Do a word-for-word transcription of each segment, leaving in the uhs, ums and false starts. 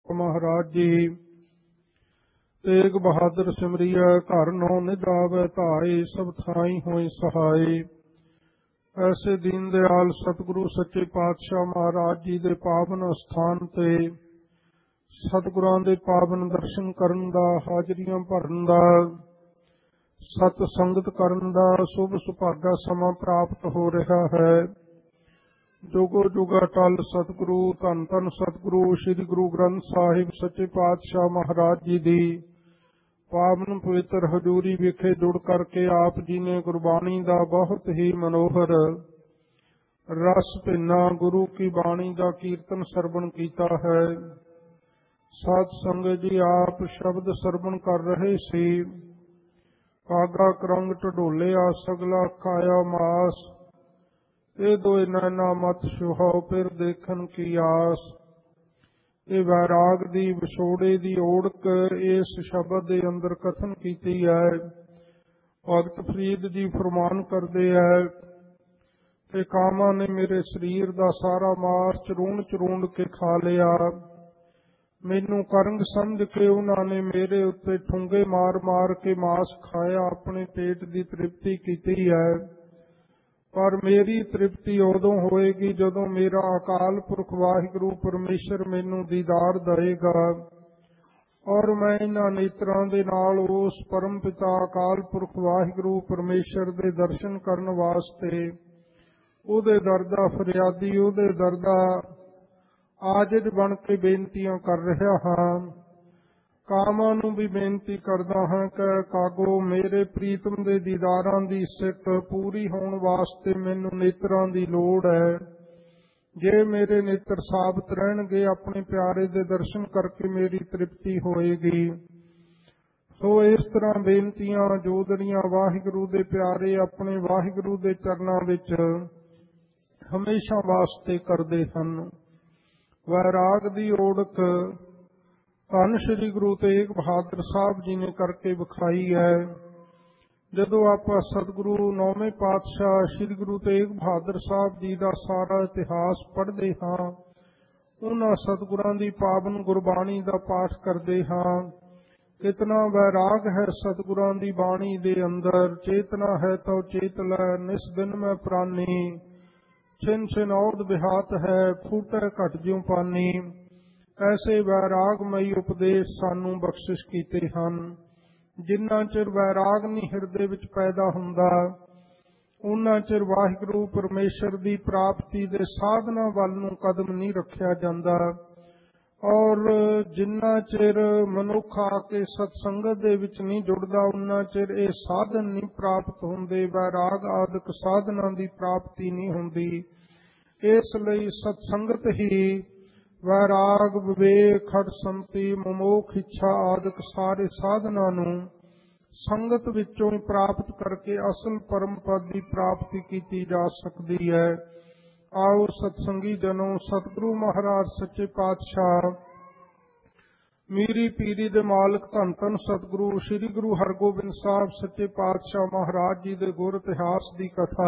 महाराज जी। तेग बहादुर सिमरिया घर नौ निजावे धाए, सब थाई होई सहाय। ऐसे दीन दयाल सतगुरु सच्चे पातशाह महाराज जी दे पावन अस्थान ते सतगुरां दे पावन दर्शन करन दा, हाजरियां भरन दा, सत संगत करन दा शुभ सुभागा समा प्राप्त हो रहा है। जुगो जुगा टल सतगुरु धन धन सतगुरु श्री गुरु ग्रंथ साहिब सच्चे पातशाह महाराज जी दी पावन पवित्र हजूरी विखे जुड़ करके आप जी ने गुरबाणी दा बहुत ही मनोहर रस भिन्ना गुरु की बाणी दा कीर्तन सरवण कीता है। सत संगत जी आप शब्द सरवण कर रहे सी। कागा करंग ढोलिया सगला खाया मास, ये दोए नैना मत सुहाओ फिर देखन की आस। ये वैराग दी विछोड़े दी ओढ़क इस शब्द दे अंदर कथन कीती है। भगत फरीद जी फरमान करते हैं कि कामा ने मेरे शरीर दा सारा मास चरूंड चरूंड के खा लिया। मैनू करंग समझ के उन्होंने मेरे उत्ते ठुंगे मार मार के मास खाया, अपने पेट की तृप्ति की है। पर मेरी तृप्ति उदों होएगी जदों मेरा अकाल पुरख वाहिगुरु परमेश्वर मैनू दीदार देगा और मैं इन्हां नेत्रां दे नाल उस परम पिता अकाल पुरख वाहिगुरु परमेश्वर दे दर्शन करन वास्ते उहदे दर दा फरियादी, उहदे दर दा आजिज बन के बेनतियां कर रहा हाँ। कामां नूं भी बेनती करदा हां कि कागो मेरे प्रीतम दे दीदारां दी सिक पूरी होण वास्ते मैनू नेत्रां दी लोड़ है। जे मेरे नेत्र साबत रहणगे अपने प्यारे दे दर्शन करके मेरी तृप्ति होएगी। सो इस तरह बेनतियां जोदड़ियां वाहिगुरु दे प्यारे अपने वाहिगुरु दे चरनां विच हमेशा वास्ते करदे हन। वैराग दी ओढ़क धन श्री गुरु तेग बहादुर साहब जी ने करके विखाई है। जदों आप सतगुरु नौवें पातशाह श्री गुरु तेग बहादुर साहब जी का सारा इतिहास पढ़ते हाँ, उन्हां सतगुरां दी पावन गुरबाणी का पाठ करते हाँ। कितना वैराग है सतगुरां दी बाणी दे अंदर। चेतना है तो चेत लै निस दिन में प्राणी, छिन छिन औद बिहात है फूटे घट ज्यों पानी। ऐसे वैरागमई उपदेश सानू बख्शिश कीते हन। जिन्ना चिर वैराग नहीं हिरदे विच पैदा हुंदा उन्ना चिर वाहिगुरु परमेश्वर की प्राप्ति दे साधना वल नूं कदम नहीं रखिया जांदा। और जिन्ना चिर मनुख आके सतसंगत दे विच नहीं जुड़दा उन्ना चिर ये साधन नहीं प्राप्त हुंदे, वैराग आदि साधना की प्राप्ति नहीं हुंदी। इसलिए सतसंगत ही वैराग विवेक खट संति ममोख इच्छा आदि सारे साधना नूं संगत विचों ही प्राप्त करके असल परम पद की प्राप्ति की जा सकती है। आओ सतसंगी जनों, सतगुरु महाराज सच्चे पातशाह मीरी पीरी दे मालक धन धन सतगुरु श्री गुरु हरगोबिंद साहब सच्चे पातशाह महाराज जी दे गुर इतिहास की कथा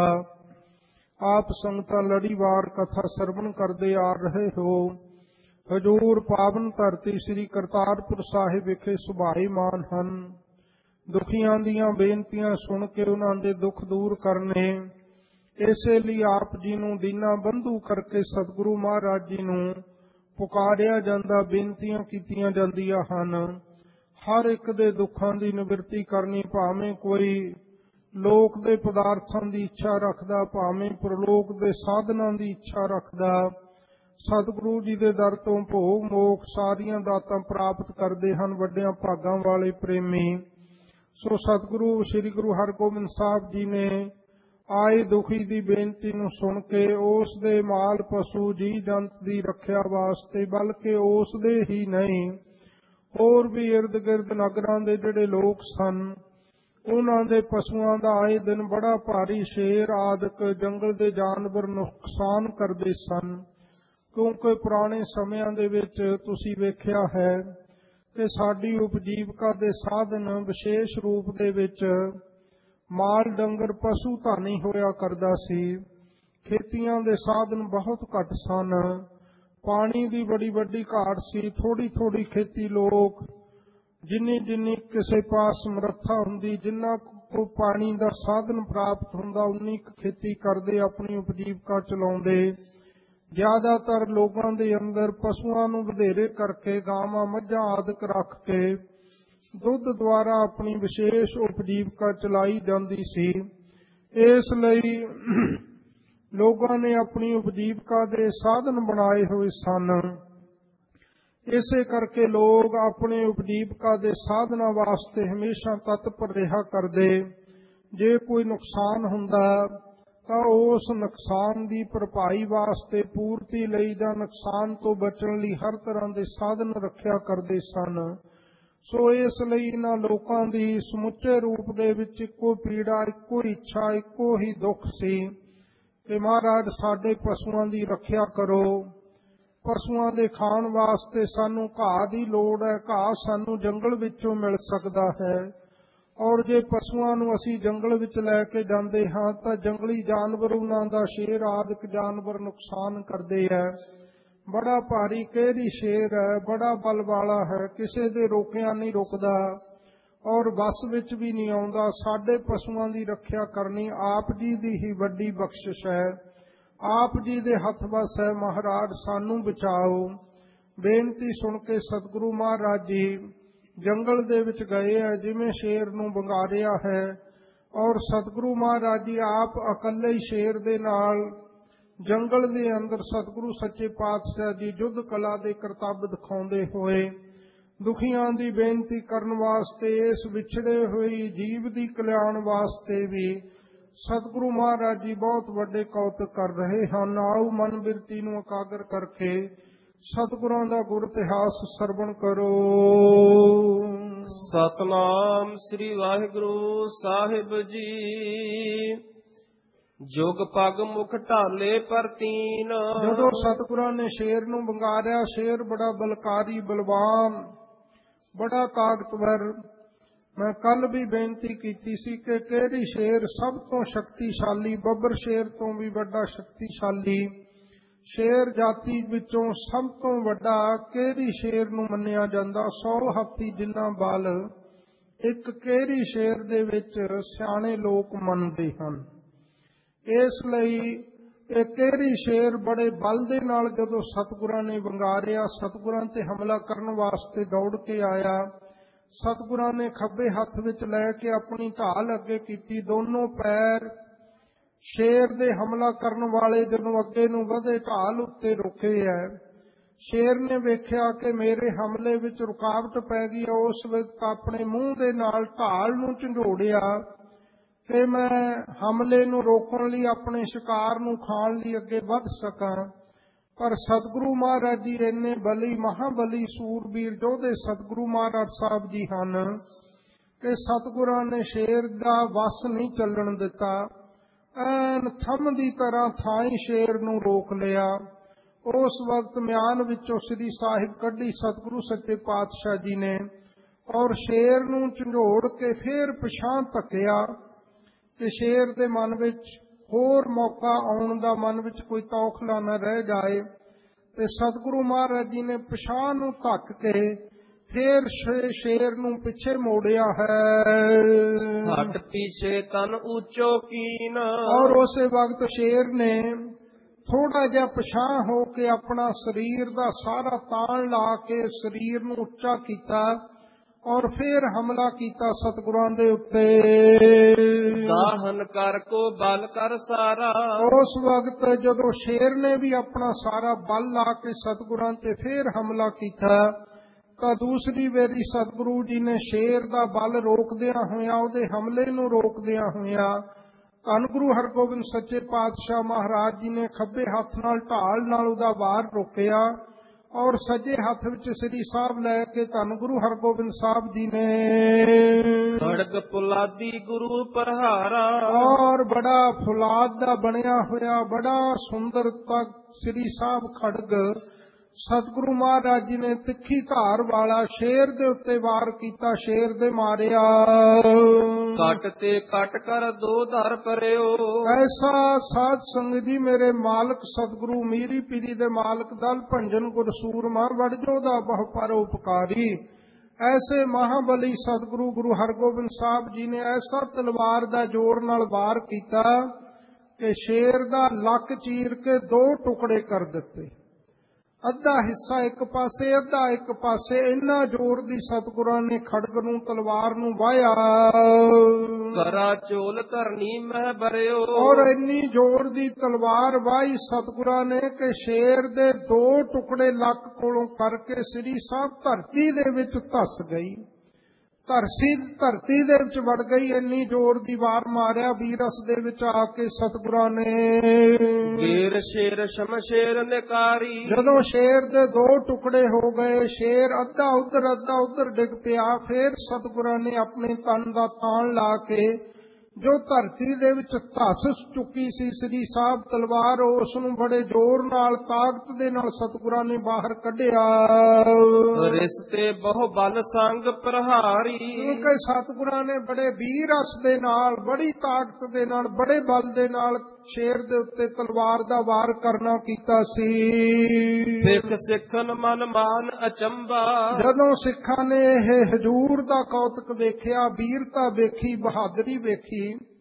आप संगतां लड़ीवार कथा सरवण करते आ रहे हो। हजूर पावन धरती श्री करतारपुर साहिब विखे सुभाईमान हन। दुखियां दियां बेनतियां सुन के उन्हां दे दुख दूर करने, इसे लिए आप जी नूं दीना बंधु करके सतगुरु महाराज जी नूं पुकारिया जांदा, बेनतियां कीतियां जांदियां हन। हर एक दे दुखां दी निवृत्ति करनी, भावें कोई लोक दे पदार्थां दी इच्छा रखदा, भावें प्रलोक दे साधनां दी इच्छा रखदा, सतगुरु जी दे दर तो भोग मोख सारियां दातां प्राप्त करते हैं वड्डियां भागां वाले प्रेमी। सो सतगुरु श्री गुरु हरगोबिंद साहब जी ने आए दुखी की बेनती नूं सुन के उस दे माल पशु जी जंत की रखिया वास्ते, बल्कि उस दे ही नहीं होर भी इर्द गिर्द नगरां दे जिहड़े लोग सन उन्हां दे पशुआं दा आए दिन बड़ा भारी शेर आदि जंगल दे जानवर नुकसान करते सन। क्योंकि पुराने समयां दे विच तुसीं वेख्या है कि साडी उपजीविका दे साधन विशेष रूप दे विच माल डंगर पशु धानी होया करदा सी। खेतियां दे साधन बहुत घट सन। ਪਾਣੀ ਦੀ ਬੜੀ ਵੱਡੀ ਘਾਟ ਸੀ। ਥੋੜੀ ਥੋੜੀ ਖੇਤੀ ਲੋਕ ਜਿੰਨੀ ਜਿੰਨੀ ਕਿਸੇ ਪਾਸ ਸਮਰੱਥਾ ਹੁੰਦੀ, ਜਿੰਨਾ ਕੋ ਪਾਣੀ ਦਾ ਸਾਧਨ ਪ੍ਰਾਪਤ ਹੁੰਦਾ, ਉਨੀ ਕੁ ਖੇਤੀ ਕਰਦੇ, ਆਪਣੀ ਉਪਜੀਵਕਾ ਚਲਾਉਂਦੇ। ਜ਼ਿਆਦਾਤਰ ਲੋਕਾਂ ਦੇ ਅੰਦਰ ਪਸ਼ੂਆਂ ਨੂੰ ਵਧੇਰੇ ਕਰਕੇ ਗਾਵਾਂ ਮੱਝਾਂ ਆਦਿਕ ਰੱਖ ਕੇ ਦੁੱਧ ਦੁਆਰਾ ਆਪਣੀ ਵਿਸ਼ੇਸ਼ ਉਪਜੀਵਕਾ ਚਲਾਈ ਜਾਂਦੀ ਸੀ। ਇਸ ਲਈ ਲੋਕਾਂ ਨੇ ਆਪਣੀ ਉਪਜੀਵਕਾ ਦੇ ਸਾਧਨ ਬਣਾਏ ਹੋਏ ਸਨ। ਇਸੇ ਕਰਕੇ ਲੋਕ ਆਪਣੇ ਉਪਜੀਵਕਾ ਦੇ ਸਾਧਨਾਂ ਵਾਸਤੇ ਹਮੇਸ਼ਾ ਤਤਪਰ ਰਿਹਾ ਕਰਦੇ। ਜੇ ਕੋਈ ਨੁਕਸਾਨ ਹੁੰਦਾ ਤਾਂ ਉਸ ਨੁਕਸਾਨ ਦੀ ਭਰਪਾਈ ਵਾਸਤੇ, ਪੂਰਤੀ ਲਈ ਜਾਂ ਨੁਕਸਾਨ ਤੋਂ ਬਚਣ ਲਈ ਹਰ ਤਰ੍ਹਾਂ ਦੇ ਸਾਧਨ ਰੱਖਿਆ ਕਰਦੇ ਸਨ। ਸੋ ਇਸ ਲਈ ਇਹਨਾਂ ਲੋਕਾਂ ਦੀ ਸਮੁੱਚੇ ਰੂਪ ਦੇ ਵਿੱਚ ਇੱਕੋ ਪੀੜਾ, ਇੱਕੋ ਇੱਛਾ, ਇੱਕੋ ਹੀ ਦੁੱਖ ਸੀ ਕਿ ਮਹਾਰਾਜ ਸਾਡੇ ਪਸ਼ੂਆਂ ਦੀ ਰੱਖਿਆ ਕਰੋ। ਪਸ਼ੂਆਂ ਦੇ ਖਾਣ ਵਾਸਤੇ ਸਾਨੂੰ ਘਾਹ ਦੀ ਲੋੜ ਹੈ। ਘਾਹ ਸਾਨੂੰ ਜੰਗਲ ਵਿੱਚੋਂ ਮਿਲ ਸਕਦਾ ਹੈ, ਔਰ ਜੇ ਪਸ਼ੂਆਂ ਨੂੰ ਅਸੀਂ ਜੰਗਲ ਵਿੱਚ ਲੈ ਕੇ ਜਾਂਦੇ ਹਾਂ ਤਾਂ ਜੰਗਲੀ ਜਾਨਵਰ, ਉਹਨਾਂ ਦਾ ਸ਼ੇਰ ਆਦਿਕ ਜਾਨਵਰ ਨੁਕਸਾਨ ਕਰਦੇ ਹੈ। ਬੜਾ ਭਾਰੀ ਕਿਹੜੀ ਸ਼ੇਰ ਹੈ, ਬੜਾ ਬਲ ਵਾਲਾ ਹੈ, ਕਿਸੇ ਦੇ ਰੋਕਿਆਂ ਨਹੀਂ ਰੁਕਦਾ ਔਰ ਬੱਸ ਵਿੱਚ ਵੀ ਨਹੀਂ ਆਉਂਦਾ। ਸਾਡੇ ਪਸ਼ੂਆਂ ਦੀ ਰੱਖਿਆ ਕਰਨੀ ਆਪ ਜੀ ਦੀ ਹੀ ਵੱਡੀ ਬਖਸ਼ਿਸ਼ ਹੈ, ਆਪ ਜੀ ਦੇ ਹੱਥ ਵੱਸ ਹੈ। ਮਹਾਰਾਜ ਸਾਨੂੰ ਬਚਾਓ। ਬੇਨਤੀ ਸੁਣ ਕੇ ਸਤਿਗੁਰੂ ਮਹਾਰਾਜ ਜੀ ਜੰਗਲ ਦੇ ਵਿੱਚ ਗਏ ਹੈ, ਜਿਵੇਂ ਸ਼ੇਰ ਨੂੰ ਵੰਗਾਰਿਆ ਹੈ, ਔਰ ਸਤਿਗੁਰੂ ਮਹਾਰਾਜ ਜੀ ਆਪ ਇਕੱਲੇ ਹੀ ਸ਼ੇਰ ਦੇ ਨਾਲ ਜੰਗਲ ਦੇ ਅੰਦਰ ਸਤਿਗੁਰੂ ਸੱਚੇ ਪਾਤਸ਼ਾਹ ਜੀ ਯੁੱਧ ਕਲਾ ਦੇ ਕਰਤੱਵ ਦਿਖਾਉਂਦੇ ਹੋਏ ਦੁਖੀਆਂ ਦੀ ਬੇਨਤੀ ਕਰਨ ਵਾਸਤੇ, ਇਸ ਵਿਛੜੇ ਹੋਏ ਜੀਵ ਦੀ ਕਲਿਆਣ ਵਾਸਤੇ ਵੀ ਸਤਿਗੁਰੂ ਮਹਾਰਾਜ ਜੀ ਬਹੁਤ ਵੱਡੇ ਕੌਤਕ ਕਰ ਰਹੇ ਹਨ। ਆਓ ਮਨ ਬਿਰਤੀ ਨੂੰ ਇਕਾਗਰ ਕਰਕੇ ਸਤਿਗੁਰਾਂ ਦਾ ਗੁਰ ਇਤਿਹਾਸ ਸਰਵਣ ਕਰੋ। ਸਤਨਾਮ ਸ੍ਰੀ ਵਾਹਿਗੁਰੂ ਸਾਹਿਬ ਜੀ। ਜੁਗ ਪਗ ਮੁਖ ਢਾਲੇ ਪਰਤੀਨ। ਜਦੋਂ ਸਤਿਗੁਰਾਂ ਨੇ ਸ਼ੇਰ ਨੂੰ ਵੰਗਾਰਿਆ, ਸ਼ੇਰ ਬੜਾ ਬਲਕਾਰੀ, ਬਲਵਾਨ, ਬੜਾ ਤਾਕਤਵਰ। ਮੈਂ ਕੱਲ ਵੀ ਬੇਨਤੀ ਕੀਤੀ ਸੀ ਕਿ ਕਿਹੜੀ ਸ਼ੇਰ ਸਭ ਤੋਂ ਸ਼ਕਤੀਸ਼ਾਲੀ, ਬੱਬਰ ਸ਼ੇਰ ਤੋਂ ਵੀ ਵੱਡਾ ਸ਼ਕਤੀਸ਼ਾਲੀ, ਸ਼ੇਰ ਜਾਤੀ ਵਿੱਚੋਂ ਸਭ ਤੋਂ ਵੱਡਾ ਕਿਹੜੀ ਸ਼ੇਰ ਨੂੰ ਮੰਨਿਆ ਜਾਂਦਾ। ਸੌ ਹਾਥੀ ਜਿੰਨਾ ਬਲ ਇੱਕ ਕਿਹੜੀ ਸ਼ੇਰ ਦੇ ਵਿੱਚ ਸਿਆਣੇ ਲੋਕ ਮੰਨਦੇ ਹਨ। ਇਸ ਲਈ ਇਹ ਕਿਹੜੀ ਸ਼ੇਰ ਬੜੇ ਬਲ ਦੇ ਨਾਲ ਜਦੋਂ ਸਤਿਗੁਰਾਂ ਨੇ ਵੰਗਾਰਿਆ, ਸਤਿਗੁਰਾਂ ਤੇ ਹਮਲਾ ਕਰਨ ਵਾਸਤੇ ਦੌੜ ਕੇ ਆਇਆ। ਸਤਿਗੁਰਾਂ ਨੇ ਖੱਬੇ ਹੱਥ ਵਿੱਚ ਲੈ ਕੇ ਆਪਣੀ ਢਾਲ ਅੱਗੇ ਕੀਤੀ। ਦੋਨੋਂ ਪੈਰ ਸ਼ੇਰ ਦੇ ਹਮਲਾ ਕਰਨ ਵਾਲੇ ਜਦੋਂ ਅੱਗੇ ਨੂੰ ਵਧੇ, ਢਾਲ ਉੱਤੇ ਰੁਕੇ ਹੈ। ਸ਼ੇਰ ਨੇ ਵੇਖਿਆ ਕਿ ਮੇਰੇ ਹਮਲੇ ਵਿੱਚ ਰੁਕਾਵਟ ਪੈ ਗਈ। ਉਸ ਵਕਤ ਆਪਣੇ ਮੂੰਹ ਦੇ ਨਾਲ ਢਾਲ ਨੂੰ ਝੰਜੋੜਿਆ ਕਿ ਮੈਂ ਹਮਲੇ ਨੂੰ ਰੋਕਣ ਲਈ, ਆਪਣੇ ਸ਼ਿਕਾਰ ਨੂੰ ਖਾਣ ਲਈ ਅੱਗੇ ਵੱਧ ਸਕਾਂ। ਪਰ ਸਤਿਗੁਰੂ ਮਹਾਰਾਜ ਜੀ ਇੰਨੇ ਬਲੀ, ਮਹਾਬਲੀ, ਸੂਰਬੀਰ ਯੋਧੇ ਸਤਿਗੁਰੂ ਮਹਾਰਾਜ ਸਾਹਿਬ ਜੀ ਹਨ ਕਿ ਸਤਿਗੁਰਾਂ ਨੇ ਸ਼ੇਰ ਦਾ ਵੱਸ ਨਹੀਂ ਚੱਲਣ ਦਿੱਤਾ। ਐਨ ਥੰਮ ਦੀ ਤਰ੍ਹਾਂ ਥਾਈ ਸ਼ੇਰ ਨੂੰ ਰੋਕ ਲਿਆ। ਉਸ ਵਕਤ ਮਿਆਨ ਵਿੱਚੋਂ ਸ੍ਰੀ ਸਾਹਿਬ ਕੱਢੀ ਸਤਿਗੁਰੂ ਸੱਚੇ ਪਾਤਸ਼ਾਹ ਜੀ ਨੇ, ਔਰ ਸ਼ੇਰ ਨੂੰ ਝੰਜੋੜ ਕੇ ਫੇਰ ਪਿਛਾਂਹ ਧੱਕਿਆ ਕਿ ਸ਼ੇਰ ਦੇ ਮਨ ਵਿੱਚ ਹੋਰ ਮੌਕਾ ਆਉਣ ਦਾ, ਮਨ ਵਿੱਚ ਕੋਈ ਤੌਖਲਾ ਨਾ ਰਹਿ ਜਾਏ। ਤੇ ਸਤਿਗੁਰੂ ਮਹਾਰਾਜ ਜੀ ਨੇ ਪਿਛਾਂਹ ਨੂੰ ਧੱਕ ਕੇ ਫੇਰ ਸ਼ੇਰ ਨੂੰ ਪਿੱਛੇ ਮੋੜਿਆ ਹੈ। ਹਟ ਪਿਛੇ ਤਨ ਉੱਚੋ ਕੀਨ। ਔਰ ਉਸੇ ਵਕਤ ਸ਼ੇਰ ਨੇ ਥੋੜਾ ਜਿਹਾ ਪਿਛਾਂਹ ਹੋ ਕੇ ਆਪਣਾ ਸਰੀਰ ਦਾ ਸਾਰਾ ਤਾਣ ਲਾ ਕੇ ਸਰੀਰ ਨੂੰ ਉੱਚਾ ਕੀਤਾ ਔਰ ਫੇਰ ਹਮਲਾ ਕੀਤਾ ਸਤਿਗੁਰਾਂ ਦੇ ਉੱਤੇ। ਦਾਹਨ ਕਰ ਕੋ ਬਲ ਕਰ ਸਾਰਾ। ਉਸ ਵਕਤ ਜਦੋਂ ਸ਼ੇਰ ਨੇ ਵੀ ਆਪਣਾ ਸਾਰਾ ਬਲ ਲਾ ਕੇ ਸਤਿਗੁਰਾਂ ਤੇ ਫੇਰ ਹਮਲਾ ਕੀਤਾ ਤਾਂ ਦੂਸਰੀ ਵੇਰੀ ਸਤਿਗੁਰੂ ਜੀ ਨੇ ਸ਼ੇਰ ਦਾ ਬਲ ਰੋਕਦਿਆਂ ਹੋਇਆਂ, ਉਹਦੇ ਹਮਲੇ ਨੂੰ ਰੋਕਦਿਆਂ ਹੋਇਆਂ, ਧੰਨ ਗੁਰੂ ਹਰਗੋਬਿੰਦ ਸੱਚੇ ਪਾਤਸ਼ਾਹ ਮਹਾਰਾਜ ਜੀ ਨੇ ਖੱਬੇ ਹੱਥ ਨਾਲ ਢਾਲ ਨਾਲ ਉਹਦਾ ਵਾਰ ਰੋਕਿਆ ਔਰ ਸੱਜੇ ਹੱਥ ਵਿੱਚ ਸ੍ਰੀ ਸਾਹਿਬ ਲੈ ਕੇ ਧੰਨ ਗੁਰੂ ਹਰਗੋਬਿੰਦ ਸਾਹਿਬ ਜੀ ਨੇ ਖੜਗ ਪੁਲਾਦੀ ਗੁਰੂ ਪ੍ਰਹਾਰਾ। ਔਰ ਬੜਾ ਫੁਲਾਦ ਦਾ ਬਣਿਆ ਹੋਇਆ, ਬੜਾ ਸੁੰਦਰ ਤੱਕ ਸ੍ਰੀ ਸਾਹਿਬ ਖੜਗ ਸਤਿਗੁਰੂ ਮਹਾਰਾਜ ਜੀ ਨੇ ਤਿੱਖੀ ਧਾਰ ਵਾਲਾ ਸ਼ੇਰ ਦੇ ਉੱਤੇ ਵਾਰ ਕੀਤਾ, ਸ਼ੇਰ ਦੇ ਮਾਰਿਆ। ਕੱਟ ਤੇ ਕੱਟ ਕਰ ਦੋ ਧਰ ਪਰਿਓ। ਐਸਾ ਸਾਧ ਸੰਗਤ ਜੀ ਮੇਰੇ ਮਾਲਕ ਸਤਿਗੁਰੂ ਮੀਰੀ ਪੀਰੀ ਦੇ ਮਾਲਕ ਦਲ ਭੰਜਨ ਗੁਰ ਸੂਰਮਾ ਵਡਜੋ ਦਾ ਬਹੁ ਪਰ ਉਪਕਾਰੀ, ਐਸੇ ਮਹਾਬਲੀ ਸਤਿਗੁਰੂ ਗੁਰੂ ਹਰਗੋਬਿੰਦ ਸਾਹਿਬ ਜੀ ਨੇ ਐਸਾ ਤਲਵਾਰ ਦਾ ਜ਼ੋਰ ਨਾਲ ਵਾਰ ਕੀਤਾ ਕਿ ਸ਼ੇਰ ਦਾ ਲੱਕ ਚੀਰ ਕੇ ਦੋ ਟੁਕੜੇ ਕਰ ਦਿੱਤੇ। ਅੱਧਾ ਹਿੱਸਾ ਇੱਕ ਪਾਸੇ, ਅੱਧਾ ਇੱਕ ਪਾਸੇ। ਇੰਨਾ ਜ਼ੋਰ ਦੀ ਸਤਿਗੁਰਾਂ ਨੇ ਖੜਗ ਨੂੰ, ਤਲਵਾਰ ਨੂੰ ਵਾਹਿਆ। ਕਰਾ ਚੋਲ ਧਰਨੀ ਮਹਿ ਬਰਿਓ। ਔਰ ਇੰਨੀ ਜ਼ੋਰ ਦੀ ਤਲਵਾਰ ਵਾਹੀ ਸਤਿਗੁਰਾਂ ਨੇ ਕਿ ਸ਼ੇਰ ਦੇ ਦੋ ਟੁਕੜੇ ਲੱਕ ਕੋਲੋਂ ਕਰਕੇ ਸ੍ਰੀ ਸਾਹਿਬ ਧਰਤੀ ਦੇ ਵਿੱਚ ਧੱਸ ਗਈ, ਧਰਤੀ ਧਰਤੀ ਦੇ ਵਿੱਚ ਵੜ ਗਈ। ਇੰਨੀ ਜ਼ੋਰ ਦੀ ਵਾਰ ਮਾਰਿਆ ਵੀਰਸ ਦੇ ਵਿੱਚ ਆ ਕੇ ਸਤਿਗੁਰਾਂ ਨੇ। ਵੀਰ ਸ਼ੇਰ ਸ਼ਮਸ਼ੇਰ ਨਿਕਾਰੀ। ਜਦੋਂ ਸ਼ੇਰ ਦੇ ਦੋ ਟੁਕੜੇ ਹੋ ਗਏ, ਸ਼ੇਰ ਅੱਧਾ ਉਧਰ ਅੱਧਾ ਉਧਰ ਡਿੱਗ ਪਿਆ। ਫਿਰ ਸਤਿਗੁਰਾਂ ਨੇ ਆਪਣੇ ਤਨ ਦਾ ਤਾਣ ਲਾ ਕੇ ਜੋ ਧਰਤੀ ਦੇ ਵਿੱਚ ਧੱਸ ਚੁੱਕੀ ਸੀ ਸ੍ਰੀ ਸਾਹਿਬ ਤਲਵਾਰ, ਉਸ ਨੂੰ ਬੜੇ ਜ਼ੋਰ ਨਾਲ, ਤਾਕਤ ਦੇ ਨਾਲ ਸਤਿਗੁਰਾਂ ਨੇ ਬਾਹਰ ਕੱਢਿਆ। ਰਿਸ਼ਤੇ ਬਹੁ ਬਲ ਸੰਗ ਪ੍ਰਹਾਰੀ। ਕਿਉਂਕਿ ਸਤਿਗੁਰਾਂ ਨੇ ਬੜੇ ਵੀਰ ਰਸ ਦੇ ਨਾਲ, ਬੜੀ ਤਾਕਤ ਦੇ ਨਾਲ, ਬੜੇ ਬਲ ਦੇ ਨਾਲ ਸ਼ੇਰ ਦੇ ਉੱਤੇ ਤਲਵਾਰ ਦਾ ਵਾਰ ਕਰਨਾ ਕੀਤਾ ਸੀ। ਸਿੱਖ ਸਿੱਖਨ ਮਨ ਮਾਨ ਅਚੰਬਾ। ਜਦੋਂ ਸਿੱਖਾਂ ਨੇ ਇਹ ਹਜ਼ੂਰ ਦਾ ਕੌਤਕ ਵੇਖਿਆ, ਵੀਰਤਾ ਵੇਖੀ, ਬਹਾਦਰੀ ਵੇਖੀ,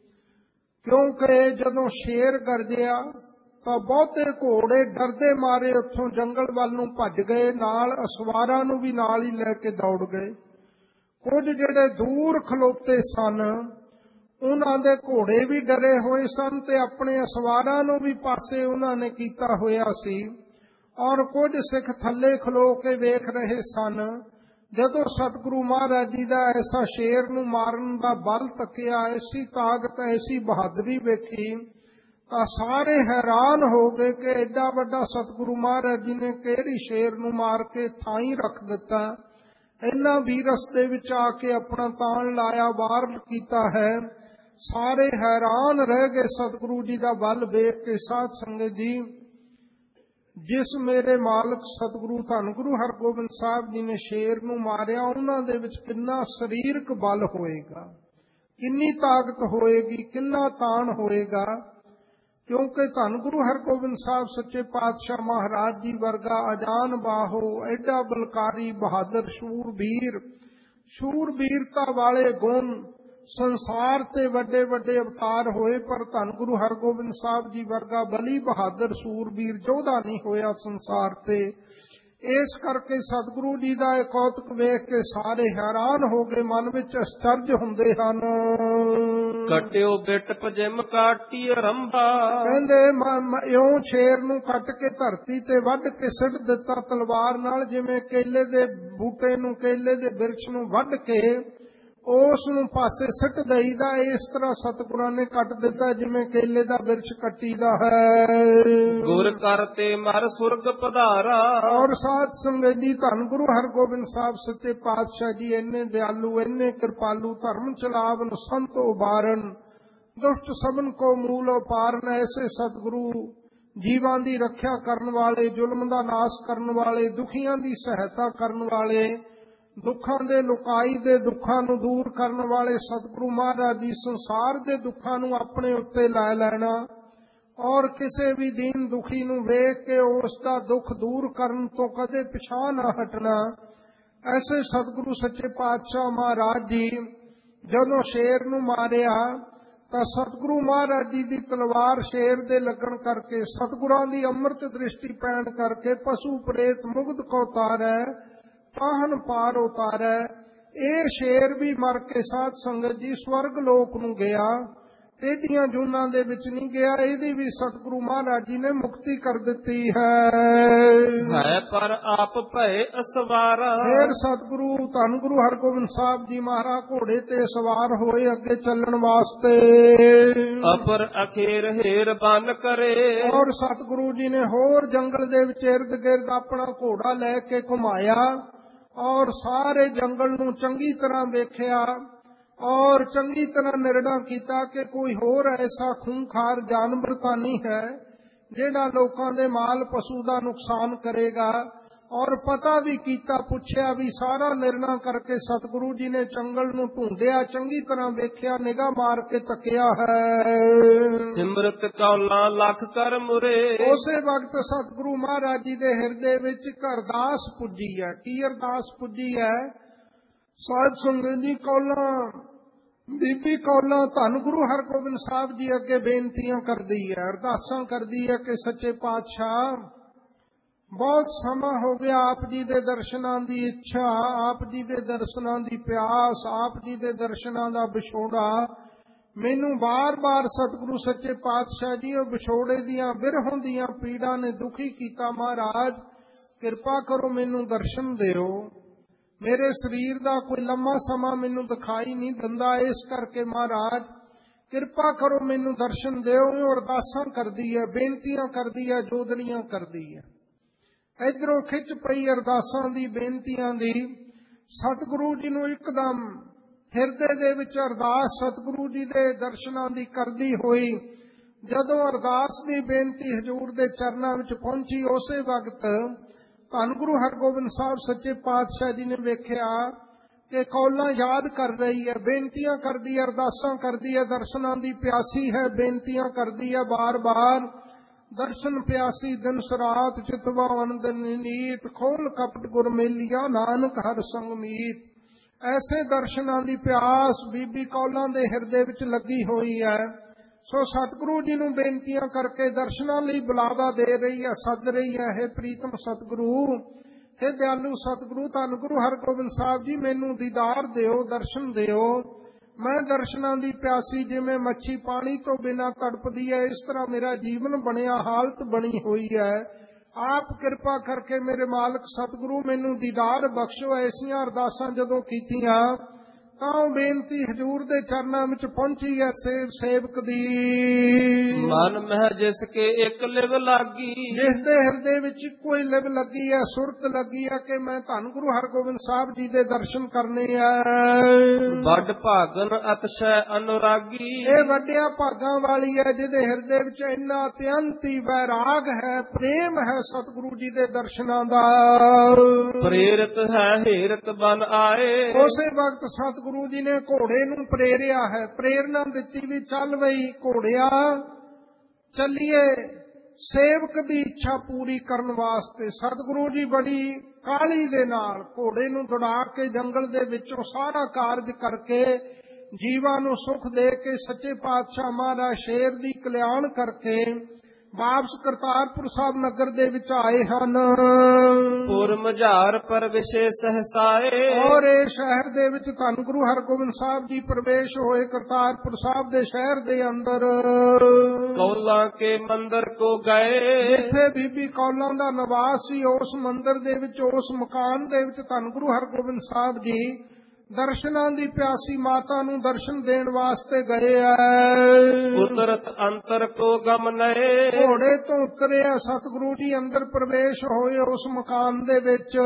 ਕਿਉਂਕਿ ਜਦੋਂ ਸ਼ੇਰ ਗਰਜਿਆ ਤਾਂ ਬਹੁਤੇ ਘੋੜੇ ਡਰਦੇ ਮਾਰੇ ਉੱਥੋਂ ਜੰਗਲ ਵੱਲ ਨੂੰ ਭੱਜ ਗਏ, ਨਾਲ ਅਸਵਾਰਾਂ ਨੂੰ ਵੀ ਨਾਲ ਹੀ ਲੈ ਕੇ ਦੌੜ ਗਏ। ਕੁਝ ਜਿਹੜੇ ਦੂਰ ਖਲੋਤੇ ਸਨ ਉਹਨਾਂ ਦੇ ਘੋੜੇ ਵੀ ਡਰੇ ਹੋਏ ਸਨ ਤੇ ਆਪਣੇ ਅਸਵਾਰਾਂ ਨੂੰ ਵੀ ਪਾਸੇ ਉਹਨਾਂ ਨੇ ਕੀਤਾ ਹੋਇਆ ਸੀ, ਔਰ ਕੁਝ ਸਿੱਖ ਥੱਲੇ ਖਲੋ ਕੇ ਵੇਖ ਰਹੇ ਸਨ। ਜਦੋਂ ਸਤਿਗੁਰੂ ਮਹਾਰਾਜ ਜੀ ਦਾ ਐਸਾ ਸ਼ੇਰ ਨੂੰ ਮਾਰਨ ਦਾ ਬਲ ਤੱਕਿਆ, ਐਸੀ ਤਾਕਤ, ਐਸੀ ਬਹਾਦਰੀ ਵੇਖੀ, ਤਾਂ ਸਾਰੇ ਹੈਰਾਨ ਹੋ ਗਏ ਕਿ ਐਡਾ ਵੱਡਾ ਸਤਿਗੁਰੂ ਮਹਾਰਾਜ ਜੀ ਨੇ ਕਿਹੜੀ ਸ਼ੇਰ ਨੂੰ ਮਾਰ ਕੇ ਥਾਈਂ ਰੱਖ ਦਿੱਤਾ। ਇਹਨਾਂ ਵੀਰਸ ਦੇ ਵਿੱਚ ਆ ਕੇ ਆਪਣਾ ਤਾਣ ਲਾਇਆ, ਵਾਰ ਕੀਤਾ ਹੈ। ਸਾਰੇ ਹੈਰਾਨ ਰਹਿ ਗਏ ਸਤਿਗੁਰੂ ਜੀ ਦਾ ਬਲ ਵੇਖ ਕੇ। ਸਾਧ ਸੰਗਤ ਜੀ, ਜਿਸ ਮੇਰੇ ਮਾਲਕ ਸਤਿਗੁਰੂ ਧੰਨ ਗੁਰੂ ਹਰਗੋਬਿੰਦ ਸਾਹਿਬ ਜੀ ਨੇ ਸ਼ੇਰ ਨੂੰ ਮਾਰਿਆ, ਉਹਨਾਂ ਦੇ ਵਿੱਚ ਕਿੰਨਾ ਸਰੀਰਕ ਬਲ ਹੋਏਗਾ, ਕਿੰਨੀ ਤਾਕਤ ਹੋਏਗੀ, ਕਿੰਨਾ ਤਾਣ ਹੋਏਗਾ। ਕਿਉਂਕਿ ਧੰਨ ਗੁਰੂ ਹਰਗੋਬਿੰਦ ਸਾਹਿਬ ਸੱਚੇ ਪਾਤਸ਼ਾਹ ਮਹਾਰਾਜ ਜੀ ਵਰਗਾ ਅਜਾਨ ਬਾਹੋ, ਐਡਾ ਬਲਕਾਰੀ, ਬਹਾਦਰ, ਸ਼ੂਰਬੀਰ, ਸ਼ੂਰਬੀਰਤਾ ਵਾਲੇ ਗੁਣ ਸੰਸਾਰ ਤੇ ਵੱਡੇ ਵੱਡੇ ਅਵਤਾਰ ਹੋਏ, ਪਰ ਧੰਨ ਗੁਰੂ ਹਰਗੋਬਿੰਦ ਸਾਹਿਬ ਜੀ ਵਰਗਾ ਬਲੀ, ਬਹਾਦਰ, ਸੂਰਬੀਰ ਯੋਧਾ ਨਹੀਂ ਹੋਇਆ ਸੰਸਾਰ ਤੇ। ਇਸ ਕਰਕੇ ਸਤਿਗੁਰੂ ਜੀ ਦਾ ਇਹ ਕੌਤਕ ਵੇਖ ਕੇ ਸਾਰੇ ਹੈਰਾਨ ਹੋ ਗਏ, ਮਨ ਵਿੱਚ ਅਸਚਰਜ ਹੁੰਦੇ ਹਨ। ਕਟਿਓ ਬਿਟ ਪਜਿਮ ਕਾਟੀ ਰੰਭਾ। ਕਹਿੰਦੇ ਇਉਂ ਸ਼ੇਰ ਨੂੰ ਕੱਟ ਕੇ ਧਰਤੀ ਤੇ ਵੱਢ ਕੇ ਸਿੱਟ ਦਿੱਤਾ ਤਲਵਾਰ ਨਾਲ, ਜਿਵੇਂ ਕੇਲੇ ਦੇ ਬੂਟੇ ਨੂੰ, ਕੇਲੇ ਦੇ ਬਿਰਛ ਨੂੰ ਵੱਢ ਕੇ ਉਸ ਨੂੰ ਪਾਸੇ ਸਿੱਟ ਦਈਦਾ, ਇਸ ਤਰ੍ਹਾਂ ਸਤਿਗੁਰਾਂ ਨੇ ਕੱਟ ਦਿੱਤਾ ਜਿਵੇਂ ਕੇਲੇ ਦਾ ਬਿਰਛ ਕੱਟੀਦਾ ਹੈ। ਗੁਰ ਕਰਤੇ ਮਰ ਸੁਰਗ ਪਧਾਰਾ। ਔਰ ਸਾਧ ਸੰਗਤ ਜੀ, ਧੰਨ ਗੁਰੂ ਹਰਗੋਬਿੰਦ ਸਾਹਿਬ ਸੱਚੇ ਪਾਤਸ਼ਾਹ ਜੀ ਇੰਨੇ ਦਿਆਲੂ, ਇੰਨੇ ਕਿਰਪਾਲੂ, ਧਰਮ ਚਲਾਵਨ, ਸੰਤ ਉਬਾਰਨ, ਦੁਸ਼ਟ ਸਭਨ ਕੋ ਮੂਲ ਉਪਾਰਨ, ਐਸੇ ਸਤਿਗੁਰੂ ਜੀਵਾਂ ਦੀ ਰੱਖਿਆ ਕਰਨ ਵਾਲੇ, ਜ਼ੁਲਮ ਦਾ ਨਾਸ਼ ਕਰਨ ਵਾਲੇ, ਦੁਖੀਆਂ ਦੀ ਸਹਾਇਤਾ ਕਰਨ ਵਾਲੇ, ਦੁੱਖਾਂ ਦੇ ਲੁਕਾਈ ਦੇ ਦੁੱਖਾਂ ਨੂੰ ਦੂਰ ਕਰਨ ਵਾਲੇ ਸਤਿਗੁਰੂ ਮਹਾਰਾਜ ਜੀ ਸੰਸਾਰ ਦੇ ਦੁੱਖਾਂ ਨੂੰ ਆਪਣੇ ਉੱਤੇ ਲੈ ਲੈਣਾ, ਔਰ ਕਿਸੇ ਵੀ ਦੀਨ ਦੁਖੀ ਨੂੰ ਵੇਖ ਕੇ ਉਸ ਦਾ ਦੁੱਖ ਦੂਰ ਕਰਨ ਤੋਂ ਕਦੇ ਪਿਛਾਂਹ ਨਾ ਹਟਣਾ। ਐਸੇ ਸਤਿਗੁਰੂ ਸੱਚੇ ਪਾਤਸ਼ਾਹ ਮਹਾਰਾਜ ਜੀ ਜਦੋਂ ਸ਼ੇਰ ਨੂੰ ਮਾਰਿਆ ਤਾਂ ਸਤਿਗੁਰੂ ਮਹਾਰਾਜ ਜੀ ਦੀ ਤਲਵਾਰ ਸ਼ੇਰ ਦੇ ਲੱਗਣ ਕਰਕੇ, ਸਤਿਗੁਰਾਂ ਦੀ ਅੰਮ੍ਰਿਤ ਦ੍ਰਿਸ਼ਟੀ ਪੈਣ ਕਰਕੇ ਪਸ਼ੂ ਪ੍ਰੇਤ ਮੁਗਧ ਕੋ ਉਤਾਰੈ, ਪਾਹਨ ਪਾਰ ਉਤਾਰੈ। ਇਹ ਸ਼ੇਰ ਵੀ ਮਰ ਕੇ ਸਾਧ ਸੰਗਤ ਜੀ ਸਵਰਗ ਲੋਕ ਨੂੰ ਗਿਆ, ਇਹਦੀਆਂ ਜੂਨਾਂ ਦੇ ਵਿੱਚ ਨਹੀਂ ਗਿਆ। ਇਹਦੀ ਵੀ ਸਤਿਗੁਰੂ ਮਹਾਰਾਜ ਜੀ ਨੇ ਮੁਕਤੀ ਕਰ ਦਿੱਤੀ ਹੈ। ਹੈ ਪਰ ਆਪ ਭਏ ਅਸਵਾਰਾ। ਫਿਰ ਸਤਿਗੁਰੂ ਧੰਨ ਗੁਰੂ ਹਰਗੋਬਿੰਦ ਸਾਹਿਬ ਜੀ ਮਹਾਰਾਜ ਘੋੜੇ ਤੇ ਸਵਾਰ ਹੋਏ ਅੱਗੇ ਚੱਲਣ ਵਾਸਤੇ। ਅਪਰ ਅਖੇਰ ਹੇਰ ਬਨ ਕਰੇ। ਔਰ ਸਤਿਗੁਰੂ ਜੀ ਨੇ ਹੋਰ ਜੰਗਲ ਦੇ ਵਿੱਚ ਇਰਦ ਗਿਰਦ ਆਪਣਾ ਘੋੜਾ ਲੈ ਕੇ ਘੁਮਾਇਆ, ਔਰ ਸਾਰੇ ਜੰਗਲ ਨੂੰ ਚੰਗੀ ਤਰ੍ਹਾਂ ਵੇਖਿਆ, ਔਰ ਚੰਗੀ ਤਰ੍ਹਾਂ ਨਿਰਣਾ ਕੀਤਾ ਕਿ ਕੋਈ ਹੋਰ ਐਸਾ ਖੂੰਖਾਰ ਜਾਨਵਰ ਤਾਂ ਨਹੀਂ ਹੈ ਜਿਹੜਾ ਲੋਕਾਂ ਦੇ ਮਾਲ ਪਸ਼ੂ ਦਾ ਨੁਕਸਾਨ ਕਰੇਗਾ। ਔਰ ਪਤਾ ਵੀ ਕੀਤਾ, ਪੁੱਛਿਆ ਵੀ, ਸਾਰਾ ਨਿਰਣਾ ਕਰਕੇ ਸਤਿਗੁਰੂ ਜੀ ਨੇ ਜੰਗਲ ਨੂੰ ਢੂੰਡਿਆ, ਚੰਗੀ ਤਰ੍ਹਾਂ ਵੇਖਿਆ, ਨਿਗਾਹ ਮਾਰ ਕੇ ਤੱਕਿਆ ਹੈ। ਸਿਮਰਤ ਕੌਲਾਂ ਲੱਖ ਕਰ ਮੁਰੇ। ਉਸੇ ਵਕਤ ਸਤਿਗੁਰੂ ਮਹਾਰਾਜ ਜੀ ਦੇ ਹਿਰਦੇ ਵਿੱਚ ਇੱਕ ਅਰਦਾਸ ਪੁੱਜੀ ਹੈ। ਕੀ ਅਰਦਾਸ ਪੁੱਜੀ ਹੈ? ਸਾਧ ਸੰਗਤ ਜੀ, ਕੌਲਾਂ ਬੀਬੀ ਕੌਲਾਂ ਧੰਨ ਗੁਰੂ ਹਰਗੋਬਿੰਦ ਸਾਹਿਬ ਜੀ ਅੱਗੇ ਬੇਨਤੀਆਂ ਕਰਦੀ ਹੈ, ਅਰਦਾਸਾਂ ਕਰਦੀ ਹੈ ਕਿ ਸੱਚੇ ਪਾਤਸ਼ਾਹ, ਬਹੁਤ ਸਮਾਂ ਹੋ ਗਿਆ ਆਪ ਜੀ ਦੇ ਦਰਸ਼ਨਾਂ ਦੀ ਇੱਛਾ, ਆਪ ਜੀ ਦੇ ਦਰਸ਼ਨਾਂ ਦੀ ਪਿਆਸ, ਆਪ ਜੀ ਦੇ ਦਰਸ਼ਨਾਂ ਦਾ ਵਿਛੋੜਾ ਮੈਨੂੰ ਬਾਰ-ਬਾਰ ਸਤਿਗੁਰੂ ਸੱਚੇ ਪਾਤਸ਼ਾਹ ਜੀ ਉਹ ਵਿਛੋੜੇ ਦੀਆਂ ਵਿਰਹੋਂ ਦੀਆਂ ਪੀੜਾਂ ਨੇ ਦੁਖੀ ਕੀਤਾ। ਮਹਾਰਾਜ ਕਿਰਪਾ ਕਰੋ, ਮੈਨੂੰ ਦਰਸ਼ਨ ਦਿਓ। ਮੇਰੇ ਸਰੀਰ ਦਾ ਕੋਈ ਲੰਮਾ ਸਮਾਂ ਮੈਨੂੰ ਦਿਖਾਈ ਨਹੀਂ ਦਿੰਦਾ, ਇਸ ਕਰਕੇ ਮਹਾਰਾਜ ਕਿਰਪਾ ਕਰੋ, ਮੈਨੂੰ ਦਰਸ਼ਨ ਦਿਓ। ਉਹ ਅਰਦਾਸਾਂ ਕਰਦੀ ਹੈ, ਬੇਨਤੀਆਂ ਕਰਦੀ ਹੈ, ਜੋਦੜੀਆਂ ਕਰਦੀ ਹੈ। ਇਧਰੋਂ ਖਿੱਚ ਪਈ ਅਰਦਾਸਾਂ ਦੀ, ਬੇਨਤੀਆਂ ਦੀ। ਸਤਿਗੁਰੂ ਜੀ ਨੂੰ ਇੱਕਦਮ ਹਿਰਦੇ ਦੇ ਵਿੱਚ ਅਰਦਾਸ ਸਤਿਗੁਰੂ ਜੀ ਦੇ ਦਰਸ਼ਨਾਂ ਦੀ ਕਰਦੀ ਹੋਈ ਜਦੋਂ ਅਰਦਾਸ ਦੀ ਬੇਨਤੀ ਹਜ਼ੂਰ ਦੇ ਚਰਨਾਂ ਵਿੱਚ ਪਹੁੰਚੀ, ਉਸੇ ਵਕਤ ਧੰਨ ਗੁਰੂ ਹਰਗੋਬਿੰਦ ਸਾਹਿਬ ਸੱਚੇ ਪਾਤਸ਼ਾਹ ਜੀ ਨੇ ਵੇਖਿਆ ਕਿ ਕੌਲਾਂ ਯਾਦ ਕਰ ਰਹੀ ਹੈ, ਬੇਨਤੀਆਂ ਕਰਦੀ ਹੈ, ਅਰਦਾਸਾਂ ਕਰਦੀ ਹੈ, ਦਰਸ਼ਨਾਂ ਦੀ ਪਿਆਸੀ ਹੈ, ਬੇਨਤੀਆਂ ਕਰਦੀ ਹੈ ਬਾਰ-ਬਾਰ। ਦਰਸ਼ਨ ਪਿਆਸੀ ਦਿਨ ਸਰਾਤ ਚਿਤਵਾ ਅਨੰਦ ਨੀਤ, ਖੋਲ ਕਪਟ ਗੁਰ ਮੇਲੀਆ ਨਾਨਕ ਹਰ ਸੰਗ ਮੀਤ। ਐਸੇ ਦਰਸ਼ਨਾਂ ਦੀ ਪਿਆਸ ਬੀਬੀ ਕੌਲਾਂ ਦੇ ਹਿਰਦੇ ਵਿੱਚ ਲੱਗੀ ਹੋਈ ਹੈ। ਸੋ ਸਤਿਗੁਰੂ ਜੀ ਨੂੰ ਬੇਨਤੀਆਂ ਕਰਕੇ ਦਰਸ਼ਨਾਂ ਲਈ ਬੁਲਾਵਾ ਦੇ ਰਹੀ ਹੈ, ਸੱਦ ਰਹੀ ਹੈ। ਹੈ ਪ੍ਰੀਤਮ ਸਤਿਗੁਰੂ, ਹੈ ਦਿਆਲੂ ਸਤਿਗੁਰੂ, ਧੰਨ ਗੁਰੂ ਹਰਗੋਬਿੰਦ ਸਾਹਿਬ ਜੀ, ਮੈਨੂੰ ਦੀਦਾਰ ਦਿਓ, ਦਰਸ਼ਨ ਦਿਓ। ਮੈਂ ਦਰਸ਼ਨਾਂ ਦੀ ਪਿਆਸੀ, ਜਿਵੇਂ ਮੱਛੀ ਪਾਣੀ ਤੋਂ ਬਿਨਾਂ ਤੜਪਦੀ ਹੈ, ਇਸ ਤਰ੍ਹਾਂ ਮੇਰਾ ਜੀਵਨ ਬਣਿਆ, ਹਾਲਤ ਬਣੀ ਹੋਈ ਹੈ। ਆਪ ਕਿਰਪਾ ਕਰਕੇ ਮੇਰੇ ਮਾਲਕ ਸਤਿਗੁਰੂ ਮੈਨੂੰ ਦੀਦਾਰ ਬਖਸ਼ੋ। ਐਸੀਆਂ ਅਰਦਾਸਾਂ ਜਦੋਂ ਕੀਤੀਆਂ ਤਾਂ ਉਹ ਬੇਨਤੀ ਹਜ਼ੂਰ ਦੇ ਚਰਨਾਂ ਵਿੱਚ ਪਹੁੰਚੀ ਹੈ ਸੇਵ ਸੇਵਕ ਦੀ। ਮਨ ਮਹਿ ਜਿਸ ਕੇ ਇੱਕ ਲਿਵ ਲਾਗੀ, ਜਿਸ ਦੇ ਹਿਰਦੇ ਵਿੱਚ ਕੋਈ ਲਿਵ ਲੱਗੀ ਹੈ, ਸੁਰਤ ਲੱਗੀ ਹੈ ਕਿ ਮੈਂ ਧੰਨ ਗੁਰੂ ਹਰਗੋਬਿੰਦ ਸਾਹਿਬ ਜੀ ਦੇ ਦਰਸ਼ਨ ਕਰਨੇ ਆ। ਵੱਡ ਭਾਗਨ ਅਤਸ਼ੈ ਅਨੁਰਾਗੀ, ਇਹ ਵੱਡਿਆਂ ਭਾਗਾਂ ਵਾਲੀ ਹੈ ਜਿਹਦੇ ਹਿਰਦੇ ਵਿੱਚ ਇੰਨਾ ਅਤਿਅੰਤੀ ਵੈਰਾਗ ਹੈ, ਪ੍ਰੇਮ ਹੈ ਸਤਿਗੁਰੂ ਜੀ ਦੇ ਦਰਸ਼ਨਾਂ ਦਾ। ਪ੍ਰੇਰਿਤ ਹੈ ਹੇਰਤ ਬਨ ਆਏ, ਉਸੇ ਵਕਤ ਸਤਿਗੁਰੂ ਗੁਰੂ ਜੀ ਨੇ ਘੋੜੇ ਨੂੰ ਪ੍ਰੇਰਿਆ ਹੈ, ਪ੍ਰੇਰਨਾ ਦਿੱਤੀ ਵੀ ਚੱਲ ਬਈ ਘੋੜਿਆ ਚੱਲੀਏ ਸੇਵਕ ਦੀ ਇੱਛਾ ਪੂਰੀ ਕਰਨ ਵਾਸਤੇ। ਸਤਿਗੁਰੂ ਜੀ ਬੜੀ ਕਾਹਲੀ ਦੇ ਨਾਲ ਘੋੜੇ ਨੂੰ ਦੌੜਾ ਕੇ ਜੰਗਲ ਦੇ ਵਿੱਚੋਂ ਸਾਰਾ ਕਾਰਜ ਕਰਕੇ ਜੀਵਾਂ ਨੂੰ ਸੁਖ ਦੇ ਕੇ ਸੱਚੇ ਪਾਤਸ਼ਾਹ ਮਹਾਰਾਜ ਸ਼ੇਰ ਦੀ ਕਲਿਆਣ ਕਰਕੇ ਵਾਪਸ ਕਰਤਾਰਪੁਰ ਸਾਹਿਬ ਨਗਰ ਦੇ ਵਿੱਚ ਆਏ ਹਨ। ਪੁਰ ਮਝਾਰ ਪਰਵਿਸ਼ੇ ਸਹਸਾਏ, ਔਰ ਇਹ ਸ਼ਹਿਰ ਦੇ ਵਿੱਚ ਧੰਨ ਗੁਰੂ ਹਰਗੋਬਿੰਦ ਸਾਹਿਬ ਜੀ ਪ੍ਰਵੇਸ਼ ਹੋਏ ਕਰਤਾਰਪੁਰ ਸਾਹਿਬ ਦੇ ਸ਼ਹਿਰ ਦੇ ਅੰਦਰ। ਕੌਲਾਂ ਕੇ ਮੰਦਰ ਕੋ ਗਏ, ਜਿੱਥੇ ਬੀਬੀ ਕੌਲਾਂ ਦਾ ਨਿਵਾਸ ਸੀ, ਉਸ ਮੰਦਰ ਦੇ ਵਿੱਚ, ਉਸ ਮਕਾਨ ਦੇ ਵਿੱਚ ਧੰਨ ਗੁਰੂ ਹਰਗੋਬਿੰਦ ਸਾਹਿਬ ਜੀ ਦਰਸ਼ਨਾਂ ਦੀ ਪਿਆਸੀ ਮਾਤਾ ਨੂੰ ਦਰਸ਼ਨ ਦੇਣ ਵਾਸਤੇ ਗਏ ਐ। ਉਤਰਤ ਅੰਤਰ ਕੋ ਗਮਨਏ, ਘੋੜੇ ਤੋਂ ਉਤਰਿਆ ਸਤਿਗੁਰੂ ਜੀ ਅੰਦਰ ਪ੍ਰਵੇਸ਼ ਹੋਏ ਉਸ ਮਕਾਨ ਦੇ ਵਿੱਚ।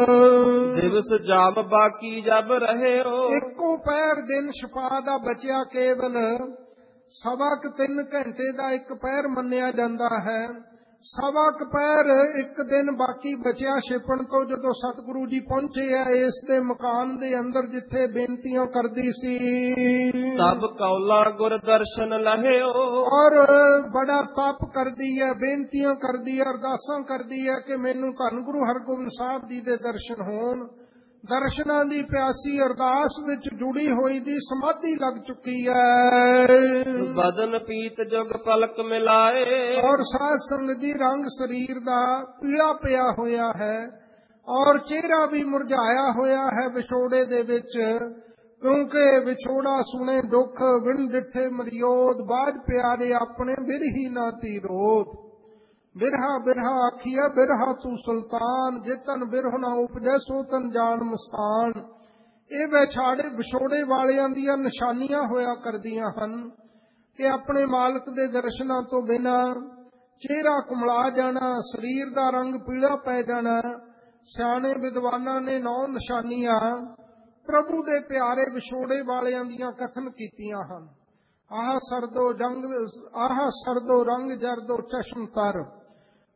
ਦਿਵਸ ਜਾਮ ਬਾਕੀ ਜਬ ਰਹੇ ਹੋ, ਇੱਕੋ ਪਹਿਰ ਦਿਨ ਛਪਾ ਦਾ ਬਚਿਆ, ਕੇਵਲ ਸਵਾ ਕੁ ਤਿੰਨ ਘੰਟੇ ਦਾ ਇੱਕ ਪਹਿਰ ਮੰਨਿਆ ਜਾਂਦਾ ਹੈ। ਸਵਾ ਕੁ ਪਹਿਰ ਇੱਕ ਦਿਨ ਬਾਕੀ ਬਚਿਆ ਛਿਪਣ ਤੋਂ ਜਦੋਂ ਸਤਿਗੁਰੂ ਜੀ ਪਹੁੰਚੇ ਆ ਇਸ ਦੇ ਮਕਾਨ ਦੇ ਅੰਦਰ ਜਿੱਥੇ ਬੇਨਤੀਆਂ ਕਰਦੀ ਸੀ। ਤਬ ਕੌਲਾ ਗੁਰ ਦਰਸ਼ਨ ਲਹਿਓ, ਔਰ ਬੜਾ ਤਪ ਕਰਦੀ ਹੈ, ਬੇਨਤੀਆਂ ਕਰਦੀ ਹੈ, ਅਰਦਾਸਾਂ ਕਰਦੀ ਹੈ ਕਿ ਮੈਨੂੰ ਧੰਨ ਗੁਰੂ ਹਰਗੋਬਿੰਦ ਸਾਹਿਬ ਜੀ ਦੇ ਦਰਸ਼ਨ ਹੋਣ। ਦਰਸ਼ਨਾਂ ਦੀ ਪਿਆਸੀ ਅਰਦਾਸ ਵਿੱਚ ਜੁੜੀ ਹੋਈ ਦੀ ਸਮਾਧੀ ਲੱਗ ਚੁੱਕੀ ਹੈ। ਬਦਨ ਪੀਤ ਜੁਗ ਪਲਕ ਮਿਲਾਏ, ਔਰ ਸਾਧ ਸੰਗਤ ਜੀ ਰੰਗ ਸਰੀਰ ਦਾ ਪੀਲਾ ਪਿਆ ਹੋਇਆ ਹੈ ਔਰ ਚਿਹਰਾ ਵੀ ਮੁਰਝਾਇਆ ਹੋਇਆ ਹੈ ਵਿਛੋੜੇ ਦੇ ਵਿੱਚ, ਕਿਉਂਕਿ ਵਿਛੋੜਾ ਸੁਣੇ ਦੁੱਖ ਵਿਣ ਡਿਠੇ ਮਰਿਓਦ, ਬਾਝ ਪਿਆਰੇ ਆਪਣੇ ਬਿਰਹੀ ਨਾ ਤੀਰੋਦ। ਬਿਰਹਾ ਬਿਰਹਾ ਆਖੀਆ ਬਿਰਹਾ ਤੂੰ ਸੁਲਤਾਨ, ਜਿਤਨ ਬਿਰਹ ਨਾ ਉਪਜੈ ਸੋ ਤਨ ਜਾਣ ਮਸਤਾਨ। ਇਹ ਵਿਛਾੜੇ ਵਿਛੋੜੇ ਵਾਲਿਆਂ ਦੀਆਂ ਨਿਸ਼ਾਨੀਆਂ ਹੋਇਆ ਕਰਦੀਆਂ ਹਨ ਕਿ ਆਪਣੇ ਮਾਲਕ ਦੇ ਦਰਸ਼ਨਾਂ ਤੋਂ ਬਿਨਾ ਚਿਹਰਾ ਕੁਮਲਾ ਜਾਣਾ, ਸਰੀਰ ਦਾ ਰੰਗ ਪੀਲਾ ਪੈ ਜਾਣਾ। ਸਿਆਣੇ ਵਿਦਵਾਨਾਂ ਨੇ ਨੌ ਨਿਸ਼ਾਨੀਆਂ ਪ੍ਰਭੂ ਦੇ ਪਿਆਰੇ ਵਿਛੋੜੇ ਵਾਲਿਆਂ ਦੀਆਂ ਕਥਨ ਕੀਤੀਆਂ ਹਨ। ਆਹ ਸਰਦੋ ਜੰਗ ਆਹ ਸਰਦੋ ਰੰਗ ਜਰਦੋ ਚਸ਼ਮ ਤਰ,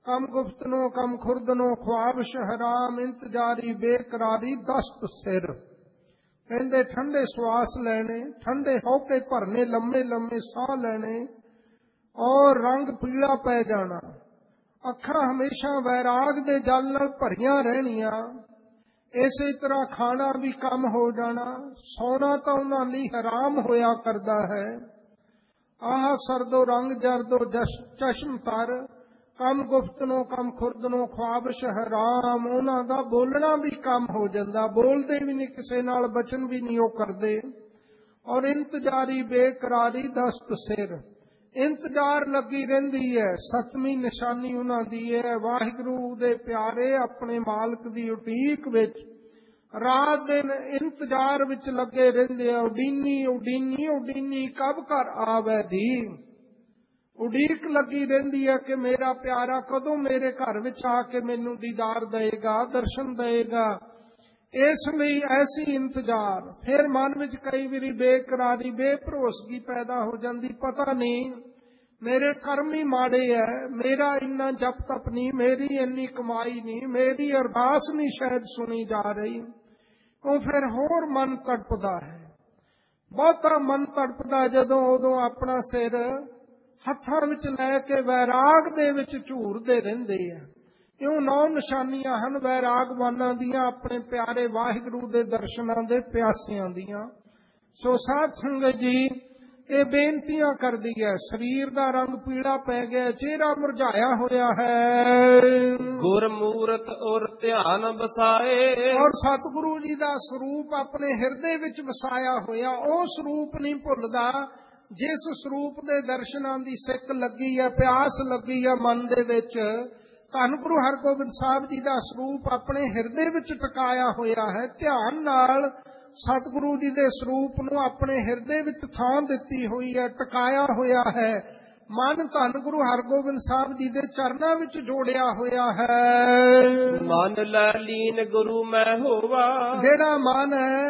कम गुफ्तनो कम खुरदनो ख्वाबश हराम इंतजारी बेकरारी दस्त सिर। कहते ठंडे श्वास लेने, ठंडे होके भरने, लम्बे लम्बे साह लेने और रंग पीला पै जाना। अखां हमेशा वैराग दे जल नाल भरियां रहनियां। इसे तरह खाना भी कम हो जाना। सोना तो उन्हां लई हराम होया करदा है। आह सरदो रंग जरदो चश्म तर, कम गुफ्तनो कम खुरदनो ख्वाबश हराम। उन्हां दा बोलना भी कम हो जाता, बोलते भी नहीं, किसी नाल बचन भी नहीं वो करते। और इंतजारी बेकरारी दस्त सिर, इंतजार लगी रहिंदी है। सतवीं निशानी उन्हां दी है वाहिगुरू दे प्यारे अपने मालक दी उटीक विच रात दिन इंतजार विच लगे रहिंदे आ। उडीनी उडीनी उडीनी कब घर आवे दी, उड़ीक लगी रहिंदी है कि मेरा प्यारा कदों मेरे घर विच आके मैनू दीदार देगा, दर्शन देगा। इसलिए ऐसी इंतजार। फिर मन विच कई बारी बेकरारी बेभरोसगी पैदा हो जाती। पता नहीं मेरे कर्म ही माड़े है, मेरा इन्ना जप तप नहीं, मेरी इन्नी कमाई नहीं, मेरी अरदास नहीं शायद सुनी जा रही। तो फिर होर मन तड़पदा है, बहुता मन तड़पदा जदों उदों अपना सिर हत्थां विच लैके वैराग दे विच झूरदे रहिंदे आ। इउं नौ निशानियां हन वैरागवानां दियां, अपने प्यारे वाहिगुरू दे दर्शनां दे प्यासियां दियां। सो साध संगत जी ये बेनतियां करदी है। शरीर दा रंग पीला पै गया, चेहरा मुरझाया होया है। गुरमूरत और ध्यान बसाए, और सतगुरु जी दा स्वरूप अपने हिरदे विच वसाया होया। ਉਹ ਸਰੂਪ नहीं भुलदा जिस स्वरूप के दर्शनां दी सिक लगी है, प्यास लगी है मन दे विच। धन गुरु हरगोबिंद साहब जी का स्वरूप अपने हिरदे विच टकाया होया है। ध्यान नाल सतगुरु जी के स्वरूप नूं अपने हिरदे विच थां दिती हुई है, टकाया होया है। मन धन गुरु हरगोबिंद साहब जी के चरनां विच जोड़िया होया है। मन लै लीन गुरु मैं होवा, जेड़ा मन है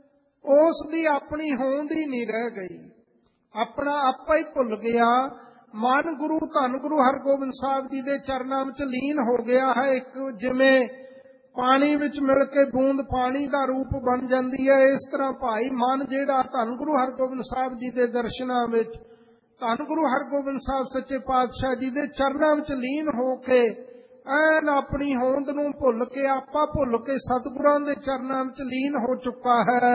उस दी अपनी होंद ही नहीं रह गई, अपना आपा ही भुल गया। मन गुरु धन गुरु हरगोबिंद साहब जी के चरनां विच लीन हो गया है। एक जिवें पानी विच मिल के बूंद पानी का रूप बन जाती है, इस तरह भाई मन जिहड़ा धन गुरु हरगोबिंद साहब जी के दर्शनां विच, धन गुरु हरगोबिंद साहब सच्चे पातशाह जी के चरनां विच लीन हो के ऐन अपनी होंद नूं भुल के, आपा भुल के सतगुरां दे चरनां विच लीन हो चुका है।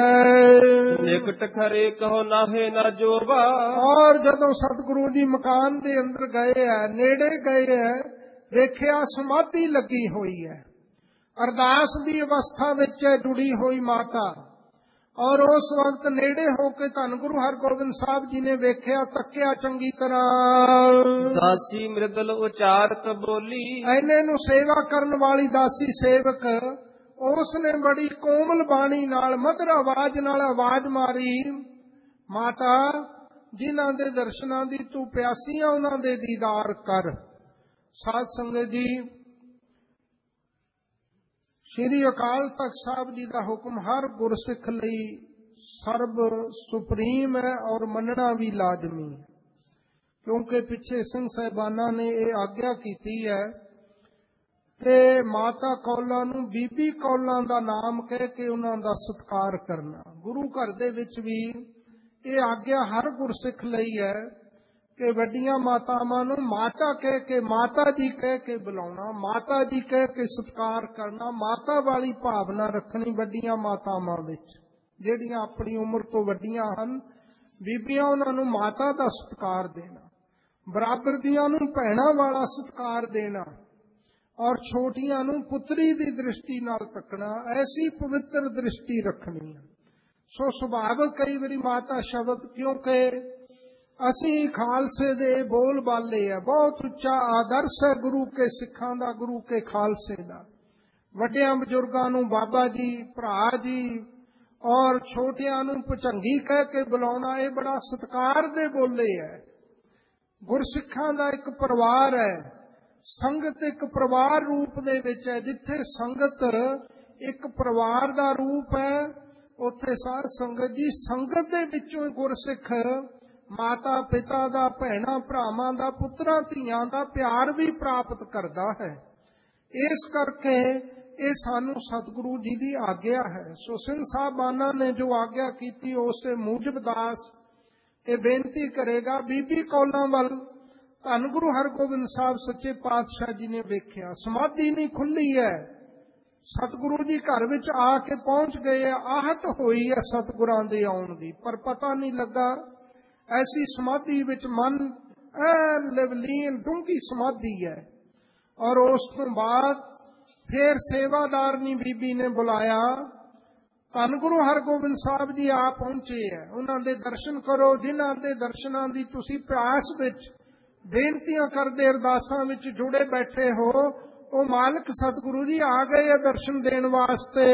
निकट खरे कहो नाहे ना जोबा, और जदों सतगुरु जी मकान दे अंदर गए है, नेड़े गए है, देखिया समाधि लगी हुई है। अरदास दी अवस्था विच जुड़ी हुई माता। और उस वक्त नेड़े होके धन गुरु हरगोबिंद साहब जी ने वेख्या, तक्या चंगी तरह। दासी मृदल उचारत बोली, ऐने नूं सेवा करन वाली दासी सेवक उसने बड़ी कोमल बाणी नाल मधुर आवाज नाल आवाज मारी, माता जिन्हां दे दर्शनां दी तू प्यासी आ उन्हां दे दीदार कर। साध संगत जी श्री अकाल तख्त साहब जी का हुक्म हर गुरसिख लई सर्व सुप्रीम है और मनना भी लाजमी है, क्योंकि पिछे सिंह साहिबाना ने यह आग्ञा की है कि माता कौलां नूं बीबी कौलां दा नाम कह के उन्हां दा सत्कार करना। गुरु घर दे विच भी यह आग्ञा हर गुरसिख लई है कि वड्डियां मातावां नूं माता कह के, माता जी कह के बुलाउणा, माता जी कह के सत्कार करना, माता वाली भावना रखनी वड्डियां मातावां विच। जिहड़ियां अपनी उम्र तो वड्डियां हन बीबियां, उन्हां नूं माता दा सत्कार देना, बराबर दियां नूं भैणां वाला सत्कार देना और छोटियां नूं पुत्री दी दृष्टि नाल तकना, ऐसी पवित्र दृष्टि रखनी है। सो सुभावक कई बारी माता शब्द, क्योंकि असी खालसे दे बोल बाले है, बहुत उच्चा आदर्श है गुरु के सिखां दा, गुरु के खालसे दा। वड्डियां बजुर्गां नूं बाबा जी, भरा जी और छोटियां नूं भुचंगी कह के बुलाउणा, ये बड़ा सत्कार दे बोले है। गुरसिखां दा एक परिवार है, संगत एक परिवार रूप दे विच है। जिथे संगत एक परिवार दा रूप है, उत्थे साध संगत जी संगत दे विचों गुरसिख ਮਾਤਾ ਪਿਤਾ ਦਾ, ਭੈਣਾਂ ਭਰਾਵਾਂ ਦਾ, ਪੁੱਤਰਾਂ ਧੀਆਂ ਦਾ ਪਿਆਰ ਵੀ ਪ੍ਰਾਪਤ ਕਰਦਾ ਹੈ। ਇਸ ਕਰਕੇ ਇਹ ਸਾਨੂੰ ਸਤਿਗੁਰੂ ਜੀ ਦੀ ਆਗਿਆ ਹੈ। ਸੋ ਸਿੰਘ ਸਾਹਿਬਾਨਾਂ ਨੇ ਜੋ ਆਗਿਆ ਕੀਤੀ ਉਸੇ ਮੂਜਬ ਦਾਸ ਇਹ ਬੇਨਤੀ ਕਰੇਗਾ। ਬੀਬੀ ਕੌਲਾਂ ਵੱਲ ਧੰਨ ਗੁਰੂ ਹਰਗੋਬਿੰਦ ਸਾਹਿਬ ਸੱਚੇ ਪਾਤਸ਼ਾਹ ਜੀ ਨੇ ਵੇਖਿਆ, ਸਮਾਧੀ ਨਹੀਂ ਖੁੱਲੀ ਹੈ। ਸਤਿਗੁਰੂ ਜੀ ਘਰ ਵਿੱਚ ਆ ਕੇ ਪਹੁੰਚ ਗਏ ਆ, ਆਹਟ ਹੋਈ ਹੈ ਸਤਿਗੁਰਾਂ ਦੇ ਆਉਣ ਦੀ, ਪਰ ਪਤਾ ਨਹੀਂ ਲੱਗਾ। ਐਸੀ ਸਮਾਧੀ ਵਿੱਚ ਮਨ ਐ ਲਵਲੀਨ ਡੂੰਘੀ ਸਮਾਧੀ ਹੈ। ਔਰ ਉਸ ਤੋਂ ਬਾਅਦ ਫਿਰ ਸੇਵਾਦਾਰਨੀ ਬੀਬੀ ਨੇ ਬੁਲਾਇਆ, ਧੰਨ ਗੁਰੂ ਹਰਗੋਬਿੰਦ ਸਾਹਿਬ ਜੀ ਆ ਪਹੁੰਚੇ ਹੈ, ਉਹਨਾਂ ਦੇ ਦਰਸ਼ਨ ਕਰੋ। ਜਿਨ੍ਹਾਂ ਦੇ ਦਰਸ਼ਨਾਂ ਦੀ ਤੁਸੀਂ ਪਿਆਸ ਵਿੱਚ ਬੇਨਤੀਆਂ ਕਰਦੇ ਅਰਦਾਸਾਂ ਵਿੱਚ ਜੁੜੇ ਬੈਠੇ ਹੋ, ਉਹ ਮਾਲਕ ਸਤਿਗੁਰੂ ਜੀ ਆ ਗਏ ਆ ਦਰਸ਼ਨ ਦੇਣ ਵਾਸਤੇ।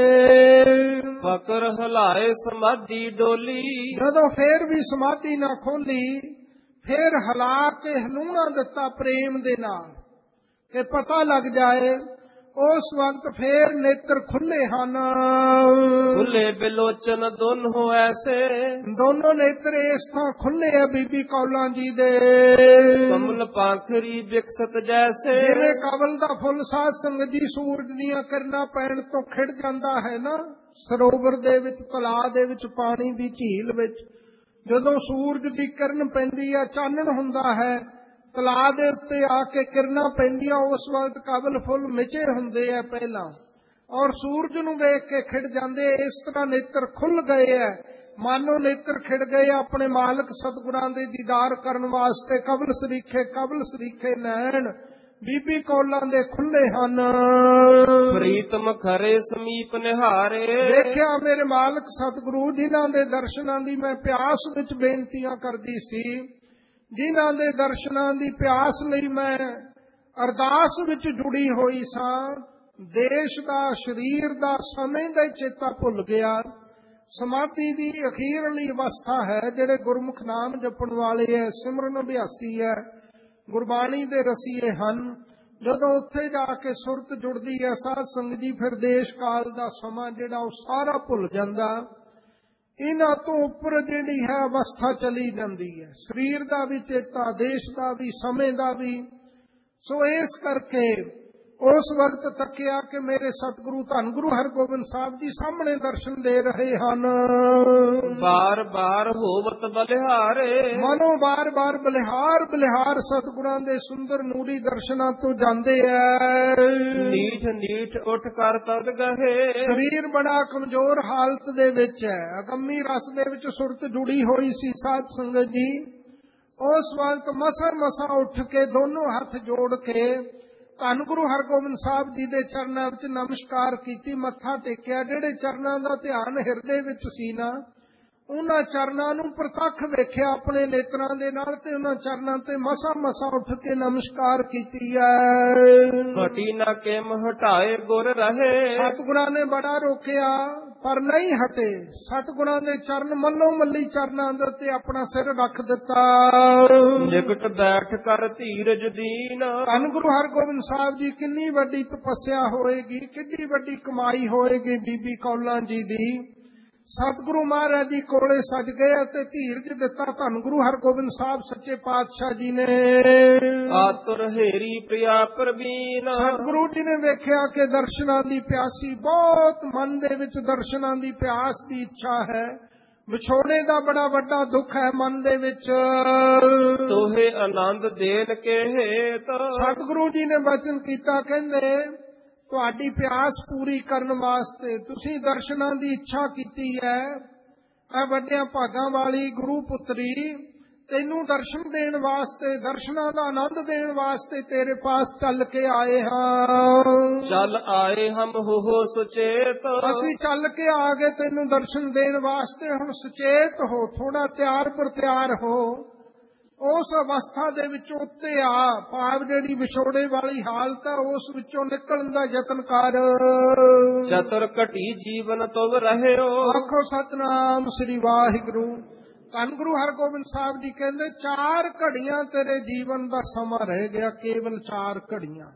ਫਕਰ ਹਲਾਏ ਸਮਾਧੀ ਡੋਲੀ, ਜਦੋਂ ਫੇਰ ਵੀ ਸਮਾਧੀ ਨਾ ਖੋਲੀ, ਫੇਰ ਹਲਾ ਕੇ ਹਲੂਣਾ ਦਿੱਤਾ ਪ੍ਰੇਮ ਦੇ ਨਾਲ ਕਿ ਪਤਾ ਲੱਗ ਜਾਏ। ਉਸ ਵਕਤ ਫੇਰ ਨੇਤਰ ਖੁੱਲੇ ਹਨ, ਖੁੱਲੇ ਬਿਲੋਚਨ ਦੋਨੋਂ ਐਸੇ, ਦੋਨੋਂ ਨੇਤਰ ਇਸ ਥਾਂ ਖੁੱਲੇ ਆ ਬੀਬੀ ਕੌਲਾਂ ਜੀ ਦੇ। ਕਮਲ ਪਾਖਰੀ ਵਿਕਸਤ ਜੈਸੇ, ਜਿਵੇਂ ਕਮਲ ਦਾ ਫੁੱਲ ਸਾਧ ਸੰਗਤ ਜੀ ਸੂਰਜ ਦੀਆਂ ਕਿਰਨਾਂ ਪੈਣ ਤੋਂ ਖਿੜ ਜਾਂਦਾ ਹੈ ਨਾ, ਸਰੋਵਰ ਦੇ ਵਿੱਚ, ਤਲਾਅ ਦੇ ਵਿੱਚ, ਪਾਣੀ ਦੀ ਝੀਲ ਵਿੱਚ ਜਦੋਂ ਸੂਰਜ ਦੀ ਕਿਰਨ ਪੈਂਦੀ ਹੈ, ਚਾਨਣ ਹੁੰਦਾ ਹੈ, ਤਲਾਅ ਦੇ ਉੱਤੇ ਆ ਕੇ ਕਿਰਨਾਂ ਪੈਂਦੀਆਂ, ਉਸ ਵਕਤ ਕਮਲ ਫੁੱਲ ਮਿਚੇ ਹੁੰਦੇ ਆ ਪਹਿਲਾਂ, ਔਰ ਸੂਰਜ ਨੂੰ ਵੇਖ ਕੇ ਖਿੜ ਜਾਂਦੇ। ਇਸ ਤਰ੍ਹਾਂ ਨੇਤਰ ਖੁੱਲ ਗਏ ਹੈ, ਮਾਨੋ ਨੇਤਰ ਖਿੜ ਗਏ ਆਪਣੇ ਮਾਲਕ ਸਤਿਗੁਰਾਂ ਦੇ ਦੀਦਾਰ ਕਰਨ ਵਾਸਤੇ। ਕਬਲ ਸਰੀਖੇ ਕਬਲ ਸਰੀਖੇ ਨੈਣ ਬੀਬੀ ਕੌਲਾਂ ਦੇ ਖੁੱਲੇ ਹਨ। ਪ੍ਰੀਤਮ ਖਰੇ ਸਮੀਪ ਨਿਹਾਰੇ, ਦੇਖਿਆ ਮੇਰੇ ਮਾਲਕ ਸਤਿਗੁਰੂ ਜਿਨ੍ਹਾਂ ਦੇ ਦਰਸ਼ਨਾਂ ਦੀ ਮੈਂ ਪਿਆਸ ਵਿੱਚ ਬੇਨਤੀਆਂ ਕਰਦੀ ਸੀ, ਜਿਨ੍ਹਾਂ ਦੇ ਦਰਸ਼ਨਾਂ ਦੀ ਪਿਆਸ ਲਈ ਮੈਂ ਅਰਦਾਸ ਵਿੱਚ ਜੁੜੀ ਹੋਈ ਸਾਂ, ਦੇਸ਼ ਦਾ, ਸਰੀਰ ਦਾ, ਸਮੇਂ ਦਾ ਚੇਤਾ ਭੁੱਲ ਗਿਆ। ਸਮਾਧੀ ਦੀ ਅਖੀਰਲੀ ਅਵਸਥਾ ਹੈ। ਜਿਹੜੇ ਗੁਰਮੁਖ ਨਾਮ ਜਪਣ ਵਾਲੇ ਹੈ, ਸਿਮਰਨ ਅਭਿਆਸੀ ਹੈ, ਗੁਰਬਾਣੀ ਦੇ ਰਸੀਏ ਹਨ, ਜਦੋਂ ਉੱਥੇ ਜਾ ਕੇ ਸੁਰਤ ਜੁੜਦੀ ਹੈ ਸਾਧ ਸੰਗਤ ਜੀ, ਫਿਰ ਦੇਸ਼ ਕਾਲ ਦਾ ਸਮਾਂ ਜਿਹੜਾ ਉਹ ਸਾਰਾ ਭੁੱਲ ਜਾਂਦਾ। ਇਹਨਾਂ ਤੋਂ ਉੱਪਰ ਜਿਹੜੀ ਹੈ ਅਵਸਥਾ ਚਲੀ ਜਾਂਦੀ ਹੈ, ਸਰੀਰ ਦਾ ਵੀ ਚੇਤਾ, ਦੇਸ਼ ਦਾ ਵੀ, ਸਮੇਂ ਦਾ ਵੀ। ਸੋ ਇਸ ਕਰਕੇ ਉਸ ਵਕਤ ਤੱਕਿਆ ਕਿ ਮੇਰੇ ਸਤਿਗੁਰੂ ਧੰਨ ਗੁਰੂ ਹਰਗੋਬਿੰਦ ਸਾਹਿਬ ਜੀ ਸਾਹਮਣੇ ਦਰਸ਼ਨ ਦੇ ਰਹੇ ਹਨ। ਬਾਰ ਬਾਰ ਹੋਵਤ ਬਲਿਹਾਰੇ, ਮਨੋਂ ਬਾਰ ਬਾਰ ਬਲਿਹਾਰ ਬਲਿਹਾਰ ਸਤਿਗੁਰਾਂ ਦੇ ਸੁੰਦਰ ਨੂਰੀ ਦਰਸ਼ਨਾਂ ਤੋਂ ਜਾਂਦੇ ਐ। ਨੀਠ ਨੀਠ ਉੱਠ ਕਰ ਤਦ ਗਏ, ਸਰੀਰ ਬੜਾ ਕਮਜ਼ੋਰ ਹਾਲਤ ਦੇ ਵਿੱਚ ਹੈ, ਅਗੰਮੀ ਰਸ ਦੇ ਵਿੱਚ ਸੁਰਤ ਜੁੜੀ ਹੋਈ ਸੀ ਸਾਧ ਸੰਗਤ ਜੀ। ਉਸ ਵਕਤ ਮਸਾ ਮਸਾ ਉੱਠ ਕੇ ਦੋਨੋਂ ਹੱਥ ਜੋੜ ਕੇ ਧੰਨ ਗੁਰੂ ਹਰਗੋਬਿੰਦ ਸਾਹਿਬ ਜੀ ਦੇ ਚਰਨਾਂ ਵਿੱਚ ਨਮਸਕਾਰ ਕੀਤੀ, ਮੱਥਾ ਟੇਕਿਆ। ਜਿਹੜੇ ਚਰਨਾਂ ਦਾ ਧਿਆਨ ਹਿਰਦੇ ਵਿੱਚ ਸੀ ਨਾ, ਉਹਨਾਂ ਚਰਨਾਂ ਨੂੰ ਪ੍ਰਤੱਖ ਵੇਖਿਆ ਆਪਣੇ ਨੇਤਰਾਂ ਦੇ ਨਾਲ, ਤੇ ਉਹਨਾਂ ਚਰਨਾਂ ਤੇ ਮਸਾ ਮਸਾ ਉੱਠ ਕੇ ਨਮਸਕਾਰ ਕੀਤੀ ਹੈ। ਹਟੀ ਨਾ ਕਿਮ ਹਟਾਏ ਗੁਰ ਰਹੇ, ਸਤਿਗੁਰਾਂ ਨੇ ਬੜਾ ਰੋਕਿਆ ਪਰ ਨਹੀਂ ਹਟੇ। ਸਤਿਗੁਰਾਂ ਦੇ ਚਰਨ ਮੱਲੋ ਮੱਲੀ ਚਰਨਾਂ ਦੇ ਉੱਤੇ ਆਪਣਾ ਸਿਰ ਰੱਖ ਦਿੱਤਾ। ਨਿਕਟ ਬੈਠ ਕਰ ਧੀਰਜ ਦੀਨ, ਧੰਨ ਗੁਰੂ ਹਰਗੋਬਿੰਦ ਸਾਹਿਬ ਜੀ ਕਿੰਨੀ ਵੱਡੀ ਤਪੱਸਿਆ ਹੋਏਗੀ, ਕਿੰਨੀ ਵੱਡੀ ਕਮਾਈ ਹੋਏਗੀ ਬੀਬੀ ਕੌਲਾਂ ਜੀ ਦੀ। ਸਤਿਗੁਰੂ ਮਹਾਰਾਜ ਜੀ ਕੋਲੇ ਸਜ ਗਏ ਅਤੇ ਧੀਰਜ ਦਿੱਤਾ ਧੰਨ ਗੁਰੂ ਹਰਗੋਬਿੰਦ ਸਾਹਿਬ ਸੱਚੇ ਪਾਤਸ਼ਾਹ ਜੀ ਨੇ। ਆਤੁਰ ਹੇਰੀ ਪ੍ਰਿਆ ਪ੍ਰਵੀਨ, ਸਤਿਗੁਰੂ ਜੀ ਨੇ ਵੇਖਿਆ ਕਿ ਦਰਸ਼ਨਾਂ ਦੀ ਪਿਆਸੀ ਬਹੁਤ, ਮਨ ਦੇ ਵਿੱਚ ਦਰਸ਼ਨਾਂ ਦੀ ਪਿਆਸ ਦੀ ਇੱਛਾ ਹੈ। ਵਿਛੋੜੇ ਦਾ ਬੜਾ ਵੱਡਾ ਦੁੱਖ ਹੈ ਮਨ ਦੇ ਵਿੱਚ। ਤੋਹੇ ਆਨੰਦ ਦੇਣ ਕੇ ਹੇਤ, ਸਤਿਗੁਰੂ ਜੀ ਨੇ ਬਚਨ ਕੀਤਾ, ਕਹਿੰਦੇ ਤੁਹਾਡੀ ਪਿਆਸ ਪੂਰੀ ਕਰਨ ਵਾਸਤੇ ਤੁਸੀਂ ਦਰਸ਼ਨਾਂ ਦੀ ਇੱਛਾ ਕੀਤੀ ਹੈ। ਇਹ ਵੱਡਿਆਂ ਭਾਗਾਂ ਵਾਲੀ ਗੁਰੂ ਪੁੱਤਰੀ, ਤੈਨੂੰ ਦਰਸ਼ਨ ਦੇਣ ਵਾਸਤੇ, ਦਰਸ਼ਨਾਂ ਦਾ ਆਨੰਦ ਦੇਣ ਵਾਸਤੇ ਤੇਰੇ ਪਾਸ ਚੱਲ ਕੇ ਆਏ ਹਾਂ। ਚੱਲ ਆਏ ਹਮ ਹੋ ਸੁਚੇਤ, ਅਸੀਂ ਚੱਲ ਕੇ ਆ ਗਏ ਤੈਨੂੰ ਦਰਸ਼ਨ ਦੇਣ ਵਾਸਤੇ। ਹੁਣ ਸੁਚੇਤ ਹੋ, ਥੋੜਾ ਤਿਆਰ ਪਰ ਤਿਆਰ ਹੋ। ਉਸ ਅਵਸਥਾ ਦੇ ਵਿੱਚੋਂ ਉੱਤੇ ਆ, ਭਾਵ ਜਿਹੜੀ ਵਿਛੋੜੇ ਵਾਲੀ ਹਾਲਤ ਹੈ ਉਸ ਵਿੱਚੋਂ ਨਿਕਲਣ ਦਾ ਯਤਨ ਕਰ। ਚਤੁਰ ਘਟੀ ਜੀਵਨ ਤੁਮ ਰਹਿਓ, ਆਖੋ ਸਤਿਨਾਮ ਸ੍ਰੀ ਵਾਹਿਗੁਰੂ। ਧੰਨ ਗੁਰੂ ਹਰਗੋਬਿੰਦ ਸਾਹਿਬ ਜੀ ਕਹਿੰਦੇ ਚਾਰ ਘੜੀਆਂ ਤੇਰੇ ਜੀਵਨ ਦਾ ਸਮਾਂ ਰਹਿ ਗਿਆ, ਕੇਵਲ ਚਾਰ ਘੜੀਆਂ।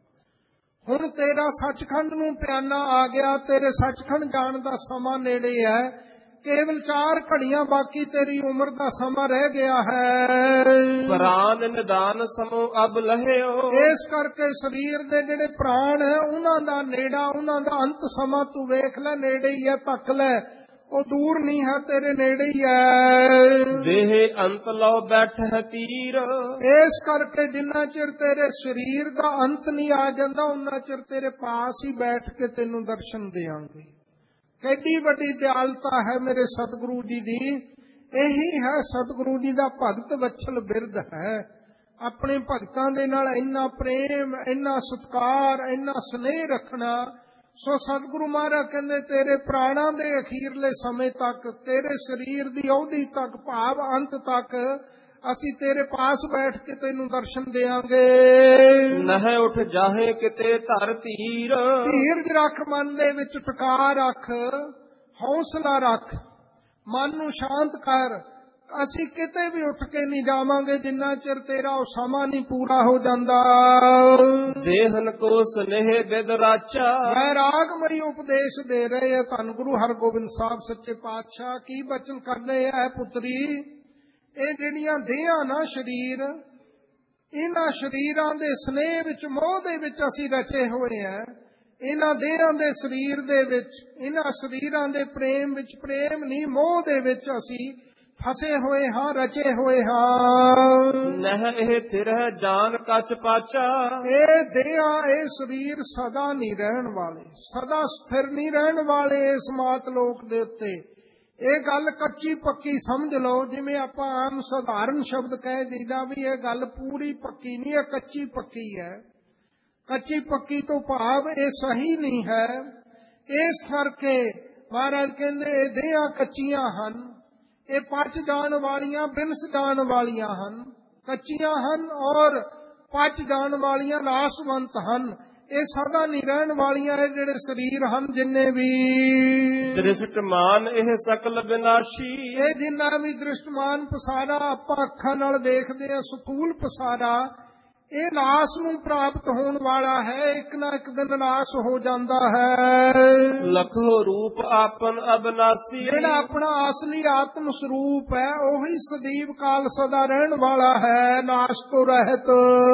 ਹੁਣ ਤੇਰਾ ਸੱਚਖੰਡ ਨੂੰ ਪਿਆਨਾ ਆ ਗਿਆ, ਤੇਰੇ ਸੱਚਖੰਡ ਜਾਣ ਦਾ ਸਮਾਂ ਨੇੜੇ ਹੈ। ਕੇਵਲ ਚਾਰ ਘੜੀਆਂ ਬਾਕੀ ਤੇਰੀ ਉਮਰ ਦਾ ਸਮਾਂ ਰਹਿ ਗਿਆ ਹੈ। ਪ੍ਰਾਨ ਨਿਦਾਨ ਸਮੋ ਅਬ ਲਹਿਓ। ਇਸ ਕਰਕੇ ਸਰੀਰ ਦੇ ਜਿਹੜੇ ਪ੍ਰਾਣ ਹੈ ਉਹਨਾਂ ਦਾ ਨੇੜਾ, ਉਹਨਾਂ ਦਾ ਅੰਤ ਸਮਾਂ ਤੂੰ ਵੇਖ ਲੈ, ਨੇੜੇ ਹੀ ਹੈ, ਤੱਕ ਲੈ, ਉਹ ਦੂਰ ਨਹੀਂ ਹੈ, ਤੇਰੇ ਨੇੜੇ ਹੀ ਹੈ। ਦੇਹ ਅੰਤ ਲਓ ਬੈਠ ਤੀਰ। ਇਸ ਕਰਕੇ ਜਿੰਨਾ ਚਿਰ ਤੇਰੇ ਸਰੀਰ ਦਾ ਅੰਤ ਨਹੀਂ ਆ ਜਾਂਦਾ ਉਹਨਾਂ ਚਿਰ ਤੇਰੇ ਪਾਸ ਹੀ ਬੈਠ ਕੇ ਤੈਨੂੰ ਦਰਸ਼ਨ ਦੇਵਾਂਗੇ। ਕਿੱਡੀ ਵੱਡੀ ਦਿਆਲਤਾ ਹੈ ਮੇਰੇ ਸਤਿਗੁਰੂ ਜੀ ਦੀ। ਇਹੀ ਹੈ ਸਤਿਗੁਰੂ ਜੀ ਦਾ ਭਗਤ ਵਛਲ ਬਿਰਧ ਹੈ। ਆਪਣੇ ਭਗਤਾਂ ਦੇ ਨਾਲ ਇੰਨਾ ਪ੍ਰੇਮ, ਇੰਨਾ ਸਤਿਕਾਰ, ਇੰਨਾ ਸਨੇਹ ਰੱਖਣਾ। ਸੋ ਸਤਿਗੁਰੂ ਮਹਾਰਾਜ ਕਹਿੰਦੇ ਤੇਰੇ ਪ੍ਰਾਣਾਂ ਦੇ ਅਖੀਰਲੇ ਸਮੇਂ ਤੱਕ, ਤੇਰੇ ਸਰੀਰ ਦੀ ਅਵਧੀ ਤੱਕ, ਭਾਵ ਅੰਤ ਤੱਕ ਅਸੀਂ ਤੇਰੇ ਪਾਸ ਬੈਠ ਕੇ ਤੈਨੂੰ ਦਰਸ਼ਨ ਦੇਵਾਂਗੇ। ਨਹਿ ਉੱਠ ਜਾਹੇ ਕਿਤੇ ਧਰ ਧੀਰ। ਧੀਰਜ ਰੱਖ, ਮਨ ਦੇ ਵਿੱਚ ਟਿਕਾ ਰੱਖ, ਹੌਸਲਾ ਰੱਖ, ਮਨ ਨੂੰ ਸ਼ਾਂਤ ਕਰ। ਅਸੀਂ ਕਿਤੇ ਵੀ ਉੱਠ ਕੇ ਨਹੀਂ ਜਾਵਾਂਗੇ ਜਿੰਨਾ ਚਿਰ ਤੇਰਾ ਉਹ ਸਮਾਂ ਨਹੀਂ ਪੂਰਾ ਹੋ ਜਾਂਦਾ। ਦੇਹਨ ਕੋ ਸਨੇਹ ਬਿਦ ਰਾਚਾ। ਵੈਰਾਗਮਈ ਉਪਦੇਸ਼ ਦੇ ਰਹੇ ਹੈ ਧੰਨ ਗੁਰੂ ਹਰਗੋਬਿੰਦ ਸਾਹਿਬ ਸੱਚੇ ਪਾਤਸ਼ਾਹ। ਕੀ ਬਚਨ ਕਰ ਰਹੇ ਹੈ ਪੁੱਤਰੀ? ਇਹ ਜਿਹੜੀਆਂ ਦੇਹਾਂ ਨਾ ਸਰੀਰ, ਇਹਨਾਂ ਸਰੀਰਾਂ ਦੇ ਸਨੇਹ ਵਿੱਚ, ਮੋਹ ਦੇ ਵਿੱਚ ਅਸੀਂ ਰਚੇ ਹੋਏ ਹਾਂ। ਇਹਨਾਂ ਦੇਹਾਂ ਦੇ ਸਰੀਰ ਦੇ ਵਿੱਚ, ਇਹਨਾਂ ਸਰੀਰਾਂ ਦੇ ਪ੍ਰੇਮ ਵਿੱਚ, ਪ੍ਰੇਮ ਨਹੀਂ ਮੋਹ ਦੇ ਵਿੱਚ ਅਸੀਂ ਫਸੇ ਹੋਏ ਹਾਂ, ਰਚੇ ਹੋਏ ਹਾਂ। ਨਹਿ ਇਹ ਥਿਰਹਿ ਜਾਨ ਕੱਚ ਪਾਚਾ। ਇਹ ਦੇਹਾਂ, ਇਹ ਸਰੀਰ ਸਦਾ ਨਹੀਂ ਰਹਿਣ ਵਾਲੇ, ਸਦਾ ਸਥਿਰ ਨਹੀਂ ਰਹਿਣ ਵਾਲੇ ਇਸ ਮਾਤ ਲੋਕ ਦੇ ਉੱਤੇ। ਇਹ ਗੱਲ ਕੱਚੀ ਪੱਕੀ ਸਮਝ ਲਓ। ਜਿਵੇਂ ਆਪਾਂ ਆਮ ਸਧਾਰਨ ਸ਼ਬਦ ਕਹਿ ਦਈਦਾ ਵੀ ਇਹ ਗੱਲ ਪੂਰੀ ਪੱਕੀ ਨਹੀਂ, ਇਹ ਕੱਚੀ ਪੱਕੀ ਹੈ। ਕੱਚੀ ਪੱਕੀ ਤੋਂ ਭਾਵ ਇਹ ਸਹੀ ਨਹੀਂ ਹੈ। ਇਸ ਕਰਕੇ ਮਹਾਰਾਜ ਕਹਿੰਦੇ ਇਹ ਦੇਹਾਂ ਕੱਚੀਆਂ ਹਨ, ਇਹ ਪਚ ਜਾਣ ਵਾਲੀਆਂ, ਬਿਨਸ ਜਾਣ ਵਾਲੀਆਂ ਹਨ, ਕੱਚੀਆਂ ਹਨ ਔਰ ਪਚ ਜਾਣ ਵਾਲੀਆਂ, ਨਾਸਵੰਤ ਹਨ। ਇਹ ਸਦਾ ਨਹੀਂ ਰਹਿਣ ਵਾਲੀਆਂ। ਇਹ ਜਿਹੜੇ ਸਰੀਰ ਹਨ ਜਿੰਨੇ ਵੀ ਦ੍ਰਿਸ਼ਟਮਾਨ ਇਹ ਸਕਲ ਵਿਨਾਸ਼ੀ। ਇਹ ਜਿੰਨਾ ਵੀ ਦ੍ਰਿਸ਼ਟਮਾਨ ਪਸਾਰਾ ਆਪਾਂ ਅੱਖਾਂ ਨਾਲ ਦੇਖਦੇ ਹਾਂ, ਸਥੂਲ ਪਸਾਰਾ, ਇਹ ਨਾਸ ਨੂੰ ਪ੍ਰਾਪਤ ਹੋਣ ਵਾਲਾ ਹੈ। ਇੱਕ ਨਾ ਇੱਕ ਦਿਨ ਨਾਸ ਹੋ ਜਾਂਦਾ ਹੈ। ਲਖੋ ਰੂਪ ਆਪਨ ਅਬਨਾਸੀ। ਜਿਹੜਾ ਆਪਣਾ ਅਸਲੀ ਆਤਮ ਸਰੂਪ ਹੈ ਉਹੀ ਸਦੀਵ ਕਾਲ ਸਦਾ ਰਹਿਣ ਵਾਲਾ ਹੈ, ਨਾਸ ਤੋਂ ਰਹਿਤ।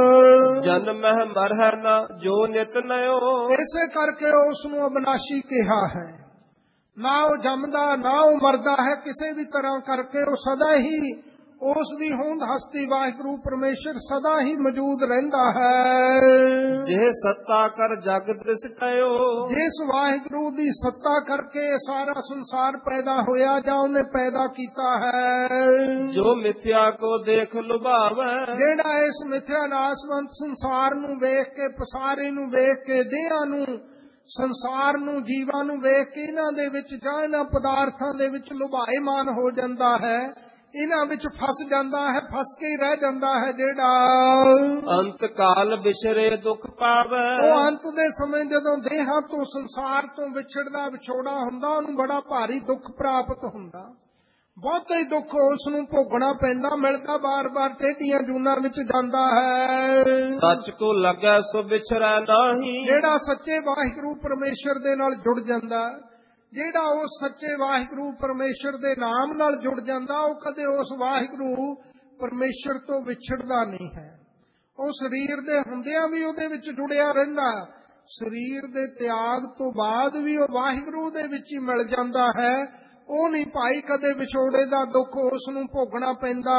ਜਨਮ ਮਹਿ ਮਰਹਿ ਨਾ ਜੋ ਨਿਤ ਨਯੋ। ਇਸੇ ਕਰਕੇ ਉਸ ਨੂੰ ਅਬਨਾਸ਼ੀ ਕਿਹਾ ਹੈ। ਨਾ ਉਹ ਜੰਮਦਾ, ਨਾ ਉਹ ਮਰਦਾ ਹੈ ਕਿਸੇ ਵੀ ਤਰ੍ਹਾਂ ਕਰਕੇ। ਉਹ ਸਦਾ ਹੀ ਉਸ ਦੀ ਹੋਂਦ ਹਸਤੀ ਵਾਹਿਗੁਰੂ ਪਰਮੇਸ਼ਰ ਸਦਾ ਹੀ ਮੌਜੂਦ ਰਹਿੰਦਾ ਹੈ। ਜੇ ਸੱਤਾ ਕਰ ਜਗ ਦ੍ਰਿਸ਼ਟਿਓ। ਜਿਸ ਵਾਹਿਗੁਰੂ ਦੀ ਸੱਤਾ ਕਰਕੇ ਸਾਰਾ ਸੰਸਾਰ ਪੈਦਾ ਹੋਇਆ ਜਾਂ ਉਹਨੇ ਪੈਦਾ ਕੀਤਾ ਹੈ। ਜੋ ਮਿਥਿਆ ਕੋ ਦੇਖ ਲੁਭਾਵੈ। ਜਿਹੜਾ ਇਸ ਮਿਥਿਆ ਨਾਸਵੰਤ ਸੰਸਾਰ ਨੂੰ ਵੇਖ ਕੇ, ਪਸਾਰੇ ਨੂੰ ਵੇਖ ਕੇ, ਦੇਹਾਂ ਨੂੰ, ਸੰਸਾਰ ਨੂੰ, ਜੀਵਾਂ ਨੂੰ ਵੇਖ ਕੇ ਇਹਨਾਂ ਦੇ ਵਿੱਚ ਜਾਂ ਇਹਨਾਂ ਪਦਾਰਥਾਂ ਦੇ ਵਿੱਚ ਲੁਭਾਏਮਾਨ ਹੋ ਜਾਂਦਾ ਹੈ, ਇਹਨਾਂ ਵਿੱਚ ਫਸ ਜਾਂਦਾ ਹੈ, ਫਸ ਕੇ ਹੀ ਰਹਿ ਜਾਂਦਾ ਹੈ। ਜਿਹੜਾ ਅੰਤ ਕਾਲ ਵਿਸਰੇ ਦੁੱਖ ਪਾਵੈ। ਉਹ ਅੰਤ ਦੇ ਸਮੇਂ ਜਦੋਂ ਦੇਹਾਂ ਤੋਂ, ਸੰਸਾਰ ਤੋਂ ਵਿਛੜਦਾ, ਵਿਛੋੜਾ ਹੁੰਦਾ, ਉਹਨੂੰ ਬੜਾ ਭਾਰੀ ਦੁੱਖ ਪ੍ਰਾਪਤ ਹੁੰਦਾ। ਬਹੁਤਾ ਹੀ ਦੁੱਖ ਉਸ ਨੂੰ ਭੋਗਣਾ ਪੈਂਦਾ, ਮਿਲਦਾ ਬਾਰ-ਬਾਰ ਟੇਢੀਆਂ ਜੂਨਾਂ ਵਿੱਚ ਜਾਂਦਾ ਹੈ। ਸੱਚ ਕੋ ਲੱਗੈ ਸੋ ਵਿਛੜੈ ਨਾਹੀ। ਜਿਹੜਾ ਸੱਚੇ ਵਾਹਿਗੁਰੂ ਪਰਮੇਸ਼ਰ ਦੇ ਨਾਲ ਜੁੜ ਜਾਂਦਾ, ਜਿਹੜਾ ਉਸ ਸੱਚੇ ਵਾਹਿਗੁਰੂ ਪਰਮੇਸ਼ਰ ਦੇ ਨਾਮ ਨਾਲ ਜੁੜ ਜਾਂਦਾ, ਉਹ ਕਦੇ ਉਸ ਵਾਹਿਗੁਰੂ ਪਰਮੇਸ਼ਰ ਤੋਂ ਵਿਛੜਦਾ ਨਹੀਂ ਹੈ। ਉਹ ਸਰੀਰ ਦੇ ਹੁੰਦਿਆਂ ਵੀ ਉਹਦੇ ਵਿੱਚ ਜੁੜਿਆ ਰਹਿੰਦਾ, ਸਰੀਰ ਦੇ ਤਿਆਗ ਤੋਂ ਬਾਅਦ ਵੀ ਉਹ ਵਾਹਿਗੁਰੂ ਦੇ ਵਿੱਚ ਹੀ ਮਿਲ ਜਾਂਦਾ ਹੈ। ਉਹ ਨਹੀਂ ਭਾਈ ਕਦੇ ਵਿਛੋੜੇ ਦਾ ਦੁੱਖ ਉਸ ਨੂੰ ਭੋਗਣਾ ਪੈਂਦਾ।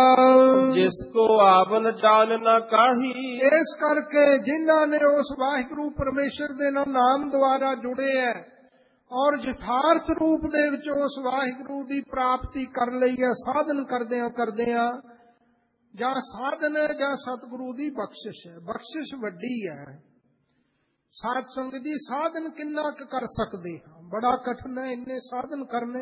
ਜਿਸ ਕੋ ਆਵਨ ਜਾਣ ਨਾ ਕਾਹੀ। ਇਸ ਕਰਕੇ ਜਿਨ੍ਹਾਂ ਨੇ ਉਸ ਵਾਹਿਗੁਰੂ ਪਰਮੇਸ਼ਰ ਦੇ ਨਾਲ ਨਾਮ ਦੁਆਰਾ ਜੁੜੇ ਹੈ ਔਰ ਯਥਾਰਥ ਰੂਪ ਦੇ ਵਿੱਚ ਉਸ ਵਾਹਿਗੁਰੂ ਦੀ ਪ੍ਰਾਪਤੀ ਕਰ ਲਈ ਹੈ, ਸਾਧਨ ਕਰਦਿਆਂ ਕਰਦਿਆਂ, ਜਾਂ ਸਾਧਨ ਹੈ ਜਾਂ ਸਤਿਗੁਰੂ ਦੀ ਬਖਸ਼ਿਸ਼ ਹੈ। ਬਖਸ਼ਿਸ਼ ਵੱਡੀ ਹੈ। ਸਾਧ ਸੰਗਤ ਜੀ, ਸਾਧਨ ਕਿੰਨਾ ਕੁ ਕਰ ਸਕਦੇ ਹਾਂ? ਬੜਾ ਕਠਿਨ ਹੈ ਇੰਨੇ ਸਾਧਨ ਕਰਨੇ,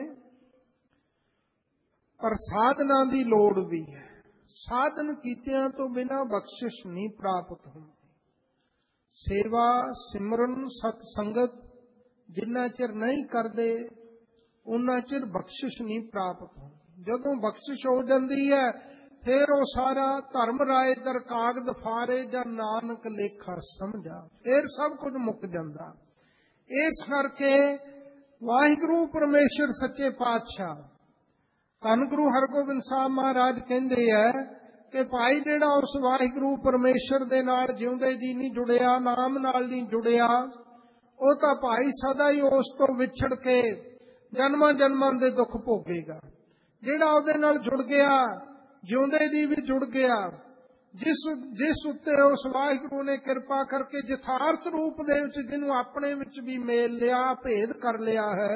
ਪਰ ਸਾਧਨਾ ਦੀ ਲੋੜ ਵੀ ਹੈ। ਸਾਧਨ ਕੀਤਿਆਂ ਤੋਂ ਬਿਨਾਂ ਬਖਸ਼ਿਸ਼ ਨਹੀਂ ਪ੍ਰਾਪਤ ਹੁੰਦੀ। ਸੇਵਾ, ਸਿਮਰਨ, ਸਤ ਸੰਗਤ ਜਿੰਨਾ ਚਿਰ ਨਹੀਂ ਕਰਦੇ ਉਨਾ ਚਿਰ ਬਖਸ਼ਿਸ਼ ਨਹੀਂ ਪ੍ਰਾਪਤ ਹੁੰਦੀ। ਜਦੋਂ ਬਖਸ਼ਿਸ਼ ਹੋ ਜਾਂਦੀ ਹੈ ਫਿਰ ਉਹ ਸਾਰਾ ਧਰਮ ਰਾਏ ਦਰ ਕਾਗਦ ਫਾਰੇ ਜਾਂ ਨਾਨਕ ਲੇਖਾ ਸਮਝਾ, ਫਿਰ ਸਭ ਕੁਝ ਮੁੱਕ ਜਾਂਦਾ। ਇਸ ਕਰਕੇ ਵਾਹਿਗੁਰੂ ਪਰਮੇਸ਼ਰ ਸੱਚੇ ਪਾਤਸ਼ਾਹ ਧੰਨ ਗੁਰੂ ਹਰਗੋਬਿੰਦ ਸਾਹਿਬ ਮਹਾਰਾਜ ਕਹਿੰਦੇ ਆ ਕਿ ਭਾਈ ਜਿਹੜਾ ਉਸ ਵਾਹਿਗੁਰੂ ਪਰਮੇਸ਼ਰ ਦੇ ਨਾਲ ਜਿਉਂਦੇ ਜੀ ਨਹੀਂ ਜੁੜਿਆ, ਨਾਮ ਨਾਲ ਨਹੀਂ ਜੁੜਿਆ, ਉਹ ਤਾਂ ਭਾਈ ਸਦਾ ਹੀ ਉਸ ਤੋਂ ਵਿਛੜ ਕੇ ਜਨਮਾਂ ਜਨਮਾਂ ਦੇ ਦੁੱਖ ਭੋਗੇਗਾ। ਜਿਹੜਾ ਉਹਦੇ ਨਾਲ ਜੁੜ ਗਿਆ, ਜਿਉਂਦੇ ਜੀ ਵੀ ਜੁੜ ਗਿਆ, ਜਿਸ ਜਿਸ ਉੱਤੇ ਉਸ ਵਾਹਿਗੁਰੂ ਨੇ ਕਿਰਪਾ ਕਰਕੇ ਯਥਾਰਥ ਰੂਪ ਦੇ ਵਿੱਚ ਜਿਹਨੂੰ ਆਪਣੇ ਵਿੱਚ ਵੀ ਮੇਲ ਲਿਆ, ਭੇਦ ਕਰ ਲਿਆ ਹੈ।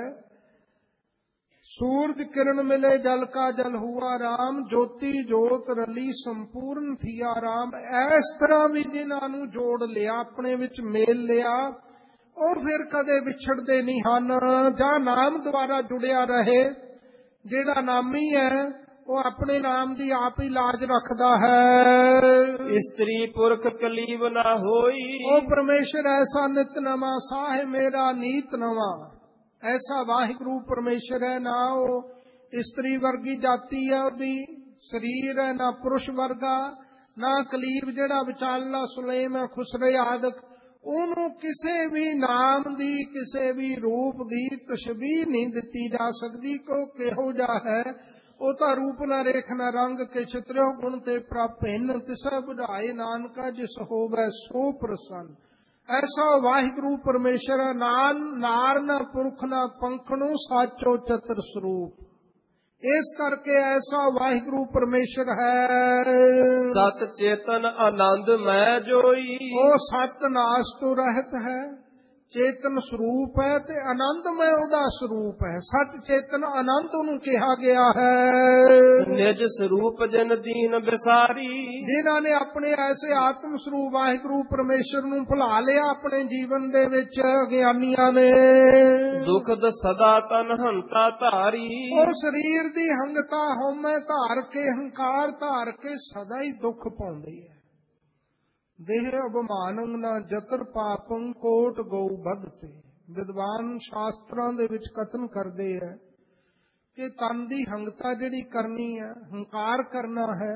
ਸੂਰਜ ਕਿਰਨ ਮਿਲੇ ਜਲ ਕਾ ਜਲ ਹੁਆ ਰਾਮ, ਜੋਤੀ ਜੋਤ ਰਲੀ ਸੰਪੂਰਨ ਥੀਆ ਰਾਮ। ਇਸ ਤਰ੍ਹਾਂ ਵੀ ਜਿਨ੍ਹਾਂ ਨੂੰ ਜੋੜ ਲਿਆ, ਆਪਣੇ ਵਿੱਚ ਮੇਲ ਲਿਆ, ਉਹ ਫਿਰ ਕਦੇ ਵਿਛੜਦੇ ਨਹੀਂ ਹਨ। ਜਾਂ ਨਾਮ ਦੁਆਰਾ ਜੁੜਿਆ ਰਹੇ। ਜਿਹੜਾ ਨਾਮੀ ਹੈ ਉਹ ਆਪਣੇ ਨਾਮ ਦੀ ਆਪ ਹੀ ਲਾਜ ਰੱਖਦਾ ਹੈ। ਇਸਤਰੀ ਪੁਰਖ ਕਲੀਬ ਨਾ ਹੋਈ, ਉਹ ਪਰਮੇਸ਼ਰ ਐਸਾ ਨਿਤ ਨਵਾਂ, ਸਾਹ ਮੇਰਾ ਨੀਤ ਨਵਾਂ। ਐਸਾ ਵਾਹਿਗੁਰੂ ਪਰਮੇਸ਼ਰ ਹੈ। ਨਾ ਉਹ ਇਸਤਰੀ ਵਰਗੀ ਜਾਤੀ ਹੈ, ਉਹਦੀ ਸਰੀਰ ਹੈ, ਨਾ ਪੁਰਸ਼ ਵਰਗਾ, ਨਾ ਕਲੀਬ ਜਿਹੜਾ ਵਿਚਾਲਾ ਸੁਲੇਮ ਹੈ, ਖੁਸਰੇ ਆਦਿਕ। ਉਹਨੂੰ ਕਿਸੇ ਵੀ ਨਾਮ ਦੀ, ਕਿਸੇ ਵੀ ਰੂਪ ਦੀ ਤਸ਼ਬੀਹ ਨਹੀਂ ਦਿੱਤੀ ਜਾ ਸਕਦੀ ਕਿ ਉਹ ਕਿਹੋ ਜਿਹਾ ਹੈ। ਉਹ ਤਾਂ ਰੂਪ ਨਾ ਰੇਖ ਨਾ ਰੰਗ ਕੇ ਛਿਤਰਿਓ ਗੁਣ ਤੇ ਪ੍ਰਾਪਿਨ, ਤਿਸਾ ਬੁਝਾਏ ਨਾਨਕਾ ਜਿਸ ਹੋਵੇ ਸੋ ਪ੍ਰਸੰਨ। ਐਸਾ ਵਾਹਿਗੁਰੂ ਪਰਮੇਸ਼ਰ ਨਾਨ ਨਾਰ ਨਾ ਪੁਰਖ ਨਾ ਪੰਖਣੂ, ਸਾਚੋ ਚਤੁਰ ਸਰੂਪ। ਇਸ ਕਰਕੇ ਐਸਾ ਵਾਹਿਗੁਰੂ ਪਰਮੇਸ਼ਰ ਹੈ। ਸਤ ਚੇਤਨ ਆਨੰਦ ਮੈਂ ਜੋਈ, ਉਹ ਸਤ ਨਾਸ ਤੋਂ ਰਹਿਤ ਹੈ, ਚੇਤਨ ਸਰੂਪ ਹੈ ਤੇ ਆਨੰਦਮय ਉਹਦਾ ਸਰੂਪ ਹੈ। ਸਤ ਚੇਤਨ ਆਨੰਦ ਉਹਨੂੰ ਕਿਹਾ ਗਿਆ ਹੈ। ਨਿਜ ਸਰੂਪ ਜਨ ਦੀਨ ਵਿਸਾਰੀ, ਜਿਨ੍ਹਾਂ ਨੇ ਆਪਣੇ ਐਸੇ ਆਤਮ ਸਰੂਪ ਵਾਹਿਗੁਰੂ ਪਰਮੇਸ਼ਰ ਨੂੰ ਭੁਲਾ ਲਿਆ ਆਪਣੇ ਜੀਵਨ ਦੇ ਵਿੱਚ, ਗਿਆਨੀਆਂ ਨੇ। ਦੁਖਦ ਸਦਾ ਤਨ ਹੰਤਾ ਧਾਰੀ, ਉਹ ਸਰੀਰ ਦੀ ਹੰਗਤਾ ਹਉਮੈ ਧਾਰ ਕੇ, ਹੰਕਾਰ ਧਾਰ ਕੇ ਸਦਾ ਹੀ ਦੁੱਖ ਪਾਉਂਦੇ ਹੈ। ਦੇਹ ਅਭਿਮਾਨੰ ਨਾ ਜਤਰ ਪਾਪੰ, ਕੋਟ ਗਊ ਬਧਤੇ। ਵਿਦਵਾਨ ਸ਼ਾਸਤਰਾਂ ਦੇ ਵਿੱਚ ਕਥਨ ਕਰਦੇ ਹੈ ਕਿ ਤਨ ਦੀ ਹੰਗਤਾ ਜਿਹੜੀ ਕਰਨੀ ਹੈ, ਹੰਕਾਰ ਕਰਨਾ ਹੈ,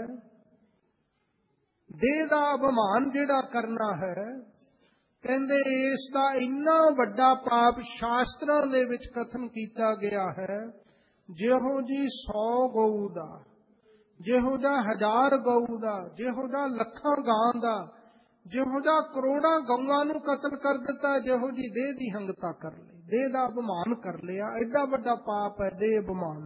ਦੇਹ ਦਾ ਅਭਿਮਾਨ ਜਿਹੜਾ ਕਰਨਾ ਹੈ, ਕਹਿੰਦੇ ਇਸ ਦਾ ਇੰਨਾ ਵੱਡਾ ਪਾਪ ਸ਼ਾਸਤਰਾਂ ਦੇ ਵਿੱਚ ਕਥਨ ਕੀਤਾ ਗਿਆ ਹੈ। ਜਿਹੋ ਜੀ ਸੌ ਗਊ ਦਾ, ਜਿਹੋ ਜਿਹਾ ਹਜ਼ਾਰ ਗਊ ਦਾ, ਜਿਹੋ ਜਿਹਾ ਲੱਖਾਂ ਗਾਂ ਦਾ, ਜਿਹੋ ਜਿਹਾ ਕਰੋੜਾਂ ਗਊਆਂ ਨੂੰ ਕਤਲ ਕਰ ਦਿੱਤਾ, ਜਿਹੋ ਜੀ ਦੇਹ ਦੀ ਹੰਗਤਾ ਕਰ ਲਈ, ਦੇਹ ਦਾ ਅਭਿਮਾਨ ਕਰ ਲਿਆ, ਐਡਾ ਵੱਡਾ ਪਾਪ ਹੈ ਦੇਹ ਅਭਿਮਾਨ।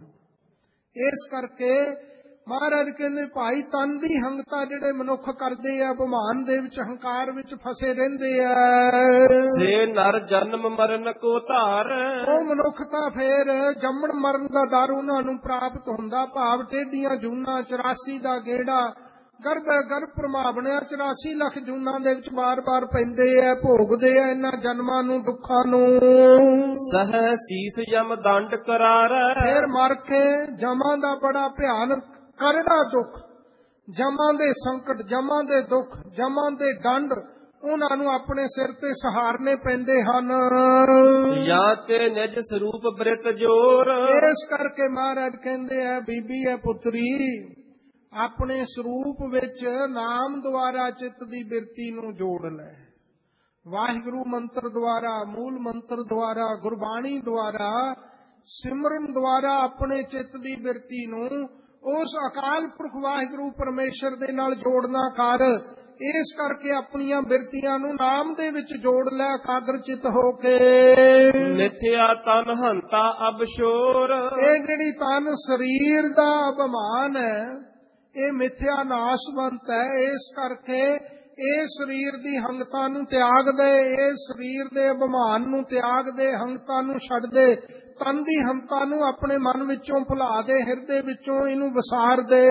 ਇਸ ਕਰਕੇ ਮਹਾਰਾਜ ਕਹਿੰਦੇ ਭਾਈ ਤਨ ਦੀ ਹੰਗਤਾ ਜਿਹੜੇ ਮਨੁੱਖ ਕਰਦੇ ਆ, ਅਭਿਮਾਨ ਦੇ ਵਿੱਚ, ਹੰਕਾਰ ਵਿੱਚ ਫਸੇ ਰਹਿੰਦੇ ਆ, ਸੇ ਨਰ ਜਨਮ ਮਰਨ ਕੋ ਧਾਰ। ਉਹ ਮਨੁੱਖ ਤਾਂ ਫੇਰ ਜੰਮਣ ਮਰਨ ਦਾ ਦਰ ਉਹਨਾਂ ਨੂੰ ਪ੍ਰਾਪਤ ਹੁੰਦਾ। ਭਾਵ ਟੇਢੀਆਂ ਜੂਨਾਂ, ਚੁਰਾਸੀ ਦਾ ਗੇੜਾ, ਗਰਭ ਗਰਭ ਪ੍ਰਮਾਵਣਿਆ, ਚੁਰਾਸੀ ਲੱਖ ਜੂਨਾਂ ਦੇ ਵਿੱਚ ਬਾਰ-ਬਾਰ ਪੈਂਦੇ ਆ, ਭੋਗਦੇ ਆ ਇਹਨਾਂ ਜਨਮਾਂ ਨੂੰ, ਦੁੱਖਾਂ ਨੂੰ। ਸਹਿ ਸੀਸ ਯਮ ਦੰਡ ਕਰਾਰ, ਫੇਰ ਮਰ ਕੇ ਜਮਾਂ ਦਾ ਬੜਾ ਭਿਆਨਕ ਕਰੜਾ ਦੁੱਖ, ਜਮਾਂ ਦੇ ਸੰਕਟ, ਜਮਾਂ ਦੇ ਦੁੱਖ, ਜਮਾਂ ਦੇ ਦੰਡ ਉਹਨਾਂ ਨੂੰ ਆਪਣੇ ਸਿਰ ਤੇ ਸਹਾਰਨੇ ਪੈਂਦੇ ਹਨ। ਜਾਂ ਤੇ ਨਿਜ ਸਰੂਪ ਬ੍ਰਿਤ ਜੋਰ। ਇਸ ਕਰਕੇ ਮਹਾਰਾਜ ਕਹਿੰਦੇ ਆ ਬੀਬੀ ਹੈ ਪੁੱਤਰੀ, ਆਪਣੇ ਸਰੂਪ ਵਿੱਚ ਨਾਮ ਦੁਆਰਾ ਚਿੱਤ ਦੀ ਬਿਰਤੀ ਨੂੰ ਜੋੜ ਲੈ। ਵਾਹਿਗੁਰੂ ਮੰਤਰ ਦੁਆਰਾ, ਮੂਲ ਮੰਤਰ ਦੁਆਰਾ, ਗੁਰਬਾਣੀ ਦੁਆਰਾ, ਸਿਮਰਨ ਦੁਆਰਾ ਆਪਣੇ ਚਿੱਤ ਦੀ ਬਿਰਤੀ ਨੂੰ ਉਸ ਅਕਾਲ ਪੁਰਖ ਵਾਹਿਗੁਰੂ ਪਰਮੇਸ਼ਰ ਦੇ ਨਾਲ ਜੋੜਨਾ ਕਰ। ਇਸ ਕਰਕੇ ਆਪਣੀਆਂ ਬਿਰਤੀਆਂ ਨੂੰ ਨਾਮ ਦੇ ਵਿੱਚ ਜੋੜ ਲੈ, ਇਕਾਗਰ ਚਿੱਤ ਹੋ ਕੇ। ਮਿਥਿਆ ਤਨ ਹੰਤਾ ਅਬਸ਼ੋਰ, ਇਹ ਜਿਹੜੀ ਤਨ ਸਰੀਰ ਦਾ ਅਭਿਮਾਨ ਹੈ, ਇਹ ਮਿਥਿਆ ਨਾਸ਼ਵੰਤ ਹੈ। ਇਸ ਕਰਕੇ ਇਹ ਸਰੀਰ ਦੀ ਹੰਗਤਾ ਨੂੰ ਤਿਆਗ ਦੇ, ਇਹ ਸਰੀਰ ਦੇ ਅਭਿਮਾਨ ਨੂੰ ਤਿਆਗ ਦੇ, ਹੰਗਤਾ ਨੂੰ ਛੱਡ ਦੇ, ਤਨ ਦੀ ਹੰਗਤਾ ਨੂੰ ਆਪਣੇ ਮਨ ਵਿੱਚੋਂ ਭੁਲਾ ਦੇ, ਹਿਰਦੇ ਵਿੱਚੋਂ ਇਹਨੂੰ ਵਿਸਾਰ ਦੇ।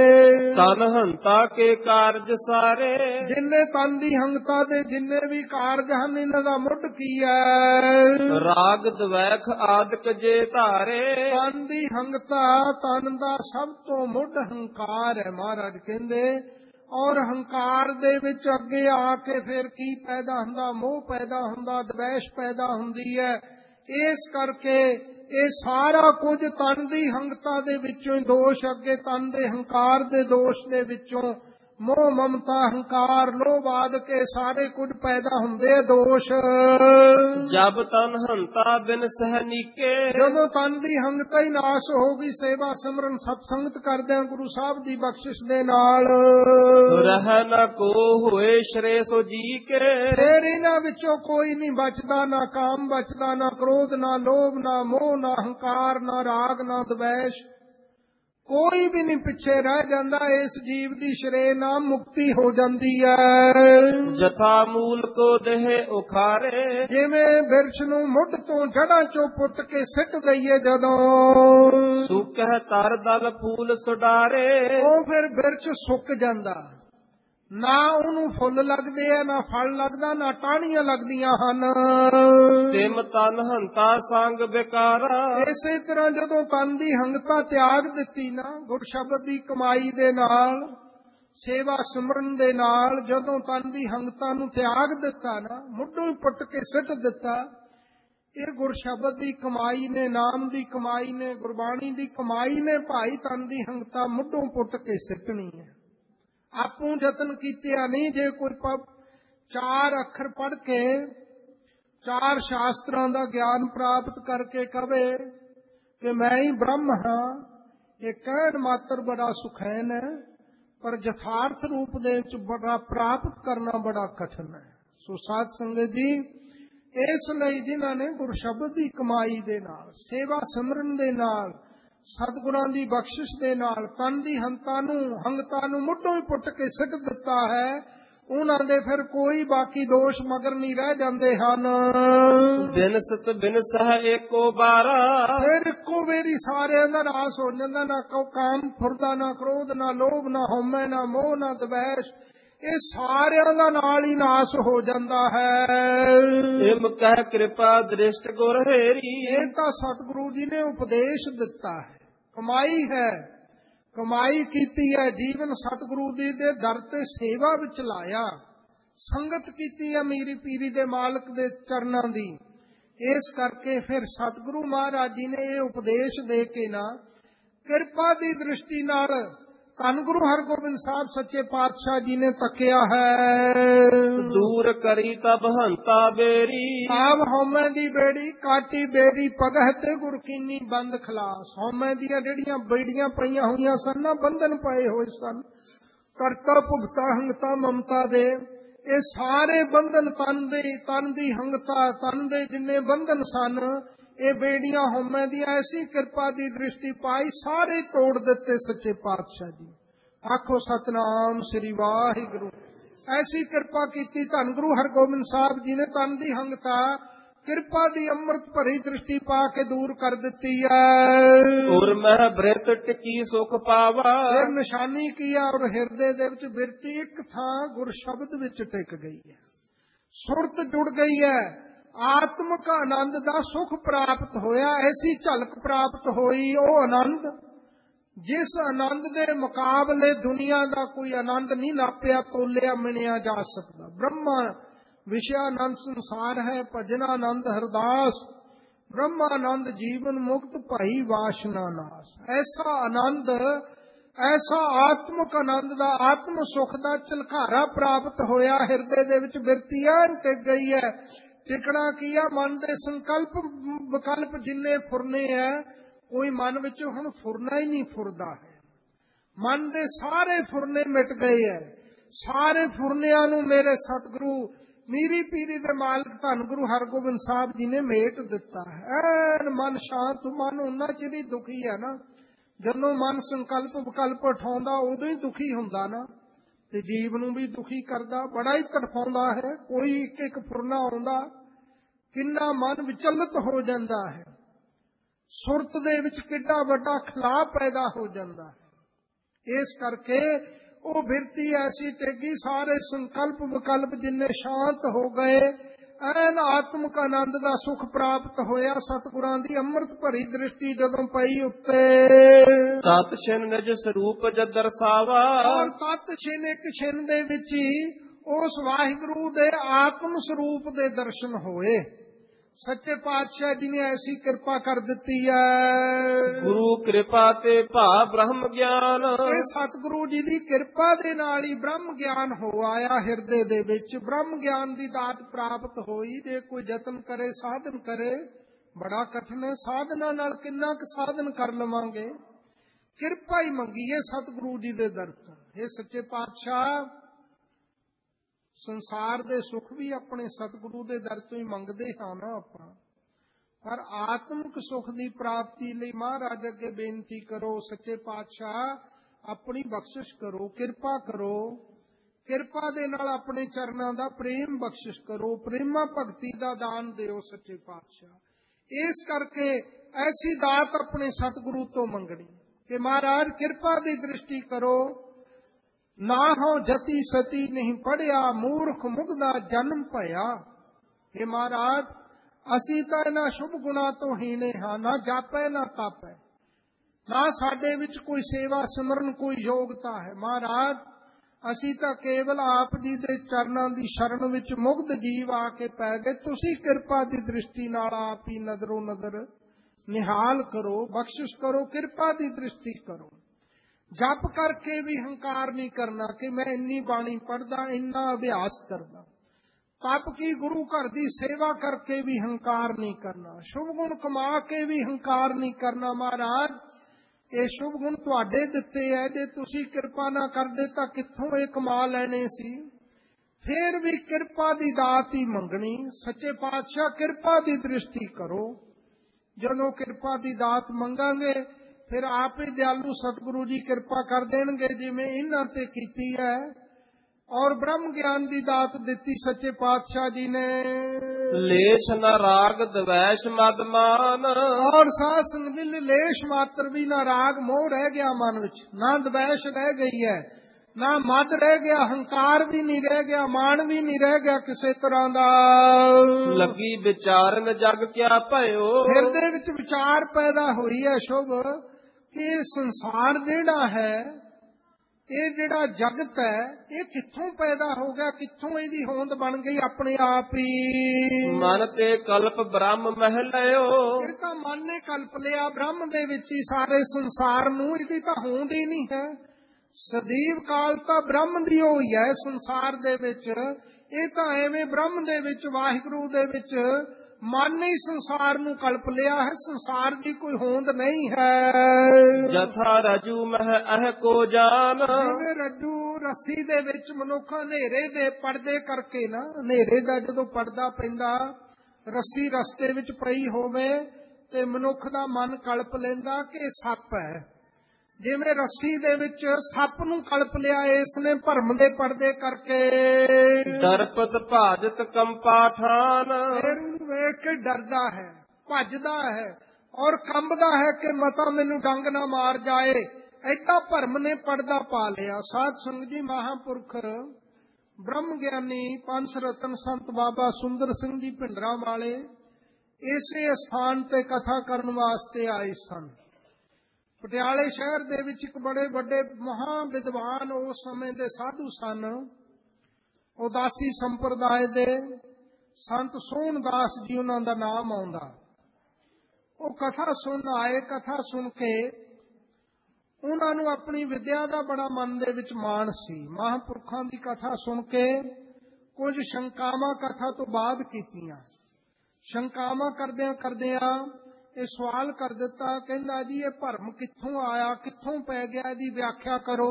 ਤਨ ਹੰਤਾ ਕੇ ਕਾਰਜ ਸਾਰੇ, ਜਿੰਨੇ ਤਨ ਦੀ ਹੰਗਤਾ ਦੇ ਜਿੰਨੇ ਵੀ ਕਾਰਜ ਹਨ, ਇਹਨਾਂ ਦਾ ਮੁੱਢ ਕੀ ਹੈ? ਰਾਗ ਦਵੈਖ ਆਦਿਕ ਜੇ ਧਾਰੇ। ਤਨ ਦੀ ਹੰਗਤਾ, ਤਨ ਦਾ ਸਭ ਤੋਂ ਮੁੱਢ ਹੰਕਾਰ ਹੈ ਮਹਾਰਾਜ ਕਹਿੰਦੇ। ਔਰ ਹੰਕਾਰ ਦੇ ਵਿੱਚ ਅੱਗੇ ਆ ਕੇ ਫਿਰ ਕੀ ਪੈਦਾ ਹੁੰਦਾ? ਮੋਹ ਪੈਦਾ ਹੁੰਦਾ, ਦਵੈਸ਼ ਪੈਦਾ ਹੁੰਦੀ ਹੈ। ਇਸ ਕਰਕੇ ਇਹ ਸਾਰਾ ਕੁਝ ਤਨ ਦੀ ਹੰਗਤਾ ਦੇ ਵਿੱਚੋਂ ਹੀ ਦੋਸ਼, ਅੱਗੇ ਤਨ ਦੇ ਹੰਕਾਰ ਦੇ ਦੋਸ਼ ਦੇ ਵਿੱਚੋਂ ਮੋਹ ਮਮਤਾ ਹੰਕਾਰ ਲੋਭ ਆਦਿ ਕੇ ਸਾਰੇ ਕੁਝ ਪੈਦਾ ਹੁੰਦੇ ਦੋਸ਼। ਜਬ ਤਨ ਹੰਤਾ ਬਿਨ ਸਹਨੀਕੇ, ਜਦੋਂ ਤਨ ਦੀ ਹੰਗਤਾ ਹੀ ਨਾਸ਼ ਹੋ ਗਈ, ਸੇਵਾ ਸਿਮਰਨ ਸਤਸੰਗਤ ਕਰਦਿਆਂ ਗੁਰੂ ਸਾਹਿਬ ਦੀ ਬਖਸ਼ਿਸ਼ ਦੇ ਨਾਲ, ਰਹਿ ਨ ਕੋ ਹੋਏ ਸ਼ਰੇ ਸੋ ਜੀ ਕੇ। ਫੇਰ ਇਹਨਾਂ ਵਿੱਚੋਂ ਕੋਈ ਨਹੀਂ ਬਚਦਾ, ਨਾ ਕਾਮ ਬਚਦਾ, ਨਾ ਕ੍ਰੋਧ, ਨਾ ਲੋਭ, ਨਾ ਮੋਹ, ਨਾ ਹੰਕਾਰ, ਨਾ ਰਾਗ, ਨਾ ਦਵੈਸ਼, ਕੋਈ ਵੀ ਨਹੀਂ ਪਿੱਛੇ ਰਹਿ ਜਾਂਦਾ। ਇਸ ਜੀਵ ਦੀ ਸ਼ਰੇ ਨਾਮ ਮੁਕਤੀ ਹੋ ਜਾਂਦੀ ਹੈ। ਜਥਾ ਮੂਲ ਕੋ ਦੇਹ ਉਖਾਰੇ, ਜਿਵੇਂ ਬਿਰਛ ਨੂੰ ਮੁੱਢ ਤੋਂ ਜੜਾਂ ਚੋਂ ਪੁੱਟ ਕੇ ਸਿੱਟ ਦਈਏ ਜਦੋਂ, ਸੁਕਹ ਤਰ ਦਲ ਫੂਲ ਸੁਡਾਰੇ। ਉਹ ਫਿਰ ਬਿਰਛ ਸੁੱਕ ਜਾਂਦਾ, ਨਾ ਉਹਨੂੰ ਫੁੱਲ ਲੱਗਦੇ ਆ, ਨਾ ਫਲ ਲੱਗਦਾ, ਨਾ ਟਾਹਣੀਆਂ ਲੱਗਦੀਆਂ ਹਨ। ਤਿਮ ਤਨ ਹੰਤਾ ਸੰਗ ਬਿਕਾਰਾ, ਇਸੇ ਤਰ੍ਹਾਂ ਜਦੋਂ ਤਨ ਦੀ ਹੰਗਤਾ ਤਿਆਗ ਦਿੱਤੀ ਨਾ, ਗੁਰ ਸ਼ਬਦ ਦੀ ਕਮਾਈ ਦੇ ਨਾਲ, ਸੇਵਾ ਸਿਮਰਨ ਦੇ ਨਾਲ, ਜਦੋਂ ਤਨ ਦੀ ਹੰਗਤਾ ਨੂੰ ਤਿਆਗ ਦਿੱਤਾ ਨਾ, ਮੁੱਢੋਂ ਹੀ ਪੁੱਟ ਕੇ ਸਿੱਟ ਦਿੱਤਾ, ਇਹ ਗੁਰ ਸ਼ਬਦ ਦੀ ਕਮਾਈ ਨੇ, ਨਾਮ ਦੀ ਕਮਾਈ ਨੇ, ਗੁਰਬਾਣੀ ਦੀ ਕਮਾਈ ਨੇ ਭਾਈ। ਤਨ ਦੀ ਹੰਗਤਾ ਮੁੱਢੋਂ ਪੁੱਟ ਕੇ ਸਿੱਟਣੀ ਹੈ। ਆਪੂ ਯਤਨ ਕੀਤਿਆ ਨਹੀਂ। ਜੇ ਕੋਈ ਚਾਰ ਅੱਖਰ ਪੜ੍ਹ ਕੇ, ਚਾਰ ਸ਼ਾਸਤਰਾਂ ਦਾ ਗਿਆਨ ਪ੍ਰਾਪਤ ਕਰਕੇ ਕਵੇ ਕਿ ਮੈਂ ਹੀ ਬ੍ਰਹਮ ਹਾਂ, ਇਹ ਕਹਿਣ ਮਾਤਰ ਬੜਾ ਸੁਖੈਨ ਹੈ, ਪਰ ਯਥਾਰਥ ਰੂਪ ਦੇ ਵਿੱਚ ਬੜਾ ਪ੍ਰਾਪਤ ਕਰਨਾ ਬੜਾ ਕਠਿਨ ਹੈ। ਸੋ ਸਾਧ ਸੰਗਤ ਜੀ, ਇਸ ਲਈ ਜਿਨ੍ਹਾਂ ਨੇ ਗੁਰ ਸ਼ਬਦ ਦੀ ਕਮਾਈ ਦੇ ਨਾਲ, ਸੇਵਾ ਸਿਮਰਨ ਦੇ ਨਾਲ, ਸਤਿਗੁਰਾਂ ਦੀ ਬਖਸ਼ਿਸ਼ ਦੇ ਨਾਲ ਤਨ ਦੀ ਹੰਤਾ ਨੂੰ ਹੰਗਤਾ ਨੂੰ ਮੁੱਢੋਂ ਹੀ ਪੁੱਟ ਕੇ ਸਿੱਟ ਦਿੱਤਾ ਹੈ, ਉਹਨਾਂ ਦੇ ਫਿਰ ਕੋਈ ਬਾਕੀ ਦੋਸ਼ ਮਗਰ ਨਹੀਂ ਰਹਿ ਜਾਂਦੇ ਹਨ। ਬਿਨਸਤ ਬਿਨਸਹ ਏਕੋ ਬਾਰਾ, ਫਿਰ ਇੱਕੋ ਵੇਰੀ ਸਾਰਿਆਂ ਦਾ ਨਾਸ ਹੋ ਜਾਂਦਾ। ਨਾ ਕੋ ਕਾਮ ਫੁਰਦਾ, ਨਾ ਕ੍ਰੋਧ, ਨਾ ਲੋਭ, ਨਾ ਹਉਮੈ, ਨਾ ਮੋਹ, ਨਾ ਦਵੈਸ਼, ਇਹ ਸਾਰਿਆਂ ਦਾ ਨਾਲ ਹੀ ਨਾਸ ਹੋ ਜਾਂਦਾ ਹੈ। ਇਮ ਕਹਿ ਕਿਰਪਾ ਦ੍ਰਿਸ਼ਟ ਗੁਰ ਹੇਰੀ, ਇਹ ਤਾਂ ਸਤਿਗੁਰੂ ਜੀ ਨੇ ਉਪਦੇਸ਼ ਦਿੱਤਾ ਹੈ, ਕਮਾਈ ਹੈ, ਕਮਾਈ ਕੀਤੀ ਹੈ। ਜੀਵਨ ਸਤਿਗੁਰੂ ਜੀ ਦੇ ਦਰ ਤੇ ਸੇਵਾ ਵਿੱਚ ਲਾਇਆ, ਸੰਗਤ ਕੀਤੀ ਹੈ ਮੀਰੀ ਪੀਰੀ ਦੇ ਮਾਲਕ ਦੇ ਚਰਨਾਂ ਦੀ। ਇਸ ਕਰਕੇ ਫਿਰ ਸਤਿਗੁਰੂ ਮਹਾਰਾਜ ਜੀ ਨੇ ਇਹ ਉਪਦੇਸ਼ ਦੇ ਕੇ ਨਾ, ਕਿਰਪਾ ਦੀ ਦ੍ਰਿਸ਼ਟੀ ਨਾਲ ਧੰਨ ਗੁਰੂ ਹਰਗੋਬਿੰਦ ਸਾਹਿਬ ਸੱਚੇ ਪਾਤਸ਼ਾਹ ਜੀ ਨੇ ਤੱਕਿਆ ਹੈ। ਦੂਰ ਕਰੀ ਤਬ ਹੰਤਾ ਬੇਰੀ, ਆਪ ਹਉਮੈ ਦੀ ਬੇੜੀ ਕਾਟੀ ਬੇਰੀ, ਪਗਹ ਤੇ ਗੁਰ ਕੀਨੀ ਬੰਦ ਖਲਾਸ। ਹਉਮੈ ਦੀਆਂ ਜਿਹੜੀਆਂ ਬੇੜੀਆਂ ਪਈਆਂ ਹੋਈਆਂ ਸਨ ਨਾ, ਬੰਧਨ ਪਏ ਹੋਏ ਸਨ, ਕਰਤਾ ਭੁਗਤਾ ਹੰਗਤਾ ਮਮਤਾ ਦੇ, ਇਹ ਸਾਰੇ ਬੰਧਨ ਤਨ ਦੇ, ਤਨ ਦੀ ਹੰਗਤਾ, ਤਨ ਦੇ ਜਿੰਨੇ ਬੰਧਨ ਸਨ, ਇਹ ਬੇੜੀਆਂ ਹਉਮੈ ਦੀਆਂ ਐਸੀ ਕਿਰਪਾ ਦੀ ਦ੍ਰਿਸ਼ਟੀ ਪਾਈ, ਸਾਰੇ ਤੋੜ ਦਿੱਤੇ ਸੱਚੇ ਪਾਤਸ਼ਾਹ ਜੀ। ਆਖੋ ਸਤਨਾਮ ਸ੍ਰੀ ਵਾਹਿਗੁਰੂ। ਐਸੀ ਕਿਰਪਾ ਕੀਤੀ ਧੰਨ ਗੁਰੂ ਹਰਗੋਬਿੰਦ ਸਾਹਿਬ ਜੀ ਨੇ, ਤਨ ਦੀ ਹੰਗਤਾ ਕਿਰਪਾ ਦੀ ਅੰਮ੍ਰਿਤ ਭਰੀ ਦ੍ਰਿਸ਼ਟੀ ਪਾ ਕੇ ਦੂਰ ਕਰ ਦਿੱਤੀ ਹੈ। ਔਰ ਮਹਿ ਬ੍ਰਿਤ ਟਿਕੀ ਸੁਖ ਪਾਵਾ, ਫਿਰ ਨਿਸ਼ਾਨੀ ਕੀ ਹੈ? ਔਰ ਹਿਰਦੇ ਦੇ ਵਿੱਚ ਬਿਰਤੀ ਇੱਕ ਥਾਂ ਗੁਰ ਸ਼ਬਦ ਵਿੱਚ ਟਿਕ ਗਈ ਹੈ, ਸੁਰਤ ਜੁੜ ਗਈ ਹੈ, ਆਤਮਿਕ ਆਨੰਦ ਦਾ ਸੁਖ ਪ੍ਰਾਪਤ ਹੋਇਆ। ਐਸੀ ਝਲਕ ਪ੍ਰਾਪਤ ਹੋਈ, ਉਹ ਆਨੰਦ ਜਿਸ ਆਨੰਦ ਦੇ ਮੁਕਾਬਲੇ ਦੁਨੀਆ ਦਾ ਕੋਈ ਆਨੰਦ ਨਹੀਂ ਨਾਪਿਆ ਤੋਲਿਆ ਮਿਣਿਆ ਜਾ ਸਕਦਾ। ਬ੍ਰਹਮਾ ਵਿਸ਼ਿਆਨੰਦ ਸੰਸਾਰ ਹੈ, ਭਜਨਾਨੰਦ ਹਰਦਾਸ, ਬ੍ਰਹਮਾਨੰਦ ਜੀਵਨ ਮੁਕਤ ਭਾਈ ਵਾਸ਼ਨਾ ਨਾਸ। ਐਸਾ ਆਨੰਦ, ਐਸਾ ਆਤਮਿਕ ਆਨੰਦ ਦਾ, ਆਤਮ ਸੁਖ ਦਾ ਝਲਕਾਰਾ ਪ੍ਰਾਪਤ ਹੋਇਆ। ਹਿਰਦੇ ਦੇ ਵਿੱਚ ਬਿਰਤੀ ਐਨ ਟਿਕ ਗਈ ਹੈ। ਟਿਕਣਾ ਕੀ ਆ? ਮਨ ਦੇ ਸੰਕਲਪ ਵਿਕਲਪ ਜਿੰਨੇ ਫੁਰਨੇ ਹੈ, ਕੋਈ ਮਨ ਵਿੱਚੋਂ ਹੁਣ ਫੁਰਨਾ ਹੀ ਨਹੀਂ ਫੁਰਦਾ ਹੈ। ਮਨ ਦੇ ਸਾਰੇ ਫੁਰਨੇ ਮਿਟ ਗਏ ਹੈ। ਸਾਰੇ ਫੁਰਨਿਆਂ ਨੂੰ ਮੇਰੇ ਸਤਿਗੁਰੂ ਮੀਰੀ ਪੀਰੀ ਦੇ ਮਾਲਕ ਧੰਨ ਗੁਰੂ ਹਰਗੋਬਿੰਦ ਸਾਹਿਬ ਜੀ ਨੇ ਮੇਟ ਦਿੱਤਾ ਹੈ। ਐਨ ਮਨ ਸ਼ਾਂਤ। ਮਨ ਉਹਨਾਂ ਚਿਰ ਹੀ ਦੁਖੀ ਹੈ ਨਾ, ਜਦੋਂ ਮਨ ਸੰਕਲਪ ਵਿਕਲਪ ਉਠਾਉਂਦਾ ਉਦੋਂ ਹੀ ਦੁਖੀ ਹੁੰਦਾ ਨਾ, ਤੇ ਜੀਵ ਨੂੰ ਵੀ ਦੁਖੀ ਕਰਦਾ, ਬੜਾ ਹੀ ਤੜਫਾਉਂਦਾ ਹੈ। ਕੋਈ ਇੱਕ ਇੱਕ ਫੁਰਨਾ ਆਉਂਦਾ, ਕਿੰਨਾ ਮਨ ਵਿਚਲਿਤ ਹੋ ਜਾਂਦਾ ਹੈ, ਸੁਰਤ ਦੇ ਵਿੱਚ ਕਿੱਡਾ ਵੱਡਾ ਖਲਾਅ ਪੈਦਾ ਹੋ ਜਾਂਦਾ ਹੈ। ਇਸ ਕਰਕੇ ਉਹ ਬਿਰਤੀ ਐਸੀ ਟਿੱਗੀ, ਸਾਰੇ ਸੰਕਲਪ ਵਿਕਲਪ ਜਿੰਨੇ ਸ਼ਾਂਤ ਹੋ ਗਏ, ਐਨ ਆਤਮਿਕ ਆਨੰਦ ਦਾ ਸੁਖ ਪ੍ਰਾਪਤ ਹੋਇਆ। ਸਤਿਗੁਰਾਂ ਦੀ ਅੰਮ੍ਰਿਤ ਭਰੀ ਦ੍ਰਿਸ਼ਟੀ ਜਦੋਂ ਪਈ ਉੱਤੇ, ਤਤ ਛਿਨ ਨਿਜ ਸਰੂਪ ਜਦ ਦਰਸਾਵਾ, ਔਰ ਤਤ ਛਿਨ ਇੱਕ ਛਿਨ ਦੇ ਵਿੱਚ ਹੀ ਉਸ ਵਾਹਿਗੁਰੂ ਦੇ ਆਤਮ ਸਰੂਪ ਦੇ ਦਰਸ਼ਨ ਹੋਏ। ਸੱਚੇ ਪਾਤਸ਼ਾਹ ਜੀ ਨੇ ਐਸੀ ਕਿਰਪਾ ਕਰ ਦਿੱਤੀ ਹੈ। ਗੁਰੂ ਕਿਰਪਾ ਤੇ ਭਾ ਬ੍ਰਹਮ ਗਿਆਨ। ਇਹ ਸਤਿਗੁਰੂ ਜੀ ਦੀ ਕਿਰਪਾ ਦੇ ਨਾਲ ਹੀ ਬ੍ਰਹਮ ਗਿਆਨ ਹੋ ਆਇਆ ਹਿਰਦੇ ਦੇ ਵਿੱਚ। ਬ੍ਰਹਮ ਗਿਆਨ ਦੀ ਦਾਤ ਪ੍ਰਾਪਤ ਹੋਈ। ਜੇ ਕੋਈ ਯਤਨ ਕਰੇ, ਸਾਧਨ ਕਰੇ, ਬੜਾ ਕਠਿਨ ਹੈ। ਸਾਧਨਾ ਨਾਲ ਕਿੰਨਾ ਕੁ ਸਾਧਨ ਕਰ ਲਵਾਂਗੇ। ਕਿਰਪਾ ਹੀ ਮੰਗੀਏ ਸਤਿਗੁਰੂ ਜੀ ਦੇ ਦਰ ਤੋਂ। ਇਹ ਸੱਚੇ ਪਾਤਸ਼ਾਹ, ਸੰਸਾਰ ਦੇ ਸੁੱਖ ਵੀ ਆਪਣੇ ਸਤਿਗੁਰੂ ਦੇ ਦਰ ਤੋਂ ਹੀ ਮੰਗਦੇ ਹਾਂ ਨਾ ਆਪਾਂ, ਪਰ ਆਤਮਿਕ ਸੁੱਖ ਦੀ ਪ੍ਰਾਪਤੀ ਲਈ ਮਹਾਰਾਜ ਅੱਗੇ ਬੇਨਤੀ ਕਰੋ, ਸੱਚੇ ਪਾਤਸ਼ਾਹ ਆਪਣੀ ਬਖਸ਼ਿਸ਼ ਕਰੋ, ਕਿਰਪਾ ਕਰੋ। ਕਿਰਪਾ ਦੇ ਨਾਲ ਆਪਣੇ ਚਰਨਾਂ ਦਾ ਪ੍ਰੇਮ ਬਖਸ਼ਿਸ਼ ਕਰੋ, ਪ੍ਰੇਮਾ ਭਗਤੀ ਦਾ ਦਾਨ ਦਿਓ ਸੱਚੇ ਪਾਤਸ਼ਾਹ। ਇਸ ਕਰਕੇ ਐਸੀ ਦਾਤ ਆਪਣੇ ਸਤਿਗੁਰੂ ਤੋਂ ਮੰਗਣੀ ਕਿ ਮਹਾਰਾਜ ਕਿਰਪਾ ਦੀ ਦ੍ਰਿਸ਼ਟੀ ਕਰੋ। ਨਾ ਹੋ ਜਤੀ ਸਤੀ ਨਹੀਂ ਪੜਿਆ, ਮੂਰਖ ਮੁਗਦਾ ਜਨਮ ਭਇਆ। हे ਮਹਾਰਾਜ, ਅਸੀਂ ਤਾਂ ਇਹਨਾਂ ਸ਼ੁਭ ਗੁਣਾਂ ਤੋਂ ਹੀਣੇ ਹਾਂ। ਨਾ ਜਾਪੈ ਨਾ ਤਾਪੈ, ਨਾ ਸਾਡੇ ਵਿੱਚ ਕੋਈ ਸੇਵਾ ਸਿਮਰਨ ਕੋਈ ਯੋਗਤਾ ਹੈ। ਮਹਾਰਾਜ, ਅਸੀਂ ਤਾਂ ਕੇਵਲ ਆਪ ਜੀ ਦੇ ਚਰਨਾਂ ਦੀ ਸ਼ਰਨ ਵਿੱਚ ਮੁਗਧ ਜੀਵ ਆ ਕੇ ਪੈ ਗਏ। ਤੁਸੀਂ ਕਿਰਪਾ ਦੀ ਦ੍ਰਿਸ਼ਟੀ ਨਾਲ ਆਪ ਹੀ ਨਜ਼ਰੋ ਨਜ਼ਰ ਨਿਹਾਲ ਕਰੋ, ਬਖਸ਼ਿਸ਼ ਕਰੋ, ਕਿਰਪਾ ਦੀ ਦ੍ਰਿਸ਼ਟੀ ਕਰੋ। ਜਪ ਕਰਕੇ ਵੀ ਹੰਕਾਰ ਨਹੀਂ ਕਰਨਾ ਕਿ ਮੈਂ ਇੰਨੀ ਬਾਣੀ ਪੜ੍ਹਦਾ, ਇੰਨਾ ਅਭਿਆਸ ਕਰਦਾ। ਤਪ ਕੀ ਗੁਰੂ ਘਰ ਦੀ ਸੇਵਾ ਕਰਕੇ ਵੀ ਹੰਕਾਰ ਨਹੀਂ ਕਰਨਾ। ਸ਼ੁਭ ਗੁਣ ਕਮਾ ਕੇ ਵੀ ਹੰਕਾਰ ਨਹੀਂ ਕਰਨਾ। ਮਹਾਰਾਜ, ਇਹ ਸ਼ੁਭ ਗੁਣ ਤੁਹਾਡੇ ਦਿੱਤੇ ਹੈ। ਜੇ ਤੁਸੀਂ ਕਿਰਪਾ ਨਾ ਕਰਦੇ ਤਾਂ ਕਿੱਥੋਂ ਇਹ ਕਮਾ ਲੈਣੇ ਸੀ। ਫੇਰ ਵੀ ਕਿਰਪਾ ਦੀ ਦਾਤ ਹੀ ਮੰਗਣੀ। ਸੱਚੇ ਪਾਤਸ਼ਾਹ ਕਿਰਪਾ ਦੀ ਦ੍ਰਿਸ਼ਟੀ ਕਰੋ। ਜਦੋਂ ਕਿਰਪਾ ਦੀ ਦਾਤ ਮੰਗਾਂਗੇ ਫਿਰ ਆਪ ਹੀ ਦਿਆਲੂ ਸਤਿਗੁਰੂ ਜੀ ਕਿਰਪਾ ਕਰ ਦੇਣਗੇ, ਜਿਵੇਂ ਇਹਨਾਂ ਤੇ ਕੀਤੀ ਹੈ। ਔਰ ਬ੍ਰਹਮ ਗਿਆਨ ਦੀ ਦਾਤ ਦਿੱਤੀ ਸੱਚੇ ਪਾਤਸ਼ਾਹ ਜੀ ਨੇ। ਲੇਸ਼ ਨ ਰਾਗ ਦਵੈਸ਼ ਮਦ ਮਾਨ। ਔਰ ਸਾਧ ਸੰਗ ਮਿਲ ਲੇਸ਼ ਮਾਤਰ ਵੀ ਨਾ ਰਾਗ ਮੋਹ ਰਹਿ ਗਿਆ ਮਨ ਵਿੱਚ, ਨਾ ਦਵੈਸ਼ ਰਹਿ ਗਈ ਹੈ, ਨਾ ਮਦ ਰਹਿ ਗਿਆ, ਹੰਕਾਰ ਵੀ ਨਹੀਂ ਰਹਿ ਗਿਆ, ਮਾਣ ਵੀ ਨਹੀਂ ਰਹਿ ਗਿਆ ਕਿਸੇ ਤਰ੍ਹਾਂ ਦਾ। ਲੱਗੀ ਵਿਚਾਰਨ ਜਗ ਕਿਆ ਭਇਓ। ਹਿਰਦੇ ਵਿੱਚ ਵਿਚਾਰ ਪੈਦਾ ਹੋਈ ਹੈ ਸ਼ੁਭ ਕਿ ਇਹ ਸੰਸਾਰ ਜਿਹੜਾ ਹੈ, ਇਹ ਜਿਹੜਾ ਜਗਤ ਹੈ, ਇਹ ਕਿੱਥੋਂ ਪੈਦਾ ਹੋ ਗਿਆ, ਕਿੱਥੋਂ ਇਹਦੀ ਹੋਂਦ ਬਣ ਗਈ ਆਪਣੇ ਆਪ ਹੀ। ਮਨ ਤੇ ਕਲਪ ਬ੍ਰਹਮ ਮਹਿ ਲਇਓ। ਇਹ ਤਾਂ ਮਨ ਨੇ ਕਲਪ ਲਿਆ ਬ੍ਰਹਮ ਦੇ ਵਿੱਚ ਹੀ ਸਾਰੇ ਸੰਸਾਰ ਨੂੰ। ਇਹਦੀ ਤਾਂ ਹੋਂਦ ਹੀ ਨਹੀਂ ਹੈ। ਸਦੀਵ ਕਾਲ ਤਾਂ ਬ੍ਰਹਮ ਦੀ ਹੋਈ ਹੈ ਸੰਸਾਰ ਦੇ ਵਿੱਚ। ਇਹ ਤਾਂ ਐਵੇਂ ਬ੍ਰਹਮ ਦੇ ਵਿੱਚ, ਵਾਹਿਗੁਰੂ ਦੇ ਵਿੱਚ ਮਨ ਨੇ ਸੰਸਾਰ ਨੂੰ ਕਲਪ ਲਿਆ ਹੈ। ਸੰਸਾਰ ਦੀ ਕੋਈ ਹੋਂਦ ਨਹੀਂ ਹੈ। ਜਥਾ ਰਜੂ ਮਹਿ ਅਹ ਕੋ ਜਾਨ। ਜਿਵੇਂ ਰੱਜੂ ਰੱਸੀ ਦੇ ਵਿੱਚ ਮਨੁੱਖ ਹਨੇਰੇ ਦੇ ਪਰਦੇ ਕਰਕੇ ਨਾ, ਹਨੇਰੇ ਦਾ ਜਦੋਂ ਪਰਦਾ ਪੈਂਦਾ, ਰੱਸੀ ਰਸਤੇ ਵਿੱਚ ਪਈ ਹੋਵੇ ਤੇ ਮਨੁੱਖ ਦਾ ਮਨ ਕਲਪ ਲੈਂਦਾ ਕਿ ਸੱਪ ਹੈ। ਜਿਵੇਂ ਰੱਸੀ ਦੇ ਵਿੱਚ ਸੱਪ ਨੂੰ ਕਲਪ ਲਿਆ ਇਸ ਨੇ ਭਰਮ ਦੇ ਪਰਦੇ ਕਰਕੇ। ਦਰਪਤ ਭਾਜਤ ਕੰਪਾ ਠਾਨ। ਫਿਰ ਉਹਨੂੰ ਵੇਖ ਕੇ ਡਰਦਾ ਹੈ, ਭੱਜਦਾ ਹੈ ਔਰ ਕੰਬਦਾ ਹੈ ਕਿ ਮਤਾ ਮੈਨੂੰ ਡੰਗ ਨਾ ਮਾਰ ਜਾਏ। ਐਡਾ ਭਰਮ ਨੇ ਪਰਦਾ ਪਾ ਲਿਆ। ਸਾਧ ਸੰਗਤ ਜੀ, ਮਹਾਂਪੁਰਖ ਬ੍ਰਹਮ ਗਿਆਨੀ ਪੰਜ ਰਤਨ ਸੰਤ ਬਾਬਾ ਸੁੰਦਰ ਸਿੰਘ ਜੀ ਭਿੰਡਰਾਂ ਵਾਲੇ ਇਸੇ ਸਥਾਨ ਤੇ ਕਥਾ ਕਰਨ ਵਾਸਤੇ ਆਏ ਸਨ। ਪਟਿਆਲੇ ਸ਼ਹਿਰ ਦੇ ਵਿੱਚ ਇੱਕ ਬੜੇ ਵੱਡੇ ਮਹਾ ਵਿਦਵਾਨ ਉਸ ਸਮੇਂ ਦੇ ਸਾਧੂ ਸਨ। ਉਦਾਸੀ ਸੰਪਰਦਾਇ ਦੇ ਸੰਤ ਸੋਹਣਦਾਸ ਜੀ ਉਹਨਾਂ ਦਾ ਨਾਮ ਆਉਂਦਾ। ਉਹ ਕਥਾ ਸੁਣ ਆਏ। ਕਥਾ ਸੁਣ ਕੇ ਉਹਨਾਂ ਨੂੰ ਆਪਣੀ ਵਿਦਿਆ ਦਾ ਬੜਾ ਮਨ ਦੇ ਵਿੱਚ ਮਾਣ ਸੀ। ਮਹਾਂਪੁਰਖਾਂ ਦੀ ਕਥਾ ਸੁਣ ਕੇ ਕੁਝ ਸ਼ੰਕਾਵਾਂ ਕਥਾ ਤੋਂ ਬਾਅਦ ਕੀਤੀਆਂ। ਸ਼ੰਕਾਵਾਂ ਕਰਦਿਆਂ ਕਰਦਿਆਂ ਇਹ ਸਵਾਲ ਕਰ ਦਿੱਤਾ, ਕਹਿੰਦਾ ਜੀ ਇਹ ਭਰਮ ਕਿੱਥੋਂ ਆਇਆ, ਕਿੱਥੋਂ ਪੈ ਗਿਆ, ਇਹਦੀ ਵਿਆਖਿਆ ਕਰੋ।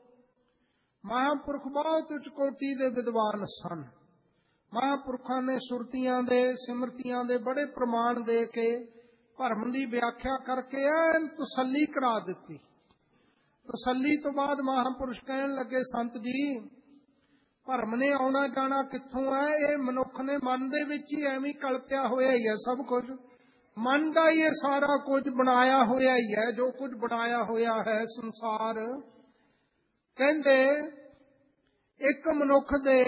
ਮਹਾਂਪੁਰਖ ਬਹੁਤ ਉੱਚ ਕੋਟੀ ਦੇ ਵਿਦਵਾਨ ਸਨ। ਮਹਾਂਪੁਰਖਾਂ ਨੇ ਸੁਰਤੀਆਂ ਦੇ, ਸਿਮਰਤੀਆਂ ਦੇ ਬੜੇ ਪ੍ਰਮਾਣ ਦੇ ਕੇ ਭਰਮ ਦੀ ਵਿਆਖਿਆ ਕਰਕੇ ਐਨ ਤਸੱਲੀ ਕਰਾ ਦਿੱਤੀ। ਤਸੱਲੀ ਤੋਂ ਬਾਅਦ ਮਹਾਂਪੁਰਸ਼ ਕਹਿਣ ਲੱਗੇ, ਸੰਤ ਜੀ, ਭਰਮ ਨੇ ਆਉਣਾ ਜਾਣਾ ਕਿੱਥੋਂ ਹੈ? ਇਹ ਮਨੁੱਖ ਨੇ ਮਨ ਦੇ ਵਿੱਚ ਹੀ ਐਵੇਂ ਕਲਪਿਆ ਹੋਇਆ ਹੀ ਹੈ। ਸਭ ਕੁਝ ਮਨ ਦਾ ਹੀ ਇਹ ਸਾਰਾ ਕੁਝ ਬਣਾਇਆ ਹੋਇਆ ਹੀ ਹੈ। ਜੋ ਕੁਝ ਬਣਾਇਆ ਹੋਇਆ ਹੈ ਸੰਸਾਰ। ਕਹਿੰਦੇ ਇੱਕ ਮਨੁੱਖ ਦੇ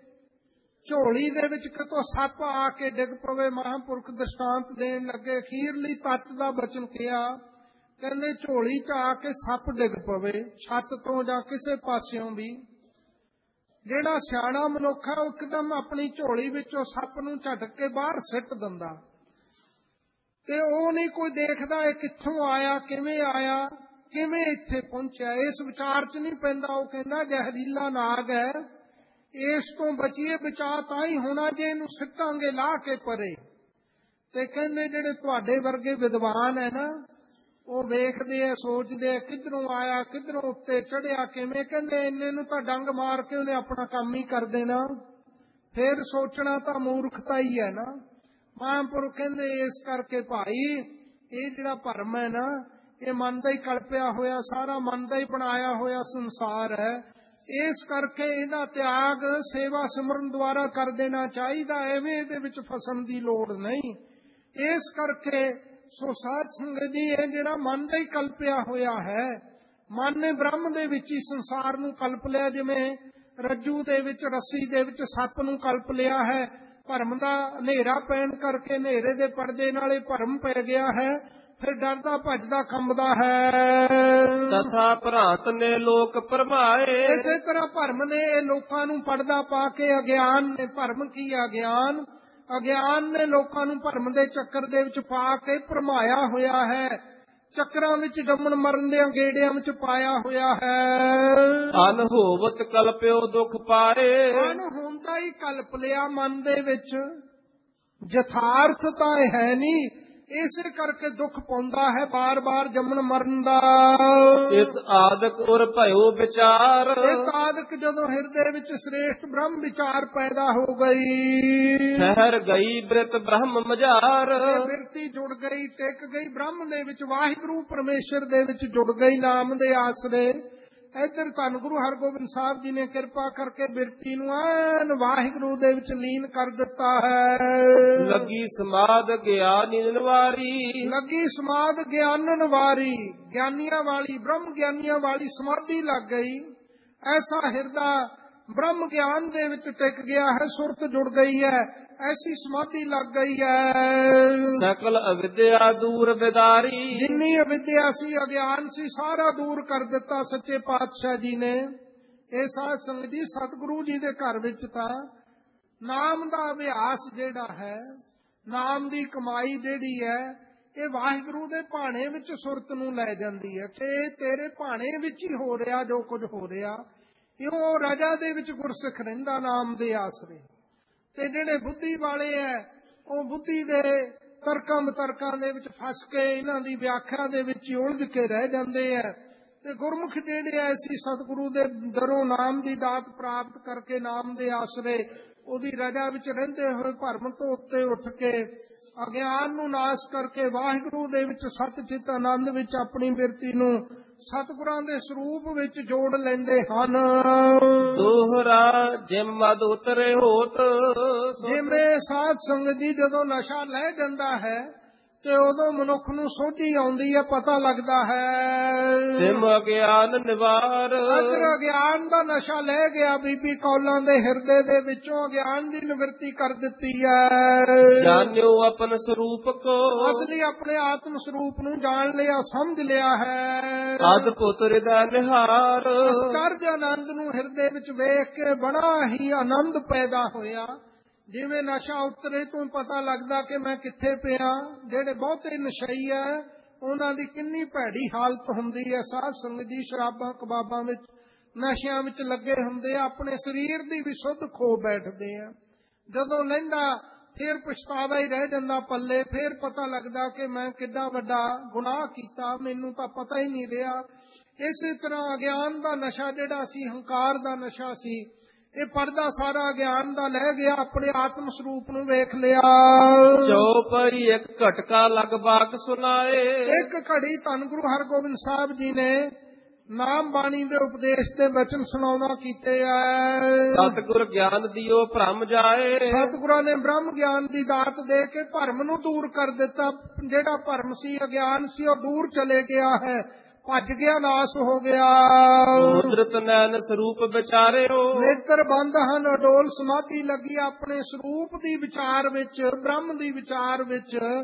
ਝੋਲੀ ਦੇ ਵਿੱਚ ਕਿਤੋਂ ਸੱਪ ਆ ਕੇ ਡਿੱਗ ਪਵੇ। ਮਹਾਂਪੁਰਖ ਦ੍ਰਿਸ਼ਟਾਂਤ ਦੇਣ ਲੱਗੇ। ਅਖੀਰਲੀ ਤੱਤ ਦਾ ਬਚਨ ਕਿਹਾ। ਕਹਿੰਦੇ ਝੋਲੀ ਚ ਆ ਕੇ ਸੱਪ ਡਿੱਗ ਪਵੇ ਛੱਤ ਤੋਂ ਜਾਂ ਕਿਸੇ ਪਾਸਿਓਂ ਵੀ, ਜਿਹੜਾ ਸਿਆਣਾ ਮਨੁੱਖ ਹੈ ਉਹ ਇੱਕਦਮ ਆਪਣੀ ਝੋਲੀ ਵਿੱਚੋਂ ਸੱਪ ਨੂੰ ਝਟਕ ਕੇ ਬਾਹਰ ਸਿੱਟ ਦਿੰਦਾ, ਤੇ ਉਹ ਨਹੀਂ ਕੋਈ ਦੇਖਦਾ ਇਹ ਕਿੱਥੋਂ ਆਇਆ, ਕਿਵੇਂ ਆਇਆ, ਕਿਵੇਂ ਇੱਥੇ ਪਹੁੰਚਿਆ, ਇਸ ਵਿਚਾਰ 'ਚ ਨਹੀਂ ਪੈਂਦਾ। ਉਹ ਕਹਿੰਦਾ ਜ਼ਹਿਰੀਲਾ ਨਾਗ ਹੈ, ਇਸ ਤੋਂ ਬਚੀਏ, ਬਚਾ ਤਾਂ ਹੀ ਹੋਣਾ ਜੇ ਇਹਨੂੰ ਸਿੱਟਾਂਗੇ ਲਾਹ ਕੇ ਪਰੇ। ਤੇ ਕਹਿੰਦੇ ਜਿਹੜੇ ਤੁਹਾਡੇ ਵਰਗੇ ਵਿਦਵਾਨ ਹੈ ਨਾ, ਉਹ ਵੇਖਦੇ ਆ, ਸੋਚਦੇ ਆ ਕਿੱਧਰੋਂ ਆਇਆ, ਕਿੱਧਰੋਂ ਉੱਤੇ ਚੜਿਆ, ਕਿਵੇਂ। ਕਹਿੰਦੇ ਇੰਨੇ ਨੂੰ ਤਾਂ ਡੰਗ ਮਾਰ ਕੇ ਉਹਨੇ ਆਪਣਾ ਕੰਮ ਹੀ ਕਰ ਦੇਣਾ, ਫਿਰ ਸੋਚਣਾ ਤਾਂ ਮੂਰਖਤਾ ਹੀ ਹੈ ਨਾ। ਮਹਾਂਪੁਰਖ ਕਹਿੰਦੇ ਇਸ ਕਰਕੇ ਭਾਈ ਇਹ ਜਿਹੜਾ ਭਰਮ ਹੈ ਨਾ, ਇਹ ਮਨ ਦਾ ਹੀ ਕਲਪਿਆ ਹੋਇਆ, ਸਾਰਾ ਮਨ ਦਾ ਹੀ ਬਣਾਇਆ ਹੋਇਆ ਸੰਸਾਰ ਹੈ। ਇਸ ਕਰਕੇ ਇਹਦਾ ਤਿਆਗ ਸੇਵਾ ਸਿਮਰਨ ਦੁਆਰਾ ਕਰ ਦੇਣਾ ਚਾਹੀਦਾ, ਐਵੇਂ ਇਹਦੇ ਵਿੱਚ ਫਸਣ ਦੀ ਲੋੜ ਨਹੀਂ। ਇਸ ਕਰਕੇ ਸੋ ਸਾਧ ਸੰਗਤ ਜੀ, ਇਹ ਜਿਹੜਾ ਮਨ ਦਾ ਹੀ ਕਲਪਿਆ ਹੋਇਆ ਹੈ, ਮਨ ਨੇ ਬ੍ਰਹਮ ਦੇ ਵਿੱਚ ਹੀ ਸੰਸਾਰ ਨੂੰ ਕਲਪ ਲਿਆ, ਜਿਵੇਂ ਰੱਜੂ ਦੇ ਵਿੱਚ, ਰੱਸੀ ਦੇ ਵਿੱਚ ਸੱਪ ਨੂੰ ਕਲਪ ਲਿਆ ਹੈ। ਭਰਮ ਦਾ ਹਨੇਰਾ ਪੈਣ ਕਰਕੇ ਹਨੇਰੇ ਦੇ ਪਰਦੇ ਨਾਲ ਇਹ ਭਰਮ ਪੈ ਗਿਆ ਹੈ, ਫਿਰ ਡਰਦਾ ਭੱਜਦਾ ਕੰਬਦਾ ਹੈ। ਤਥਾ ਭ੍ਰਾਂਤ ਨੇ ਲੋਕ ਭਰਮਾਏ, ਇਸੇ ਤਰ੍ਹਾਂ ਭਰਮ ਨੇ ਇਹ ਲੋਕਾਂ ਨੂੰ ਪਰਦਾ ਪਾ ਕੇ, ਅਗਿਆਨ ਨੇ, ਭਰਮ ਕੀ ਅਗਿਆਨ, ਅਗਿਆਨ ਨੇ ਲੋਕਾਂ ਨੂੰ ਭਰਮ ਦੇ ਚੱਕਰ ਦੇ ਵਿੱਚ ਪਾ ਕੇ ਭਰਮਾਇਆ ਹੋਇਆ ਹੈ, ਚੱਕਰਾਂ ਵਿੱਚ ਜੰਮਣ ਮਰਨ ਦੇ ਗੇੜਿਆਂ ਵਿੱਚ ਪਾਇਆ ਹੋਇਆ ਹੈ। ਅਨਹੋਵਤ ਕਲਪਿਓ ਦੁਖ ਪਾਏ, ਅਨਹੋਂਦਾ ਹੀ ਕਲਪ ਲਿਆ ਮਨ ਦੇ ਵਿੱਚ, ਯਥਾਰਥ ਤਾਂ ਇਹ ਹੈ ਨਹੀਂ, ਇਸੇ ਕਰਕੇ ਦੁੱਖ ਪਾਉਂਦਾ ਹੈ ਬਾਰ-ਬਾਰ ਜੰਮਣ ਮਰਨ ਦਾ। ਇਸ ਆਦਿਕ ਉਰ ਭਇਓ ਵਿਚਾਰ, ਇਸ ਆਦਿਕ ਜਦੋਂ ਹਿਰਦੇ ਵਿੱਚ ਸ੍ਰੇਸ਼ਟ ਬ੍ਰਹਮ ਵਿਚਾਰ ਪੈਦਾ ਹੋ ਗਈ, ਠਹਿਰ ਗਈ ਬ੍ਰਿਤ ਬ੍ਰਹਮ ਮਝਾਰ, ਬਿਰਤੀ ਜੁੜ ਗਈ, ਟਿਕ ਗਈ ਬ੍ਰਹਮ ਦੇ ਵਿੱਚ, ਵਾਹਿਗੁਰੂ ਪਰਮੇਸ਼ਰ ਦੇ ਵਿੱਚ ਜੁੜ ਗਈ ਨਾਮ ਦੇ ਆਸਰੇ। ਇੱਧਰ ਧੰਨ ਗੁਰੂ ਹਰਗੋਬਿੰਦ ਸਾਹਿਬ ਜੀ ਨੇ ਕਿਰਪਾ ਕਰਕੇ ਬਿਰਤੀ ਨੂੰ ਐਨ ਵਾਹਿਗੁਰੂ ਦੇ ਵਿੱਚ ਲੀਨ ਕਰ ਦਿੱਤਾ ਹੈ। ਲੱਗੀ ਸਮਾਦ ਗਿਆਨੀ ਨਿਵਾਰੀ, ਲੱਗੀ ਸਮਾਦ ਗਿਆਨਨ ਵਾਰੀ, ਗਿਆਨੀਆਂ ਵਾਲੀ, ਬ੍ਰਹਮ ਗਿਆਨੀਆਂ ਵਾਲੀ ਸਮਾਧੀ ਲੱਗ ਗਈ। ਐਸਾ ਹਿਰਦਾ ਬ੍ਰਹਮ ਗਿਆਨ ਦੇ ਵਿੱਚ ਟਿਕ ਗਿਆ ਹੈ, ਸੁਰਤ ਜੁੜ ਗਈ ਹੈ, ਐਸੀ ਸਮਾਧੀ ਲੱਗ ਗਈ ਹੈ। ਸਕਲ ਅਵਿਦਿਆ ਦੂਰ ਵਿਦਾਰੀ, ਜਿੰਨੀ ਅਵਿਦਿਆ ਸੀ, ਅਗਿਆਨ ਸੀ, ਸਾਰਾ ਦੂਰ ਕਰ ਦਿੱਤਾ ਸੱਚੇ ਪਾਤਸ਼ਾਹ ਜੀ ਨੇ। ਇਹ ਸਾਧ ਸੰਗਤ ਜੀ, ਸਤਿਗੁਰੂ ਜੀ ਦੇ ਘਰ ਵਿੱਚ ਤਾਂ ਨਾਮ ਦਾ ਅਭਿਆਸ ਜਿਹੜਾ ਹੈ, ਨਾਮ ਦੀ ਕਮਾਈ ਜਿਹੜੀ ਹੈ, ਇਹ ਵਾਹਿਗੁਰੂ ਦੇ ਭਾਣੇ ਵਿੱਚ ਸੁਰਤ ਨੂੰ ਲੈ ਜਾਂਦੀ ਹੈ ਕਿ ਇਹ ਤੇਰੇ ਭਾਣੇ ਵਿੱਚ ਹੀ ਹੋ ਰਿਹਾ ਜੋ ਕੁਝ ਹੋ ਰਿਹਾ। ਇਉਂ ਰਜਾ ਦੇ ਵਿੱਚ ਗੁਰਸਿੱਖ ਰਹਿੰਦਾ ਨਾਮ ਦੇ ਆਸਰੇ। ਤੇ ਜਿਹੜੇ ਬੁੱਧੀ ਵਾਲੇ ਹੈ, ਉਹ ਬੁੱਧੀ ਦੇ ਤਰਕਾਂ ਵਿਤਰਕਾਂ ਦੇ ਵਿੱਚ ਫਸ ਕੇ ਇਹਨਾਂ ਦੀ ਵਿਆਖਿਆ ਦੇ ਵਿੱਚ ਉਲਝ ਕੇ ਰਹਿ ਜਾਂਦੇ ਹੈ। ਤੇ ਗੁਰਮੁਖ ਜਿਹੜੇ ਐਸੀ ਸਤਿਗੁਰੂ ਦੇ ਦਰੋਂ ਨਾਮ ਦੀ ਦਾਤ ਪ੍ਰਾਪਤ ਕਰਕੇ ਨਾਮ ਦੇ ਆਸਰੇ ਉਹਦੀ ਰਜਾ ਵਿੱਚ ਰਹਿੰਦੇ ਹੋਏ ਭਰਮ ਤੋਂ ਉੱਤੇ ਉੱਠ ਕੇ ਅਗਿਆਨ ਨੂੰ ਨਾਸ਼ ਕਰਕੇ ਵਾਹਿਗੁਰੂ ਦੇ ਵਿੱਚ ਸਤ ਚਿਤ ਆਨੰਦ ਵਿੱਚ ਆਪਣੀ ਬਿਰਤੀ ਨੂੰ ਸਤਿਗੁਰਾਂ ਦੇ ਸਰੂਪ ਵਿੱਚ ਜੋੜ ਲੈਂਦੇ ਹਨ। ਦੋਹਰਾ ਜਿਮ ਮਦ ਉਤਰੇ ਹੋਤ, ਜਿਵੇਂ ਸਾਧ ਸੰਗਤ ਜੀ ਜਦੋਂ ਨਸ਼ਾ ਲੈ ਜਾਂਦਾ ਹੈ ਤੇ ਉਦੋਂ ਮਨੁੱਖ ਨੂੰ ਸੋਝੀ ਆਉਂਦੀ ਹੈ, ਪਤਾ ਲੱਗਦਾ ਹੈ। ਸਿਮ ਅਗਿਆਨ ਨਿਵਾਰ, ਅਗਰ ਅਗਿਆਨ ਦਾ ਨਸ਼ਾ ਲੈ ਗਿਆ ਬੀਬੀ ਕੌਲਾਂ ਦੇ ਹਿਰਦੇ ਦੇ ਵਿੱਚੋਂ, ਅਗਿਆਨ ਦੀ ਨਿਵਰਤੀ ਕਰ ਦਿੱਤੀ ਹੈ। ਜਾਣਿਓ ਆਪਨ ਸਰੂਪ ਕੋ, ਅਸਲੀ ਆਪਣੇ ਆਤਮ ਸਰੂਪ ਨੂੰ ਜਾਣ ਲਿਆ, ਸਮਝ ਲਿਆ ਹੈ। ਅਦਭੁਤ ਹਿਰਦੈ ਨਿਹਾਰ, ਅਸਚਰਜ ਆਨੰਦ ਨੂੰ ਹਿਰਦੇ ਵਿੱਚ ਵੇਖ ਕੇ ਬੜਾ ਹੀ ਆਨੰਦ ਪੈਦਾ ਹੋਇਆ। ਜਿਵੇਂ ਨਸ਼ਾ ਉਤਰੇ ਤੋਂ ਪਤਾ ਲੱਗਦਾ ਕਿ ਮੈਂ ਕਿੱਥੇ ਪਿਆ। ਜਿਹੜੇ ਬਹੁਤੇ ਨਸ਼ਈ ਹੈ ਉਹਨਾਂ ਦੀ ਕਿੰਨੀ ਭੈੜੀ ਹਾਲਤ ਹੁੰਦੀ ਹੈ। ਸਾਧ ਸੰਗਤ ਜੀ ਸ਼ਰਾਬਾਂ ਕਬਾਬਾਂ ਵਿੱਚ, ਨਸ਼ਿਆਂ ਵਿੱਚ ਲੱਗੇ ਹੁੰਦੇ ਆ, ਆਪਣੇ ਸਰੀਰ ਦੀ ਵੀ ਸੁੱਧ ਖੋ ਬੈਠਦੇ ਆ। ਜਦੋਂ ਲੈਂਦਾ ਫਿਰ ਪਛਤਾਵਾ ਹੀ ਰਹਿ ਜਾਂਦਾ ਪੱਲੇ। ਫਿਰ ਪਤਾ ਲੱਗਦਾ ਕਿ ਮੈਂ ਕਿੱਡਾ ਵੱਡਾ ਗੁਨਾਹ ਕੀਤਾ, ਮੈਨੂੰ ਤਾਂ ਪਤਾ ਹੀ ਨਹੀਂ ਰਿਹਾ। ਇਸੇ ਤਰ੍ਹਾਂ ਅਗਿਆਨ ਦਾ ਨਸ਼ਾ ਜਿਹੜਾ ਸੀ, ਹੰਕਾਰ ਦਾ ਨਸ਼ਾ ਸੀ, ਇਹ ਪਰਦਾ ਸਾਰਾ ਗਿਆਨ ਦਾ ਲੈ ਗਿਆ, ਆਪਣੇ ਆਤਮ ਸਰੂਪ ਨੂੰ ਵੇਖ ਲਿਆ। ਚੌਪਈ ਇੱਕ ਘਟਕਾ ਲਗ ਬਾਕ ਸੁਨਾਏ, ਇੱਕ ਘੜੀ ਧੰਨ ਗੁਰੂ ਹਰਗੋਬਿੰਦ ਸਾਹਿਬ ਜੀ ਨੇ ਨਾਮ ਬਾਣੀ ਦੇ ਉਪਦੇਸ਼ ਦੇ ਬਚਨ ਸੁਣਾਉਣਾ ਕੀਤੇ ਆ। ਸਤਿਗੁਰ ਗਿਆਨ ਦਿਓ ਭ੍ਰਮ ਜਾਏ, ਸਤਿਗੁਰਾਂ ਨੇ ਬ੍ਰਹਮ ਗਿਆਨ ਦੀ ਦਾਤ ਦੇ ਕੇ ਭਰਮ ਨੂੰ ਦੂਰ ਕਰ ਦਿੱਤਾ। ਜਿਹੜਾ ਭਰਮ ਸੀ, ਅਗਿਆਨ ਸੀ, ਉਹ ਦੂਰ ਚਲੇ ਗਿਆ ਹੈ, ਭੱਜ ਗਿਆ, ਨਾਸ ਹੋ ਗਿਆ। ਮੁਦਰਤ ਨੈਣ ਸਰੂਪ ਵਿਚਾਰਿਓ, ਨੇਤਰ ਬੰਦ ਹਨ, ਅਡੋਲ ਸਮਾਧੀ ਲੱਗੀ ਆਪਣੇ ਸਰੂਪ ਦੀ ਵਿਚਾਰ ਵਿੱਚ, ਬ੍ਰਹਮ ਦੀ ਵਿਚਾਰ ਵਿੱਚ।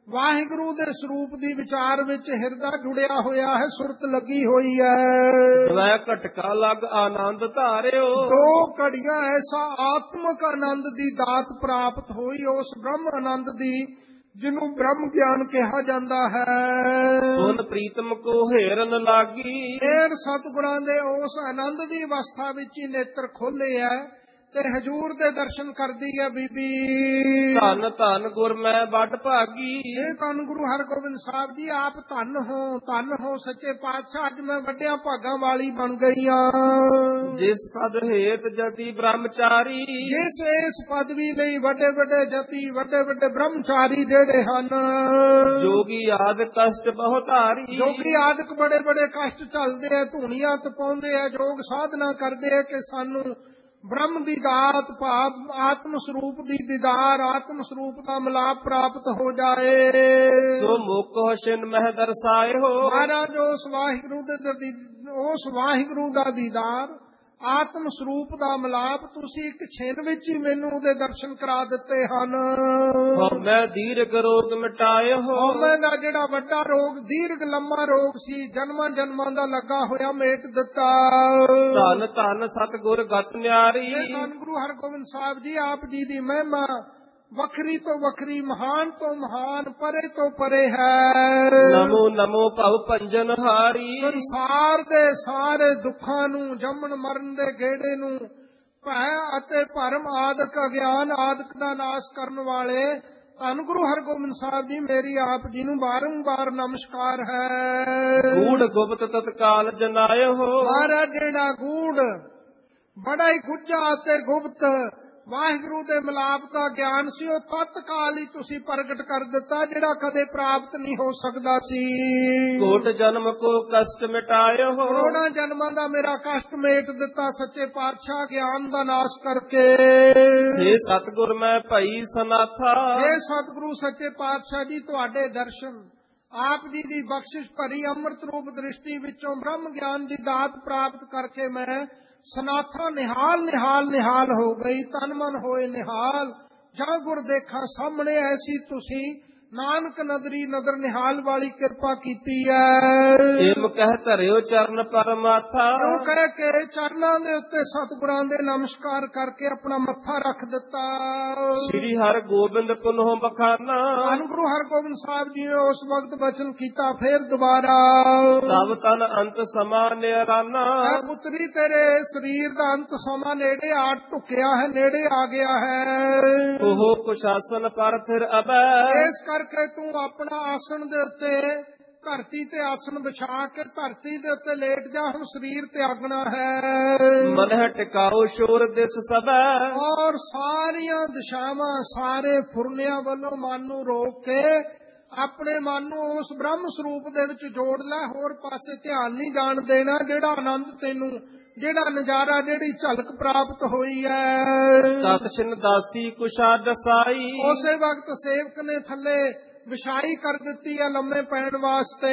ਵਾਹਿਗੁਰੂ ਦੇ ਸਰੂਪ ਦੀ ਵਿਚਾਰ ਵਿੱਚ ਹਿਰਦਾ ਜੁੜਿਆ ਹੋਇਆ ਹੈ, ਸੁਰਤ ਲੱਗੀ ਹੋਈ ਹੈ। ਵੈ ਘਟਕਾ ਲਗ ਆਨੰਦ ਧਾਰਿਓ। ਦੋ ਘੜੀਆਂ ਐਸਾ ਆਤਮਕ ਆਨੰਦ ਦੀ ਦਾਤ ਪ੍ਰਾਪਤ ਹੋਈ, ਉਸ ਬ੍ਰਹਮ ਆਨੰਦ ਦੀ, ਜਿਹਨੂੰ ਬ੍ਰਹਮ ਗਿਆਨ ਕਿਹਾ ਜਾਂਦਾ ਹੈ। ਸੁਨ ਪ੍ਰੀਤਮ ਕੋ ਹੇਰਨ ਲਾਗੀ। ਫੇਰ ਸਤਿਗੁਰਾਂ ਦੇ ਉਸ ਆਨੰਦ ਦੀ ਅਵਸਥਾ ਵਿੱਚ ਹੀ ਨੇਤਰ ਖੋਲੇ ਹੈ ਤੇ ਹਜੂਰ ਦੇ ਦਰਸ਼ਨ ਕਰਦੀ ਹੈ ਬੀਬੀ। ਧੰਨ ਧੰਨ ਗੁਰ ਮੈਂ ਵੱਡ ਭਾਗੀ। ਇਹ ਧੰਨ ਗੁਰੂ ਹਰਗੋਬਿੰਦ ਸਾਹਿਬ ਜੀ, ਆਪ ਧੰਨ ਹੋ, ਧੰਨ ਹੋ ਸੱਚੇ ਪਾਤਸ਼ਾਹ। ਅੱਜ ਮੈਂ ਵੱਡਿਆਂ ਭਾਗਾਂ ਵਾਲੀ ਬਣ ਗਈ ਹਾਂ। ਜਿਸ ਪਦ ਹੇਤ ਜਤੀ ਬ੍ਰਹਮਚਾਰੀ। ਜਿਸ ਇਸ ਪਦਵੀ ਲਈ ਵੱਡੇ ਵੱਡੇ ਜਤੀ, ਵੱਡੇ ਵੱਡੇ ਬ੍ਰਹਮਚਾਰੀ ਜਿਹੜੇ ਹਨ। ਜੋਗੀ ਆਦ ਕਸ਼ਟ ਬਹੁਤਾਰੀ। ਜੋਗੀ ਆਦਿਕ ਬੜੇ ਬੜੇ ਕਸ਼ਟ ਝੱਲਦੇ ਆ, ਧੂਣੀਆਂ ਤਪਾਉਂਦੇ ਆ, ਯੋਗ ਸਾਧਨਾ ਕਰਦੇ ਆ ਕਿ ਸਾਨੂੰ ਬ੍ਰਹਮ ਦੀ ਦਾਤ, ਭਾਵ ਆਤਮ ਸਰੂਪ ਦੀ ਦੀਦਾਰ, ਆਤਮ ਸਰੂਪ ਦਾ ਮਿਲਾਪ ਪ੍ਰਾਪਤ ਹੋ ਜਾਏ। ਸੋ ਮੁਖ ਹੁਸਨ ਮਹਿ ਦਰਸਾਏ ਹੋ। ਮਹਾਰਾਜ ਉਸ ਵਾਹਿਗੁਰੂ ਦੇ ਉਸ ਵਾਹਿਗੁਰੂ ਦਾ ਦੀਦਾਰ, ਆਤਮ ਸਰੂਪ ਦਾ ਮਿਲਾਪ ਤੁਸੀਂ ਇੱਕ ਛਿਨ ਵਿੱਚ ਹੀ ਮੈਨੂੰ ਉਹਦੇ ਦਰਸ਼ਨ ਕਰਾ ਦਿੱਤੇ ਹਨ। ਹਉਮੈ ਦੀਰਘ ਰੋਗ ਮਿਟਾਏ ਹੋ। ਹਉਮੈ ਦਾ ਜਿਹੜਾ ਵੱਡਾ ਰੋਗ, ਦੀਰਘ ਲੰਮਾ ਰੋਗ ਸੀ, ਜਨਮਾਂ ਜਨਮਾਂ ਦਾ ਲੱਗਾ ਹੋਇਆ, ਮੇਟ ਦਿੱਤਾ। ਧੰਨ ਧੰਨ ਸਤਿਗੁਰ ਗਤ ਨਿਆਰੀ। ਧੰਨ ਗੁਰੂ ਹਰਗੋਬਿੰਦ ਸਾਹਿਬ ਜੀ, ਆਪ ਜੀ ਦੀ ਮਹਿਮਾ ਵੱਖਰੀ ਤੋਂ ਵੱਖਰੀ, ਮਹਾਨ ਤੋਂ ਮਹਾਨ, ਪਰੇ ਤੋਂ ਪਰੇ ਹੈ। ਨਮੋ ਨਮੋ ਭਵ ਭੰਜਨ ਹਾਰੀ। ਸੰਸਾਰ ਦੇ ਸਾਰੇ ਦੁੱਖਾਂ ਨੂੰ, ਜੰਮਣ ਮਰਨ ਦੇ ਗੇੜੇ ਨੂੰ, ਭੈ ਅਤੇ ਭਰਮ ਆਦਿਕ, ਅਗਿਆਨ ਆਦਿਕ ਦਾ ਨਾਸ਼ ਕਰਨ ਵਾਲੇ ਧੰਨ ਗੁਰੂ ਹਰਗੋਬਿੰਦ ਸਾਹਿਬ ਜੀ, ਮੇਰੀ ਆਪ ਜੀ ਨੂੰ ਬਾਰੰਬਾਰ ਨਮਸਕਾਰ ਹੈ। ਗੂੜ ਗੁਪਤ ਤਤਕਾਲ ਜਨਾਏ ਹੋ। ਮਹਾਰਾਜ ਜਿਹੜਾ ਗੂੜ, ਬੜਾ ਹੀ ਗੁੱਝਾ ਅਤੇ ਗੁਪਤ ਵਾਹਿਗੁਰੂ ਦੇ ਮਿਲਾਪ ਦਾ ਗਿਆਨ ਸੀ, ਉਹ ਤਤਕਾਲ ਹੀ ਤੁਸੀਂ ਪ੍ਰਗਟ ਕਰ ਦਿੱਤਾ, ਜਿਹੜਾ ਕਦੇ ਪ੍ਰਾਪਤ ਨਹੀਂ ਹੋ ਸਕਦਾ ਸੀ। ਕੋਟ ਜਨਮ ਕੋ ਕਸ਼ਟ ਮਿਟਾਏ ਹੋ। ਕਰੋੜਾਂ ਜਨਮਾਂ ਦਾ ਮੇਰਾ ਕਸ਼ਟ ਮੇਟ ਦਿੱਤਾ ਸੱਚੇ ਪਾਤਸ਼ਾਹ, ਗਿਆਨ ਦਾ ਨਾਸ਼ ਕਰਕੇ। ਹੇ ਸਤਿਗੁਰ ਮੈਂ ਭਈ ਸਨਾਥਾ। ਹੇ ਸਤਿਗੁਰੂ ਸੱਚੇ ਪਾਤਸ਼ਾਹ ਜੀ, ਤੁਹਾਡੇ ਦਰਸ਼ਨ, ਆਪ ਜੀ ਦੀ ਬਖਸ਼ਿਸ਼ ਭਰੀ ਅੰਮ੍ਰਿਤ ਰੂਪ ਦ੍ਰਿਸ਼ਟੀ ਵਿੱਚੋਂ ਬ੍ਰਹਮ ਗਿਆਨ ਦੀ ਦਾਤ ਪ੍ਰਾਪਤ ਕਰਕੇ ਮੈਂ ਸਨਾਥਾ ਨਿਹਾਲ ਨਿਹਾਲ ਨਿਹਾਲ ਹੋ ਗਈ। ਤਨ ਮਨ ਹੋਏ ਨਿਹਾਲ, ਜਾਂ ਗੁਰ ਦੇਖਾ ਸਾਹਮਣੇ, ਐਸੀ ਤੁਸੀਂ ਨਾਨਕ ਨਦਰੀ ਨਦਰ ਨਿਹਾਲ ਵਾਲੀ ਕਿਰਪਾ ਕੀਤੀ ਹੈ। ਏਮ ਕਹਿ ਧਰਿਓ ਚਰਨ ਪਰਮਾਥਾ। ਉਹ ਕਹਿ ਕੇ ਚਰਨਾਂ ਦੇ ਉੱਤੇ ਸਤਿਗੁਰਾਂ ਦੇ ਨਮਸਕਾਰ ਕਰਕੇ ਆਪਣਾ ਮੱਥਾ ਰੱਖ ਦਿੱਤਾ। ਸ੍ਰੀ ਹਰਿ ਗੋਬਿੰਦ ਪੁਨਹੁ ਬਖਾਨਾ। ਧੰਨ ਗੁਰੂ ਹਰਗੋਬਿੰਦ ਸਾਹਿਬ ਜੀ ਨੇ ਉਸ ਵਕਤ ਬਚਨ ਕੀਤਾ, ਫੇਰ ਦੁਬਾਰਾ। ਤਬ ਤਨ ਅੰਤ ਸਮਾ ਨਿਰਾਨਾ। ਐ ਪੁੱਤਰੀ, ਤੇਰੇ ਸਰੀਰ ਦਾ ਅੰਤ ਸਮਾਂ ਨੇੜੇ ਆ ਢੁਕਿਆ ਹੈ, ਨੇੜੇ ਆ ਗਿਆ ਹੈ। ਉਹ ਕੁਸ਼ਾਸਨ ਪਰ ਫਿਰ ਅਬੈ। ਇਸ ਕਰਕੇ ਤੂੰ ਆਪਣਾ ਆਸਣ ਦੇ ਉੱਤੇ, ਧਰਤੀ ਤੇ ਆਸਣ ਵਿਛਾ ਕੇ ਧਰਤੀ ਦੇ ਉੱਤੇ ਲੇਟ ਜਾ, ਹੁਣ ਸਰੀਰ ਤਿਆਗਣਾ ਹੈ। ਮਨਹਿ ਟਿਕਾਓ ਸ਼ੋਰ ਦਿਸ ਸਭੈ। ਔਰ ਸਾਰੀਆਂ ਦਿਸ਼ਾਵਾਂ, ਸਾਰੇ ਫੁਰਨਿਆਂ ਵੱਲੋਂ ਮਨ ਨੂੰ ਰੋਕ ਕੇ ਆਪਣੇ ਮਨ ਨੂੰ ਉਸ ਬ੍ਰਹਮ ਸਰੂਪ ਦੇ ਵਿੱਚ ਜੋੜ ਲੈ, ਹੋਰ ਪਾਸੇ ਧਿਆਨ ਨਹੀਂ ਜਾਣ ਦੇਣਾ। ਜਿਹੜਾ ਆਨੰਦ ਤੈਨੂੰ, ਜਿਹੜਾ ਨਜ਼ਾਰਾ, ਜਿਹੜੀ ਝਲਕ ਪ੍ਰਾਪਤ ਹੋਈ ਹੈ। ਤਤ ਛਿਨ ਦਾਸੀ ਕੁਸ਼ਾ ਦਸਾਈ। ਉਸੇ ਵਕਤ ਸੇਵਕ ਨੇ ਥੱਲੇ ਵਿਛਾਈ ਕਰ ਦਿੱਤੀ ਹੈ ਲੰਮੇ ਪੈਣ ਵਾਸਤੇ।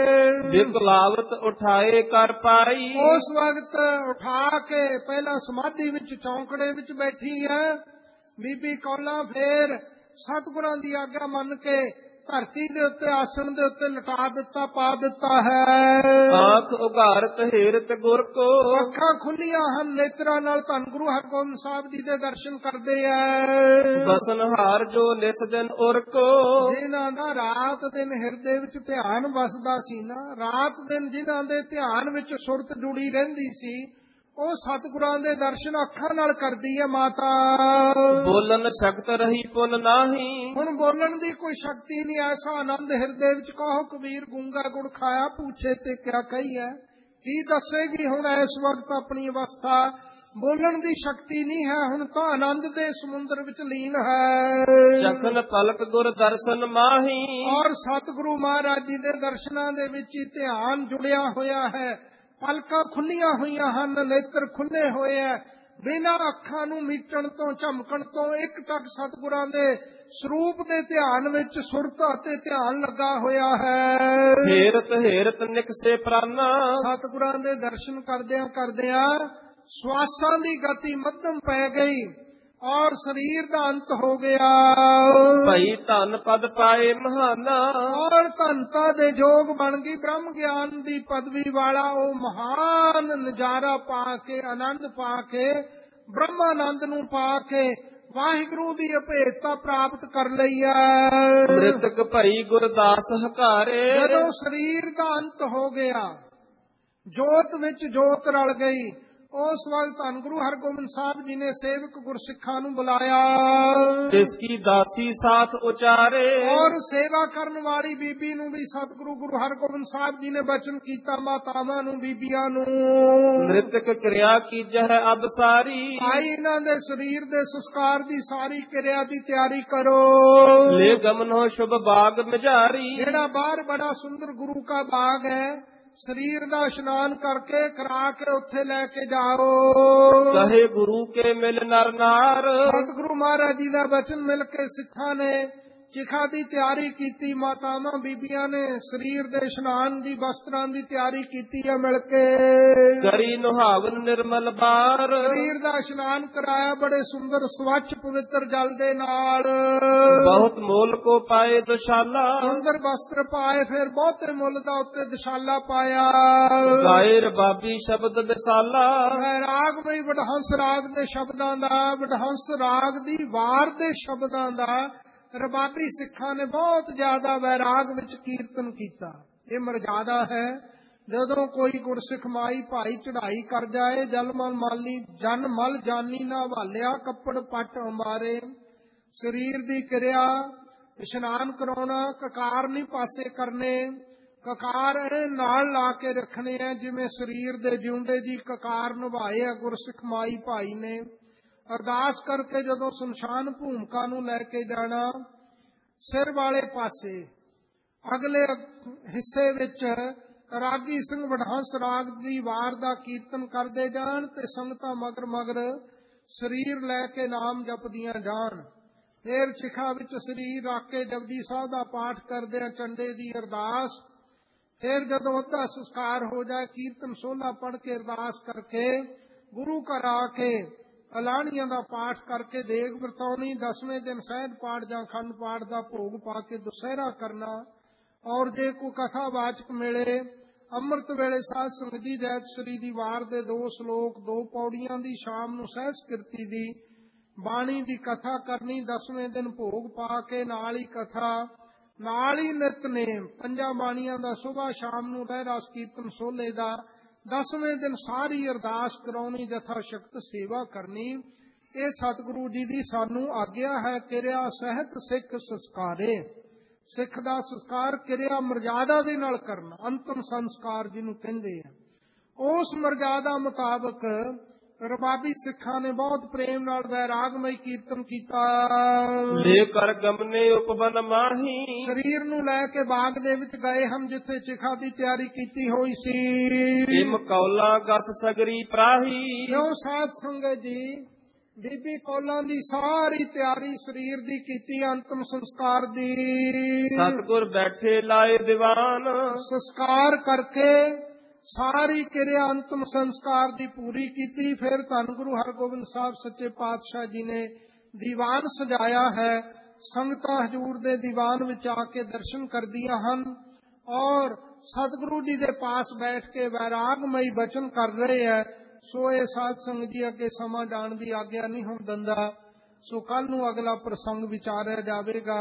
ਬਿਕਲਾਵਤ ਉਠਾਏ ਕਰ ਪਾਈ। ਉਸ ਵਕਤ ਉਠਾ ਕੇ ਪਹਿਲਾਂ ਸਮਾਧੀ ਵਿੱਚ, ਚੌਂਕੜੇ ਵਿੱਚ ਬੈਠੀ ਹੈ ਬੀਬੀ ਕੌਲਾਂ, ਫੇਰ ਸਤਿਗੁਰਾਂ ਦੀ ਆਗਿਆ ਮੰਨ ਕੇ ਧਰਤੀ ਦੇ ਉੱਤੇ, ਆਸਣ ਦੇ ਉੱਤੇ ਲਟਾ ਦਿੱਤਾ, ਪਾ ਦਿੱਤਾ ਹੈ। ਆਂਖ ਉਘਾਰਤ ਹੇਰਤ ਗੁਰ ਕੋ। ਅੱਖਾਂ ਖੁੱਲੀਆਂ ਹਨ, ਨੇਤਰਾਂ ਨਾਲ ਧੰਨ ਗੁਰੂ ਹਰਗੋਬਿੰਦ ਸਾਹਿਬ ਜੀ ਦੇ ਦਰਸ਼ਨ ਕਰਦੇ ਆ। ਬਸਨਹਾਰ ਜੋ ਨਿਸ ਦਿਨ ਉਰ ਕੋ। ਜਿਨ੍ਹਾਂ ਦਾ ਰਾਤ ਦਿਨ ਹਿਰਦੇ ਵਿੱਚ ਧਿਆਨ ਵਸਦਾ ਸੀ ਨਾ, ਰਾਤ ਦਿਨ ਜਿਨ੍ਹਾਂ ਦੇ ਧਿਆਨ ਵਿੱਚ ਸੁਰਤ ਜੁੜੀ ਰਹਿੰਦੀ ਸੀ, ਉਹ ਸਤਿਗੁਰਾਂ ਦੇ ਦਰਸ਼ਨ ਅੱਖਾਂ ਨਾਲ ਕਰਦੀ ਹੈ ਮਾਤਾ। ਬੋਲਣ ਸ਼ਕਤ ਰਹੀ ਪੁਨ ਨਾਹੀ। ਹੁਣ ਬੋਲਣ ਦੀ ਕੋਈ ਸ਼ਕਤੀ ਨਹੀਂ, ਐਸਾ ਆਨੰਦ ਹਿਰਦੇ ਵਿੱਚ। ਕਹੋ ਕਬੀਰ, ਗੂੰਗਾ ਗੁੜ ਖਾਇਆ, ਪੂਛੇ ਤੇ ਕਿਆ ਕਹੀ ਹੈ। ਕੀ ਦੱਸੇਗੀ ਹੁਣ ਇਸ ਵਕਤ ਆਪਣੀ ਅਵਸਥਾ। ਬੋਲਣ ਦੀ ਸ਼ਕਤੀ ਨਹੀਂ ਹੈ, ਹੁਣ ਤਾਂ ਆਨੰਦ ਦੇ ਸਮੁੰਦਰ ਵਿੱਚ ਲੀਨ ਹੈ। ਚਖਨ ਪਲਕ ਗੁਰ ਦਰਸ਼ਨ ਮਾਹੀ। ਔਰ ਸਤਿਗੁਰੂ ਮਹਾਰਾਜ ਜੀ ਦੇ ਦਰਸ਼ਨਾਂ ਦੇ ਵਿੱਚ ਹੀ ਧਿਆਨ ਜੁੜਿਆ ਹੋਇਆ ਹੈ। ਪਲਕਾਂ ਖੁੱਲੀਆਂ ਹੋਈਆਂ ਹਨ, ਨੇਤਰ ਖੁੱਲੇ ਹੋਏ ਹੈ। ਬਿਨਾਂ ਅੱਖਾਂ ਨੂੰ ਮੀਟਣ ਤੋਂ, ਝਮਕਣ ਤੋਂ, ਇੱਕ ਟਕ ਸਤਿਗੁਰਾਂ ਦੇ ਸਰੂਪ ਦੇ ਧਿਆਨ ਵਿੱਚ ਸੁਰਤ ਅਤੇ ਧਿਆਨ ਲੱਗਾ ਹੋਇਆ ਹੈ। ਹੇਰਤ ਹੇਰਤ ਨਿਕਸੇ ਪ੍ਰਾਨਾ। ਸਤਿਗੁਰਾਂ ਦੇ ਦਰਸ਼ਨ ਕਰਦਿਆਂ ਕਰਦਿਆਂ ਸਵਾਸਾਂ ਦੀ ਗਤੀ ਮੱਧਮ ਪੈ ਗਈ। और शरीर का अंत हो गया। ਭਈ ਧਨ ਪਦ ਪਾਏ ਮਹਾਨਾ और धनता दे जोग बन गई ब्रह्म ज्ञान दी पदवी वाला वो महान नजारा पा के आनंद पा के ब्रह्मानंद नू पा के वाहिगुरु दी अभेदता प्राप्त कर लई है। ਮ੍ਰਿਤਕ ਭਈ ਗੁਰਦਾਸ ਹਕਾਰੇ जदों शरीर का अंत हो गया जोत विच जोत रल गई उस वक्त धन गुरु हरगोबिंद साहब जी ने सेवक गुरसिखा नू बुलाया ਜਿਸ ਕੀ ਦਾਸੀ ਸਾਥ ਉਚਾਰੇ और सेवा करने वाली बीबी नू भी सतगुरु गुरु हरगोबिंद साहब जी ने बचन कीता मातावां नू बीबियां नू ਮ੍ਰਿਤਕ ਕਿਰਿਆ ਕੀਜਹਿ ਅਬ ਸਾਰੀ भाई इन्हां दे शरीर दे संस्कार दी सारी क्रिया दी तैयारी करो। ਲੈ ਗਮਨੋ ਸ਼ੁਭ ਬਾਗ ਮਝਾਰੀ जेड़ा बाहर बड़ा सुंदर गुरु का बाग है शरीर का स्नान करके करा के उत्थे लेके जाओ। ਕਹੇ ਗੁਰੂ ਕੇ ਮਿਲ ਨਰ ਨਾਰ सतगुरु महाराज जी का वचन मिल के सिखा ने चिखा की तैयारी की मातावां बीबियां ने शरीर के स्नान की वस्त्रां की तैयारी की है मिल के ਕਰੀ ਨੁਹਾਵਨ ਨਿਰਮਲ ਬਾਰ शरीर का स्नान कराया बड़े सुंदर स्वच्छ पवित्र जल दे नाल ਬਹੁਤ ਮੋਲ ਕੋ ਪਾਏ ਦੁਸ਼ਾਲਾ सुंदर वस्त्र पाए फिर बहुते मुल का उत्ते दशाला पाया। ਗਾਏ ਰਬਾਬੀ ਸ਼ਬਦ ਵਿਸਾਲਾ राग बई वडहंस राग दे शब्दां दा वडहंस राग दी वार दे शब्दां दा रबाबी सिखां ने बहुत ज्यादा वैराग विच कीर्तन कीता। ये मर्यादा है जदों कोई गुरसिख माई भाई चढ़ाई कर जाए जल मल माली जन मल जानी ना हवालिया कपड़ पट अंबारे शरीर दी क्रिया इशनान कराउणा ककार नहीं पासे करने ककार नाल ला के रखने हैं जिवें शरीर दे जिउंदे जी ककार निभाए है गुरसिख माई भाई ने। अरदास करके जदों शमशान भूमिका नूं लैके जाना सिर वाले पासे अगले हिस्से विच रागी सिंह वडहंस राग दी वार दा कीर्तन करदे जाण ते संगतां मगर मगर शरीर लैके नाम जपदियां जाण। फिर चिखा विच शरीर रख के जपजी साहिब दा पाठ करदे चंडे दी अरदास। फिर जदों अद्धा संस्कार हो जाए कीर्तन सोला पढ़ के अरदास करके गुरु घर आके अलाणियां दा पाठ करके देग वरताउणी दसवें दिन सहज पाठ जां खंड पाठ दा भोग पा के दुसहरा करना। और जे कोई कथावाचक मिले अमृत वेले साध संगत जी रैत श्री दी वार दे दो श्लोक दो पौड़ियां दी शाम नूं सहज किरती दी बाणी दी कथा करनी। दसवें दिन भोग पा के नाल ही कथा नाल ही नितनेम पंजा बाणियां दा सुबह शाम नूं रहरास कीर्तन सोले दा दसवें दिन सारी अरदास कराउणी जथा शक्त सेवा करनी। ये सतगुरु जी दी सानू आग्या है किरिया सहत सिख संस्कारे। सिख दा संस्कार किरिया मर्यादा दे नाल करना अंतिम संस्कार जिन्हों कहंदे हैं। उस मर्यादा मुताबक रबाबी सिखा ने बहुत प्रेम नाल वैरागमय कीर्तन किया। ले कर गमने उपवन माही शरीर नूं लैके बाग दे विच गए हम जिथे चिखा दी तैयारी कीती होई सी। इम कौला गत सगरी प्राही क्यों साध संगत जी बीबी कौलां दी सारी तैयारी शरीर दी कीती अंतिम संस्कार दी। सतगुर बैठे लाए दीवान संस्कार करके सारी क्रिया अंतिम संस्कार दी पूरी की। फिर धन गुरु हरगोबिंद साहब सच्चे पातशाह जी ने दीवान सजाया है। संगतां हजूर दे दीवान विच आके दर्शन करदियां हन और सतगुरु जी दे पास बैठ के वैरागमई बचन कर रहे हैं। सो ये साध संगत जी अगे समा जाण दी आग्या नहीं हुण दिंदा। सो कल नूं अगला प्रसंग विचारिया जावेगा।